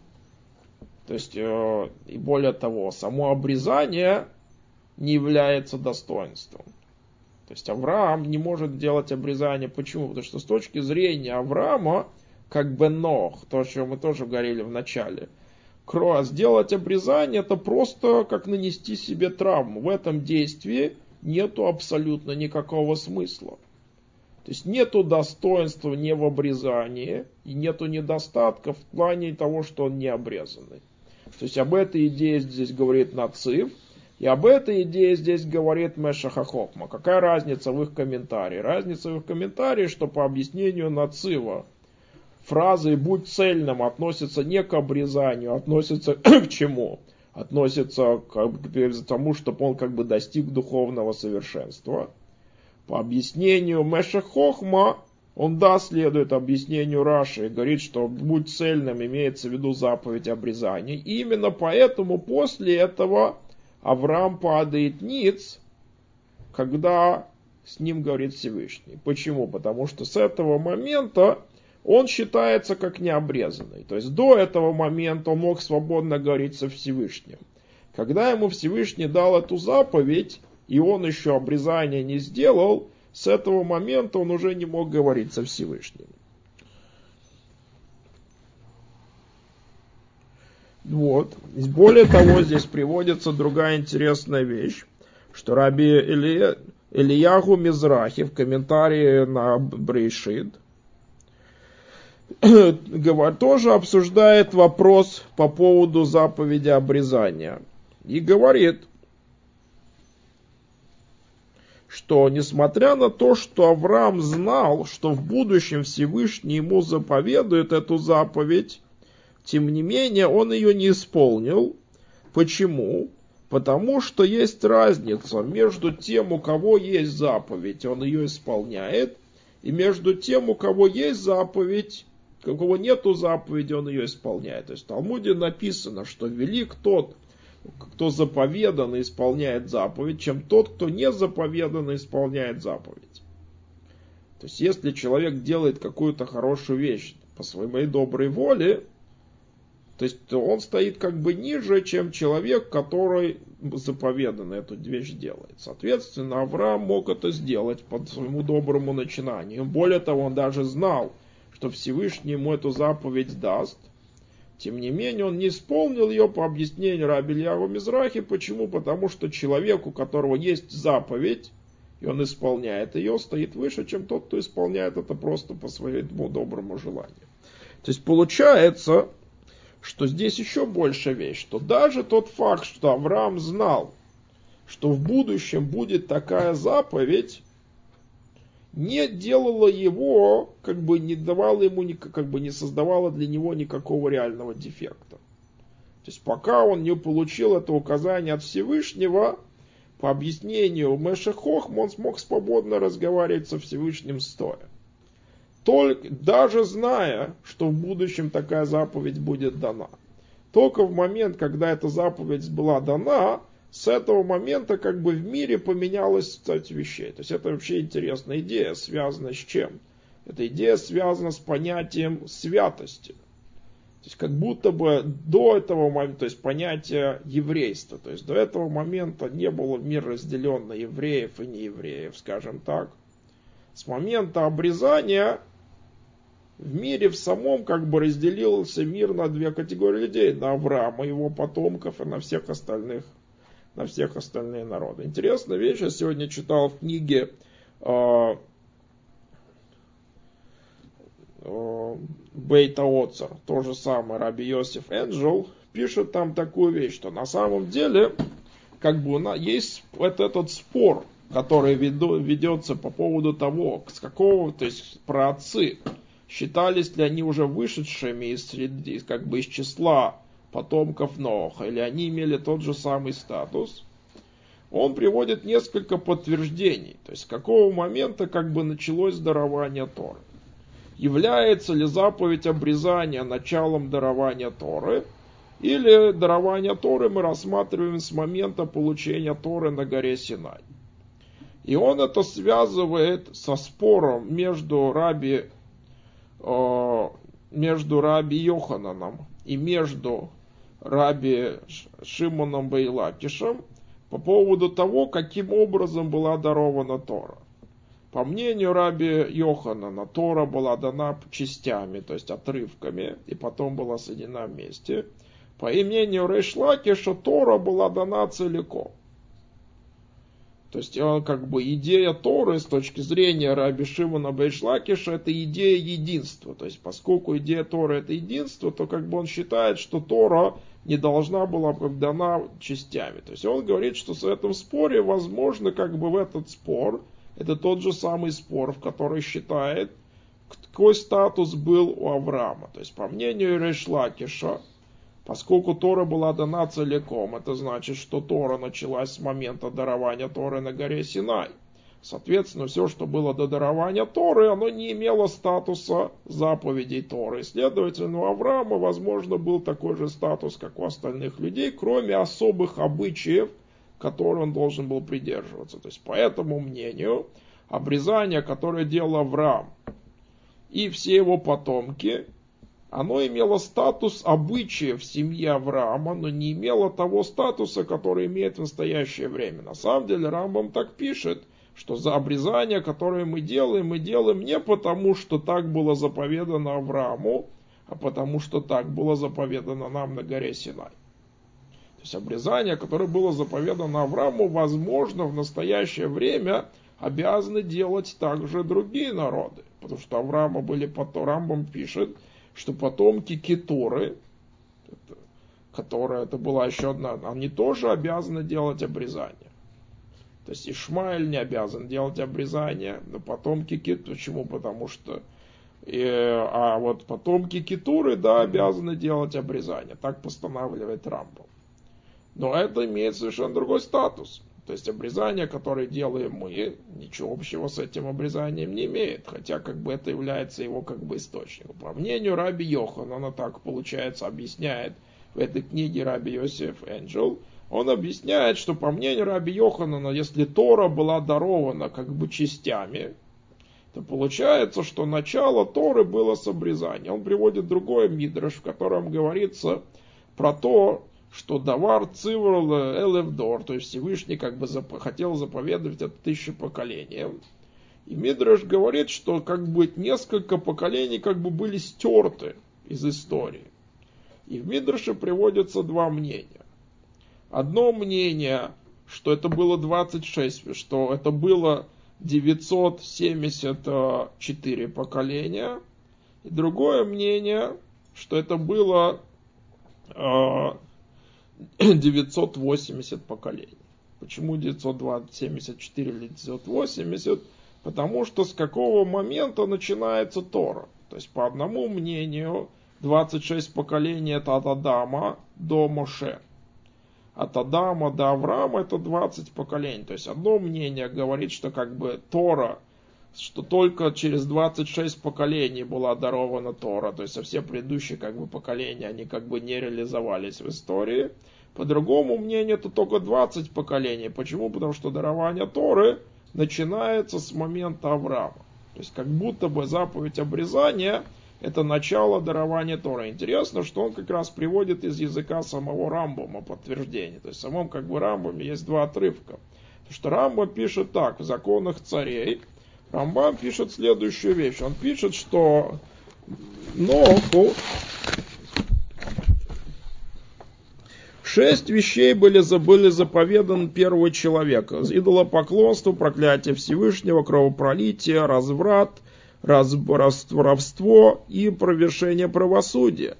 То есть, э, и более того, само обрезание не является достоинством. То есть Авраам не может делать обрезание. Почему? Потому что с точки зрения Авраама, как бы Нох, то, о чем мы тоже говорили в начале, сделать обрезание — это просто как нанести себе травму. В этом действии нету абсолютно никакого смысла. То есть нету достоинства не в обрезании, и нету недостатков в плане того, что он не обрезанный. То есть об этой идее здесь говорит Нацив, и об этой идее здесь говорит Мешах ха-Хохма. Какая разница в их комментарии? Разница в их комментарии, что по объяснению Нацива фразы «будь цельным» относятся не к обрезанию, относятся к чему? Относятся к тому, чтобы он как бы достиг духовного совершенства. По объяснению Мешах Хохма, он да, следует объяснению Раши и говорит, что «будь цельным» имеется в виду заповедь обрезания. И именно поэтому после этого Авраам падает ниц, когда с ним говорит Всевышний. Почему? Потому что с этого момента он считается как необрезанный. То есть до этого момента он мог свободно говорить со Всевышним. Когда ему Всевышний дал эту заповедь, и он еще обрезание не сделал, с этого момента он уже не мог говорить со Всевышним. Вот. Более того, здесь приводится другая интересная вещь, что Раби Или... Ильяху Мизрахи в комментарии на Брейшит тоже обсуждает вопрос по поводу заповеди обрезания. И говорит, что несмотря на то, что Авраам знал, что в будущем Всевышний ему заповедует эту заповедь, тем не менее он ее не исполнил. Почему? Потому что есть разница между тем, у кого есть заповедь, он ее исполняет, и между тем, у кого есть заповедь, у кого нету заповеди, он ее исполняет. То есть в Талмуде написано, что велик тот, кто заповедан и исполняет заповедь, чем тот, кто не заповедан и исполняет заповедь. То есть если человек делает какую-то хорошую вещь по своей доброй воле, то есть он стоит как бы ниже, чем человек, который заповедан эту вещь делает. Соответственно, Авраам мог это сделать по своему доброму начинанию. Более того, он даже знал, что Всевышний ему эту заповедь даст. Тем не менее, он не исполнил ее по объяснению Раби Ильяху Мизрахи. Почему? Потому что человек, у которого есть заповедь, и он исполняет ее, стоит выше, чем тот, кто исполняет это просто по своему доброму желанию. То есть получается, что здесь еще больше вещь, что даже тот факт, что Авраам знал, что в будущем будет такая заповедь, не делала его, как бы не давала ему, как бы не создавала для него никакого реального дефекта. То есть пока он не получил это указание от Всевышнего, по объяснению Мешех Хохма, он смог свободно разговаривать со Всевышним стоя. Только, даже зная, что в будущем такая заповедь будет дана. Только в момент, когда эта заповедь была дана, с этого момента как бы в мире поменялась цепь вещей. То есть это вообще интересная идея, связана с чем? Эта идея связана с понятием святости. То есть как будто бы до этого момента, то есть понятие еврейства, то есть до этого момента не было мир разделен на евреев и неевреев, скажем так. С момента обрезания в мире в самом как бы разделился мир на две категории людей, на Авраама, его потомков и на всех остальных, на всех остальные народы. Интересная вещь, я сегодня читал в книге э, Бейта Оцер, то же самое, Раби Йосеф Энджел, пишет там такую вещь, что на самом деле, как бы есть вот этот спор, который веду, ведется по поводу того, с какого, то есть праотцы, считались ли они уже вышедшими из среды, как бы из числа потомков Ноаха, или они имели тот же самый статус. Он приводит несколько подтверждений, то есть с какого момента как бы началось дарование Торы. Является ли заповедь обрезания началом дарования Торы, или дарование Торы мы рассматриваем с момента получения Торы на горе Синай. И он это связывает со спором между Раби, э, между Раби Йохананом и между Раби Шимоном бен Лакишем по поводу того, каким образом была дарована Тора. По мнению Раби Йоханана, Тора была дана частями, то есть отрывками, и потом была соединена вместе. По мнению Рейш Лакиша, Тора была дана целиком. То есть, как бы идея Торы с точки зрения Раби Шимона бен Лакиша, это идея единства. То есть, поскольку идея Торы это единство, то как бы он считает, что Тора не должна была быть дана частями. То есть, он говорит, что в этом споре, возможно, как бы в этот спор, это тот же самый спор, в который считает, какой статус был у Авраама. То есть, по мнению Рейш Лакиша, поскольку Тора была дана целиком, это значит, что Тора началась с момента дарования Торы на горе Синай. Соответственно, все, что было до дарования Торы, оно не имело статуса заповедей Торы. Следовательно, у Авраама, возможно, был такой же статус, как у остальных людей, кроме особых обычаев, которым он должен был придерживаться. То есть, по этому мнению, обрезание, которое делал Авраам и все его потомки, оно имело статус обычая в семье Авраама, но не имело того статуса, который имеет в настоящее время. На самом деле Рамбам так пишет, что за обрезание, которое мы делаем, мы делаем не потому, что так было заповедано Аврааму, а потому, что так было заповедано нам на горе Синай. То есть обрезание, которое было заповедано Аврааму, возможно, в настоящее время обязаны делать также другие народы. Потому что Авраама были потом, Рамбам пишет, что потомки Кетуры, это, которая это была еще одна, они тоже обязаны делать обрезание. То есть Ишмаэль не обязан делать обрезание, но потомки Кетуры, почему? Потому что э, а вот потомки Кетуры, да, обязаны делать обрезание. Так постанавливает Рамбам. Но это имеет совершенно другой статус. То есть обрезание, которое делаем мы, ничего общего с этим обрезанием не имеет. Хотя как бы это является его как бы источником. По мнению Раби Йоханана, так получается объясняет в этой книге Раби Йосеф Энджел, он объясняет, что по мнению Раби Йоханана, если Тора была дарована как бы частями, то получается, что начало Торы было с обрезания. Он приводит другой мидраш, в котором говорится про то, что давар циврл элевдор, то есть Всевышний как бы зап- хотел заповедовать это тысячи поколениям. И Мидраш говорит, что как бы несколько поколений как бы были стерты из истории. И в Мидраше приводятся два мнения. Одно мнение, что это было двадцать шесть, что это было девятьсот семьдесят четыре поколения. И другое мнение, что это было девятьсот восемьдесят поколений. Почему девятьсот семьдесят четыре или девятьсот восемьдесят? Потому что с какого момента начинается Тора? То есть, по одному мнению, двадцать шесть поколений это от Адама до Моше. От Адама до Авраама это двадцать поколений. То есть, одно мнение говорит, что как бы Тора, что только через двадцать шесть поколений была дарована Тора. То есть, а все предыдущие как бы поколения, они как бы не реализовались в истории. По другому мнению, это только двадцать поколений. Почему? Потому что дарование Торы начинается с момента Авраама. То есть, как будто бы заповедь обрезания – это начало дарования Торы. Интересно, что он как раз приводит из языка самого Рамбама подтверждение. То есть, в самом как бы Рамбаме есть два отрывка. Потому что Рамбам пишет так, в законах царей, Рамбам пишет следующую вещь. Он пишет, что Ноху шесть вещей были, были заповеданы первого человека. Идолопоклонство, проклятие Всевышнего, кровопролитие, разврат, раз, воровство и провершение правосудия.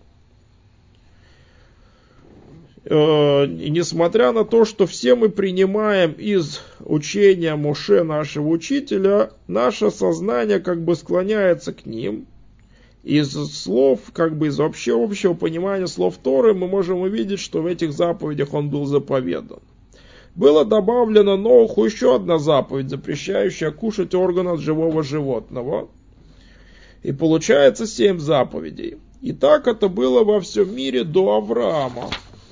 Э, и несмотря на то, что все мы принимаем из учения Моше, нашего учителя, наше сознание как бы склоняется к ним. Из слов, как бы из вообще общего понимания слов Торы, мы можем увидеть, что в этих заповедях он был заповедан. Было добавлено Ноху еще одна заповедь, запрещающая кушать орган от живого животного. И получается семь заповедей. И так это было во всем мире до Авраама.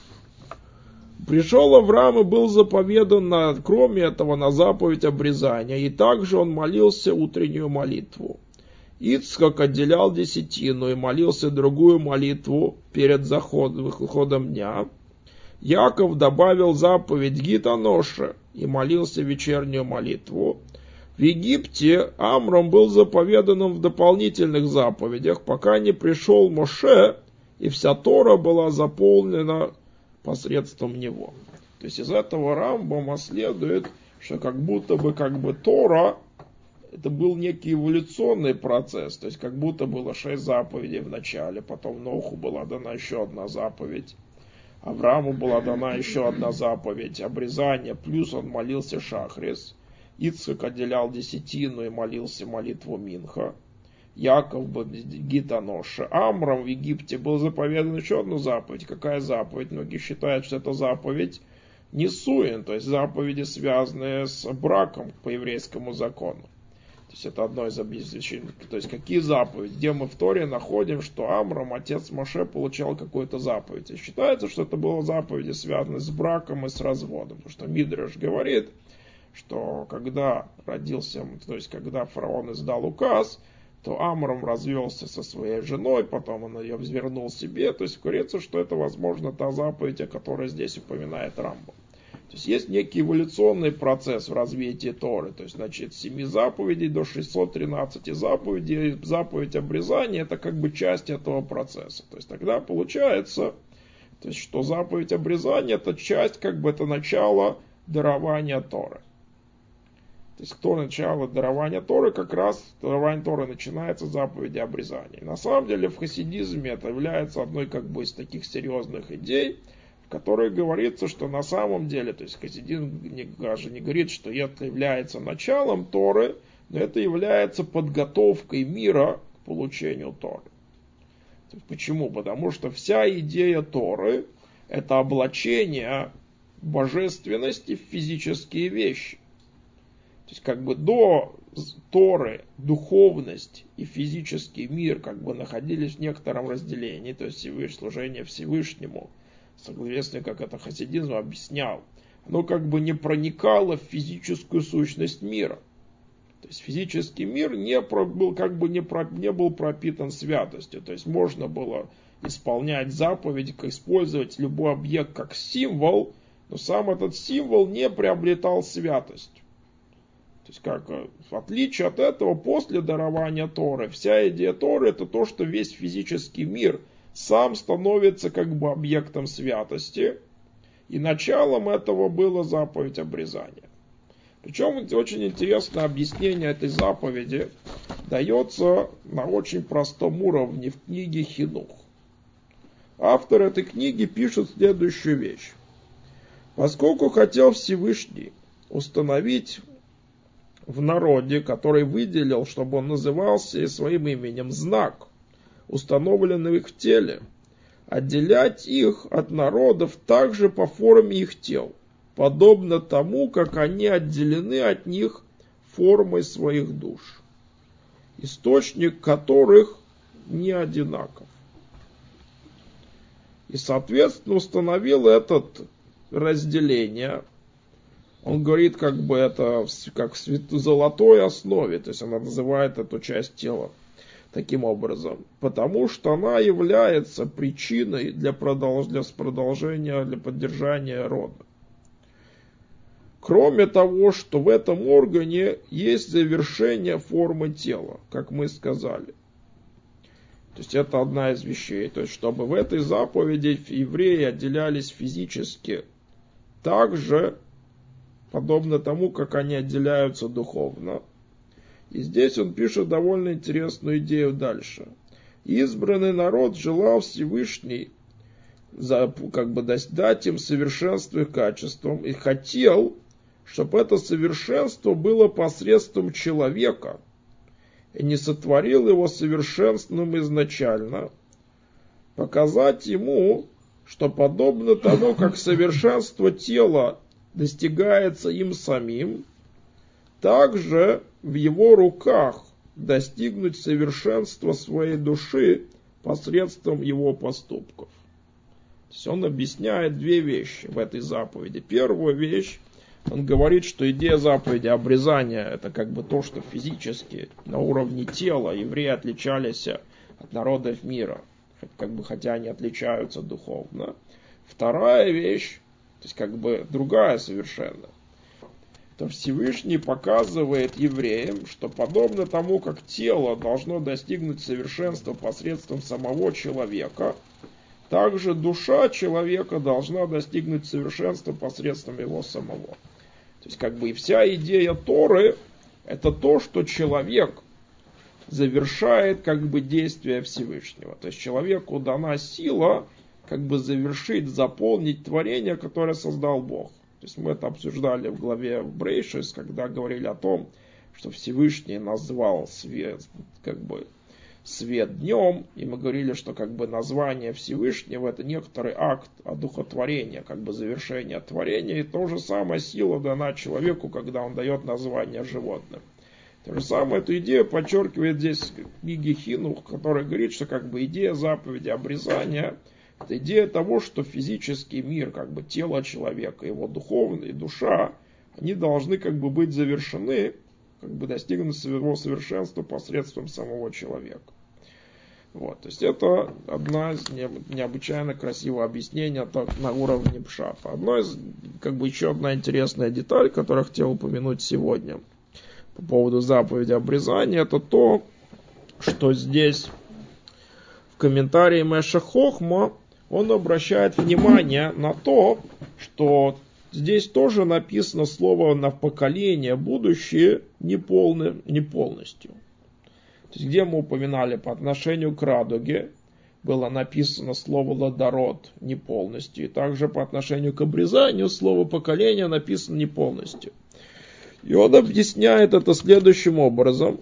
Пришел Авраам и был заповедан, на, кроме этого, на заповедь обрезания. И также он молился утреннюю молитву. Ицхак отделял десятину и молился другую молитву перед заходом, выходом дня. Яков добавил заповедь Гитаноше и молился вечернюю молитву. В Египте Амрам был заповеданным в дополнительных заповедях, пока не пришел Моше, и вся Тора была заполнена посредством него. То есть из этого Рамбама следует, что как будто бы как бы Тора это был некий эволюционный процесс, то есть как будто было шесть заповедей в начале, потом Ноху была дана еще одна заповедь, Аврааму была дана еще одна заповедь, обрезание, плюс он молился Шахрис, Ицхак отделял десятину и молился молитву Минха, Яков был Гитаноша, Амрам в Египте был заповедан еще одну заповедь. Какая заповедь? Многие считают, что это заповедь Нисуин, то есть заповеди, связанные с браком по еврейскому закону. То есть это одно из объяснений. То есть какие заповеди? Где мы в Торе находим, что Амрам, отец Моше, получал какую-то заповедь. И считается, что это было заповеди, связанные с браком и с разводом. Потому что Мидраш говорит, что когда родился, то есть когда фараон издал указ, то Амрам развелся со своей женой, потом он ее вернул себе. То есть говорится, что это, возможно, та заповедь, о которой здесь упоминает Рамбам. То есть есть некий эволюционный процесс в развитии Торы. То есть, значит, с семи заповедей до шестисот тринадцати заповедей, заповедь обрезания, это как бы часть этого процесса. То есть тогда получается, то есть, что заповедь обрезания это часть, как бы это начало дарования Торы. То есть кто начало дарования Торы, как раз дарование Торы начинается с заповеди обрезания. На самом деле в хасидизме это является одной как бы из таких серьезных идей, в которой говорится, что на самом деле, то есть хасидизм даже не говорит, что это является началом Торы, но это является подготовкой мира к получению Торы. Почему? Потому что вся идея Торы это облачение божественности в физические вещи. То есть как бы до Торы духовность и физический мир как бы находились в некотором разделении, то есть служение Всевышнему, согласно как это хасидизм объяснял, оно как бы не проникало в физическую сущность мира. То есть физический мир не был, как бы не, про, не был пропитан святостью. То есть можно было исполнять заповедь, использовать любой объект как символ, но сам этот символ не приобретал святость. То есть как, в отличие от этого, после дарования Торы, вся идея Торы это то, что весь физический мир сам становится как бы объектом святости. И началом этого была заповедь обрезания. Причем очень интересное объяснение этой заповеди дается на очень простом уровне в книге Хинух. Автор этой книги пишет следующую вещь. Поскольку хотел Всевышний установить в народе, который выделил, чтобы он назывался своим именем, знак, установленный в их теле, отделять их от народов также по форме их тел, подобно тому, как они отделены от них формой своих душ, источник которых не одинаков. И, соответственно, установил это разделение. Он говорит, как бы это как в золотой основе, то есть она называет эту часть тела таким образом, потому что она является причиной для, продолж... для продолжения, для поддержания рода. Кроме того, что в этом органе есть завершение формы тела, как мы сказали. То есть это одна из вещей. То есть чтобы в этой заповеди евреи отделялись физически, также подобно тому, как они отделяются духовно. И здесь он пишет довольно интересную идею дальше. Избранный народ желал Всевышний за, как бы дать им совершенство их качеством и хотел, чтобы это совершенство было посредством человека, и не сотворил его совершенственным изначально, показать ему, что подобно тому, как совершенство тела достигается им самим, также в его руках достигнуть совершенства своей души посредством его поступков. То есть он объясняет две вещи в этой заповеди. Первая вещь, он говорит, что идея заповеди обрезания — это как бы то, что физически на уровне тела евреи отличались от народов мира, как бы хотя они отличаются духовно. Вторая вещь, то есть как бы другая совершенно, то Всевышний показывает евреям, что подобно тому, как тело должно достигнуть совершенства посредством самого человека, также душа человека должна достигнуть совершенства посредством его самого. То есть как бы и вся идея Торы — это то, что человек завершает как бы действие Всевышнего. То есть человеку дана сила как бы завершить, заполнить творение, которое создал Бог. То есть мы это обсуждали в главе Брейшис, когда говорили о том, что Всевышний назвал свет, как бы, свет днем, и мы говорили, что как бы название Всевышнего — это некоторый акт одухотворения, как бы завершения творения, и то же самое сила дана человеку, когда он дает название животным. То же самое эту идею подчеркивает здесь книги Хинух, который говорит, что как бы идея заповеди обрезания — это идея того, что физический мир, как бы тело человека, его духовная душа, они должны как бы быть завершены, как бы достигнуть своего совершенства посредством самого человека. Вот, то есть это одна из необычайно красивого объяснения на уровне пшата. Одно из, как бы еще одна интересная деталь, которую я хотел упомянуть сегодня по поводу заповеди обрезания, это то, что здесь в комментарии Меша Хохма он обращает внимание на то, что здесь тоже написано слово на поколение будущее не, полное, не полностью. То есть где мы упоминали по отношению к радуге, было написано слово ладород не полностью. И также по отношению к обрезанию слово поколение написано не полностью. И он объясняет это следующим образом.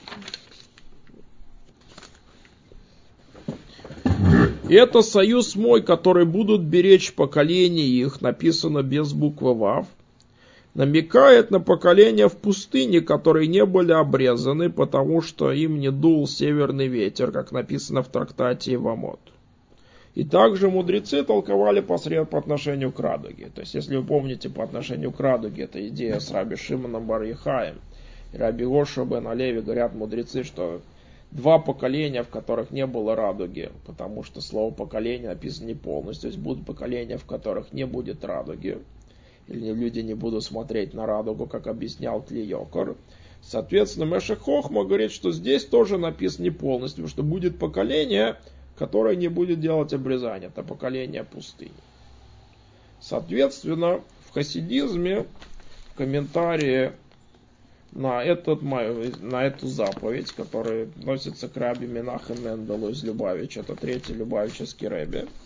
И это союз мой, который будут беречь поколения их, написано без буквы Вав, намекает на поколения в пустыне, которые не были обрезаны, потому что им не дул северный ветер, как написано в трактате Ивамот. И также мудрецы толковали посред по отношению к радуге. То есть, если вы помните, по отношению к радуге, это идея с Раби Шимоном бар Йохаем и Раби Йошуа бен Алеви, говорят мудрецы, что два поколения, в которых не было радуги, потому что слово поколение написано не полностью, то есть будут поколения, в которых не будет радуги, или люди не будут смотреть на радугу, как объяснял Кли Йокор. Соответственно, Меша Хохма говорит, что здесь тоже написано не полностью, что будет поколение, которое не будет делать обрезание, это поколение пустыни. Соответственно, в хасидизме, в комментарии на, этот, на эту заповедь, которая относится к Раби Менахем Менделу из Любавича, это третий любавический рэбби,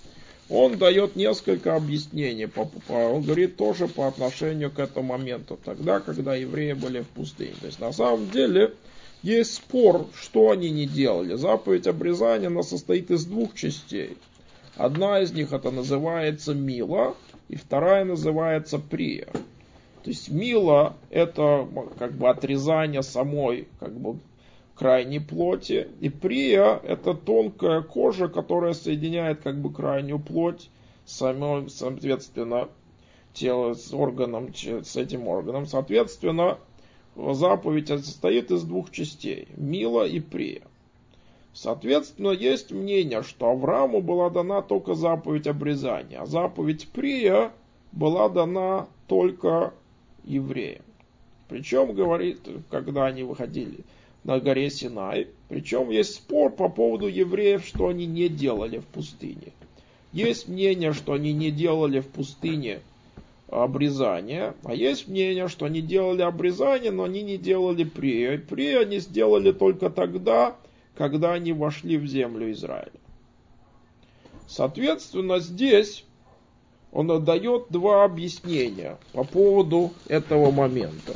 он дает несколько объяснений. Он говорит тоже по отношению к этому моменту, тогда, когда евреи были в пустыне. То есть на самом деле есть спор, что они не делали. Заповедь обрезания, она состоит из двух частей. Одна из них это называется мила, и вторая называется прия. То есть мила это как бы отрезание самой как бы крайней плоти, и прия это тонкая кожа, которая соединяет как бы крайнюю плоть самой, соответственно, тело с органом, с этим органом. Соответственно, заповедь состоит из двух частей: мила и прия. Соответственно, есть мнение, что Аврааму была дана только заповедь обрезания, а заповедь прия была дана только евреям. Причем, говорит, когда они выходили на горе Синай, причем есть спор по поводу евреев, что они не делали в пустыне. Есть мнение, что они не делали в пустыне обрезание, а есть мнение, что они делали обрезание, но они не делали прия. Прия они сделали только тогда, когда они вошли в землю Израиля. Соответственно, здесь он дает два объяснения по поводу этого момента.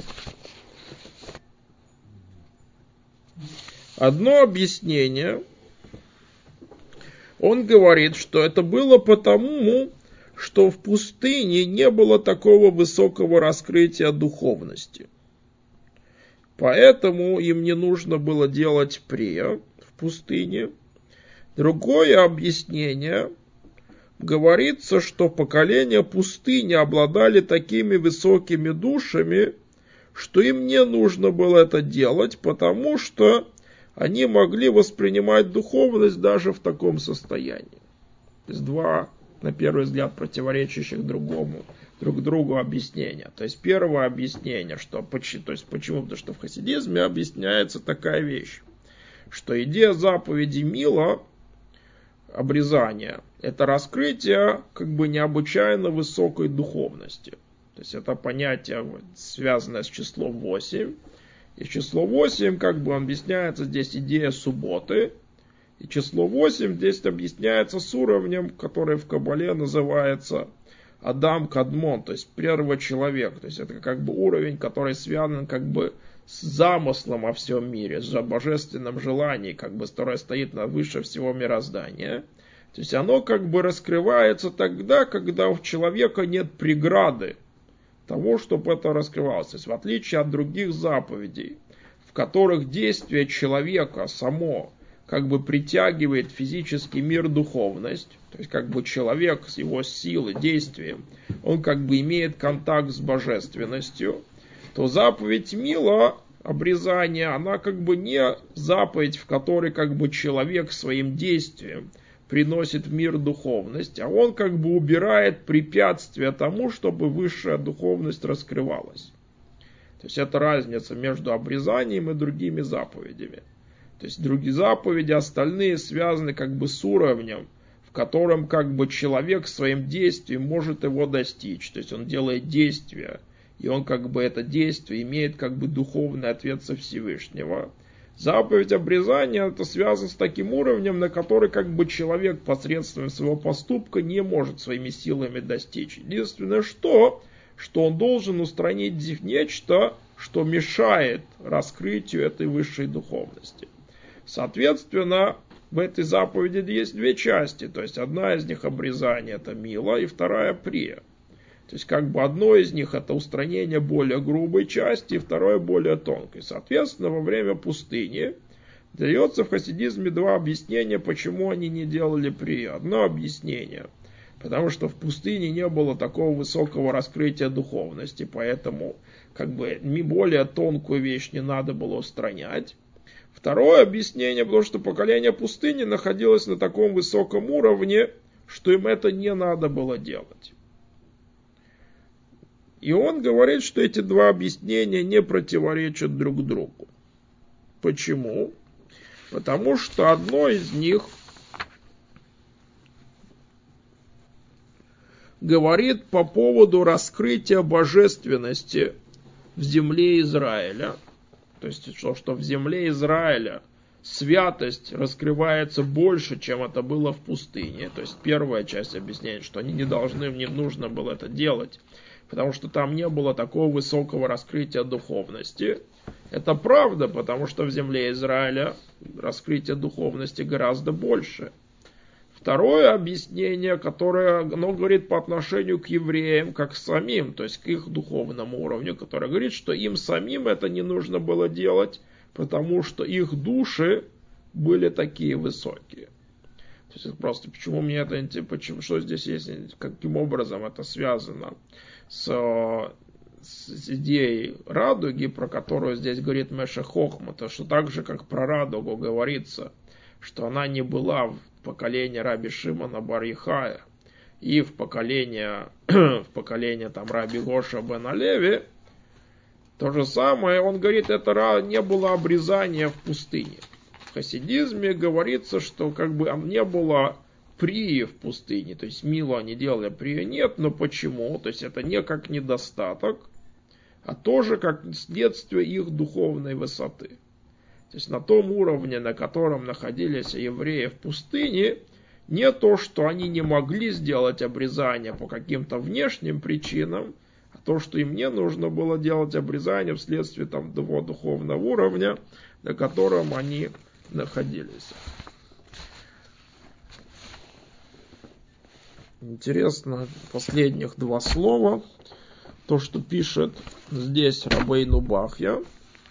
Одно объяснение, он говорит, что это было потому, что в пустыне не было такого высокого раскрытия духовности. Поэтому им не нужно было делать прия в пустыне. Другое объяснение, говорится, что поколения пустыни обладали такими высокими душами, что им не нужно было это делать, потому что они могли воспринимать духовность даже в таком состоянии. То есть два, на первый взгляд, противоречащих другому, друг другу объяснения. То есть первое объяснение, что, то есть почему? Потому что в хасидизме объясняется такая вещь, что идея заповеди мила, обрезания, это раскрытие как бы необычайно высокой духовности. То есть это понятие, связанное с числом восемь. И число восемь, как бы объясняется здесь идея субботы. И число восемь здесь объясняется с уровнем, который в Кабале называется Адам Кадмон, то есть первый человек. То есть это как бы уровень, который связан как бы с замыслом о всем мире, с божественным желанием, как бы, которое стоит на выше всего мироздания. То есть оно как бы раскрывается тогда, когда у человека нет преграды того, чтобы это раскрывалось. То есть в отличие от других заповедей, в которых действие человека само как бы притягивает физический мир духовность, то есть как бы человек с его силой, действием, он как бы имеет контакт с божественностью, то заповедь мила, обрезание, она как бы не заповедь, в которой как бы человек своим действием приносит в мир духовность, а он как бы убирает препятствия тому, чтобы высшая духовность раскрывалась. То есть это разница между обрезанием и другими заповедями. То есть другие заповеди, остальные связаны как бы с уровнем, в котором как бы человек своим действием может его достичь. То есть он делает действия, и он как бы это действие имеет как бы духовный ответ со Всевышнего. Заповедь обрезания это связано с таким уровнем, на который как бы человек посредством своего поступка не может своими силами достичь. Единственное, что, что он должен устранить нечто, что мешает раскрытию этой высшей духовности. Соответственно, в этой заповеди есть две части. То есть одна из них обрезание, это мила, и вторая прия. То есть как бы одно из них это устранение более грубой части, и второе более тонкой. Соответственно, во время пустыни дается в хасидизме два объяснения, почему они не делали прия. Одно объяснение, потому что в пустыне не было такого высокого раскрытия духовности, поэтому как бы более тонкую вещь не надо было устранять. Второе объяснение, потому что поколение пустыни находилось на таком высоком уровне, что им это не надо было делать. И он говорит, что эти два объяснения не противоречат друг другу. Почему? Потому что одно из них говорит по поводу раскрытия божественности в земле Израиля. То есть, что, что в земле Израиля святость раскрывается больше, чем это было в пустыне. То есть первая часть объясняет, что они не должны, им не нужно было это делать, потому что там не было такого высокого раскрытия духовности. Это правда, потому что в земле Израиля раскрытие духовности гораздо больше. Второе объяснение, которое оно говорит по отношению к евреям, как самим, то есть к их духовному уровню, которое говорит, что им самим это не нужно было делать, потому что их души были такие высокие. То есть просто почему мне это, почему, что здесь есть, каким образом это связано с, с идеей радуги, про которую здесь говорит Мешech Хохма, то что так же, как про радугу говорится, что она не была в поколении Раби Шимона бар Йохая и в поколение, в поколение там Раби Гоша бен Алеви, то же самое, он говорит, это не было обрезания в пустыне. В хасидизме говорится, что как бы не было прии в пустыне, то есть мило они делали, прии нет, но почему? То есть это не как недостаток, а тоже как следствие их духовной высоты. То есть на том уровне, на котором находились евреи в пустыне, не то, что они не могли сделать обрезание по каким-то внешним причинам, а то, что им не нужно было делать обрезание вследствие там, того духовного уровня, на котором они находились. Интересно, последних два слова. То, что пишет здесь Рабейну Бахья.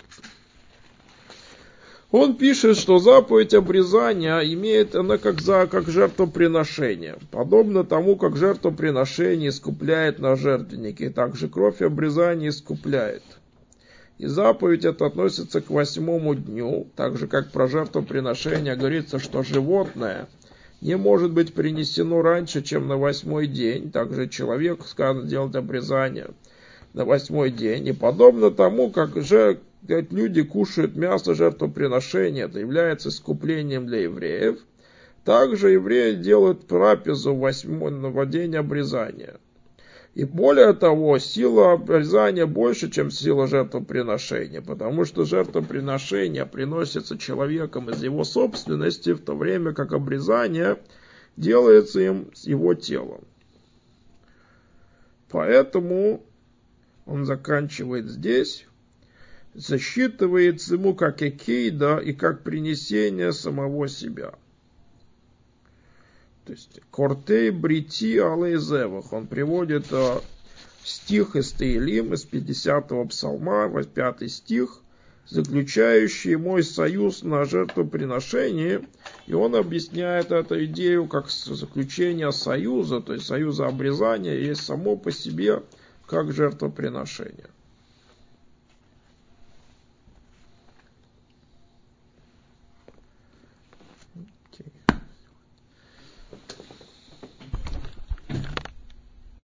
Он пишет, что заповедь обрезания имеет она как, за, как жертвоприношение. Подобно тому, как жертвоприношение искупляет на жертвеннике, так же кровь обрезания искупляет. И заповедь эта относится к восьмому дню, так же как про жертвоприношение говорится, что животное не может быть принесено раньше, чем на восьмой день. Также человеку сказано делать обрезание на восьмой день. И подобно тому, как же люди кушают мясо жертвоприношения, это является искуплением для евреев. Также евреи делают трапезу в восьмой день обрезания. И более того, сила обрезания больше, чем сила жертвоприношения, потому что жертвоприношение приносится человеком из его собственности, в то время как обрезание делается им с его телом. Поэтому он заканчивает здесь, засчитывается ему как экейда и как принесение самого себя. То есть, кортей брити алейзевах. Он приводит э, стих из Теилим, из пятидесятого псалма, пятый стих, заключающий мой союз на жертвоприношении. И он объясняет эту идею как заключение союза, то есть союза обрезания, есть само по себе как жертвоприношение.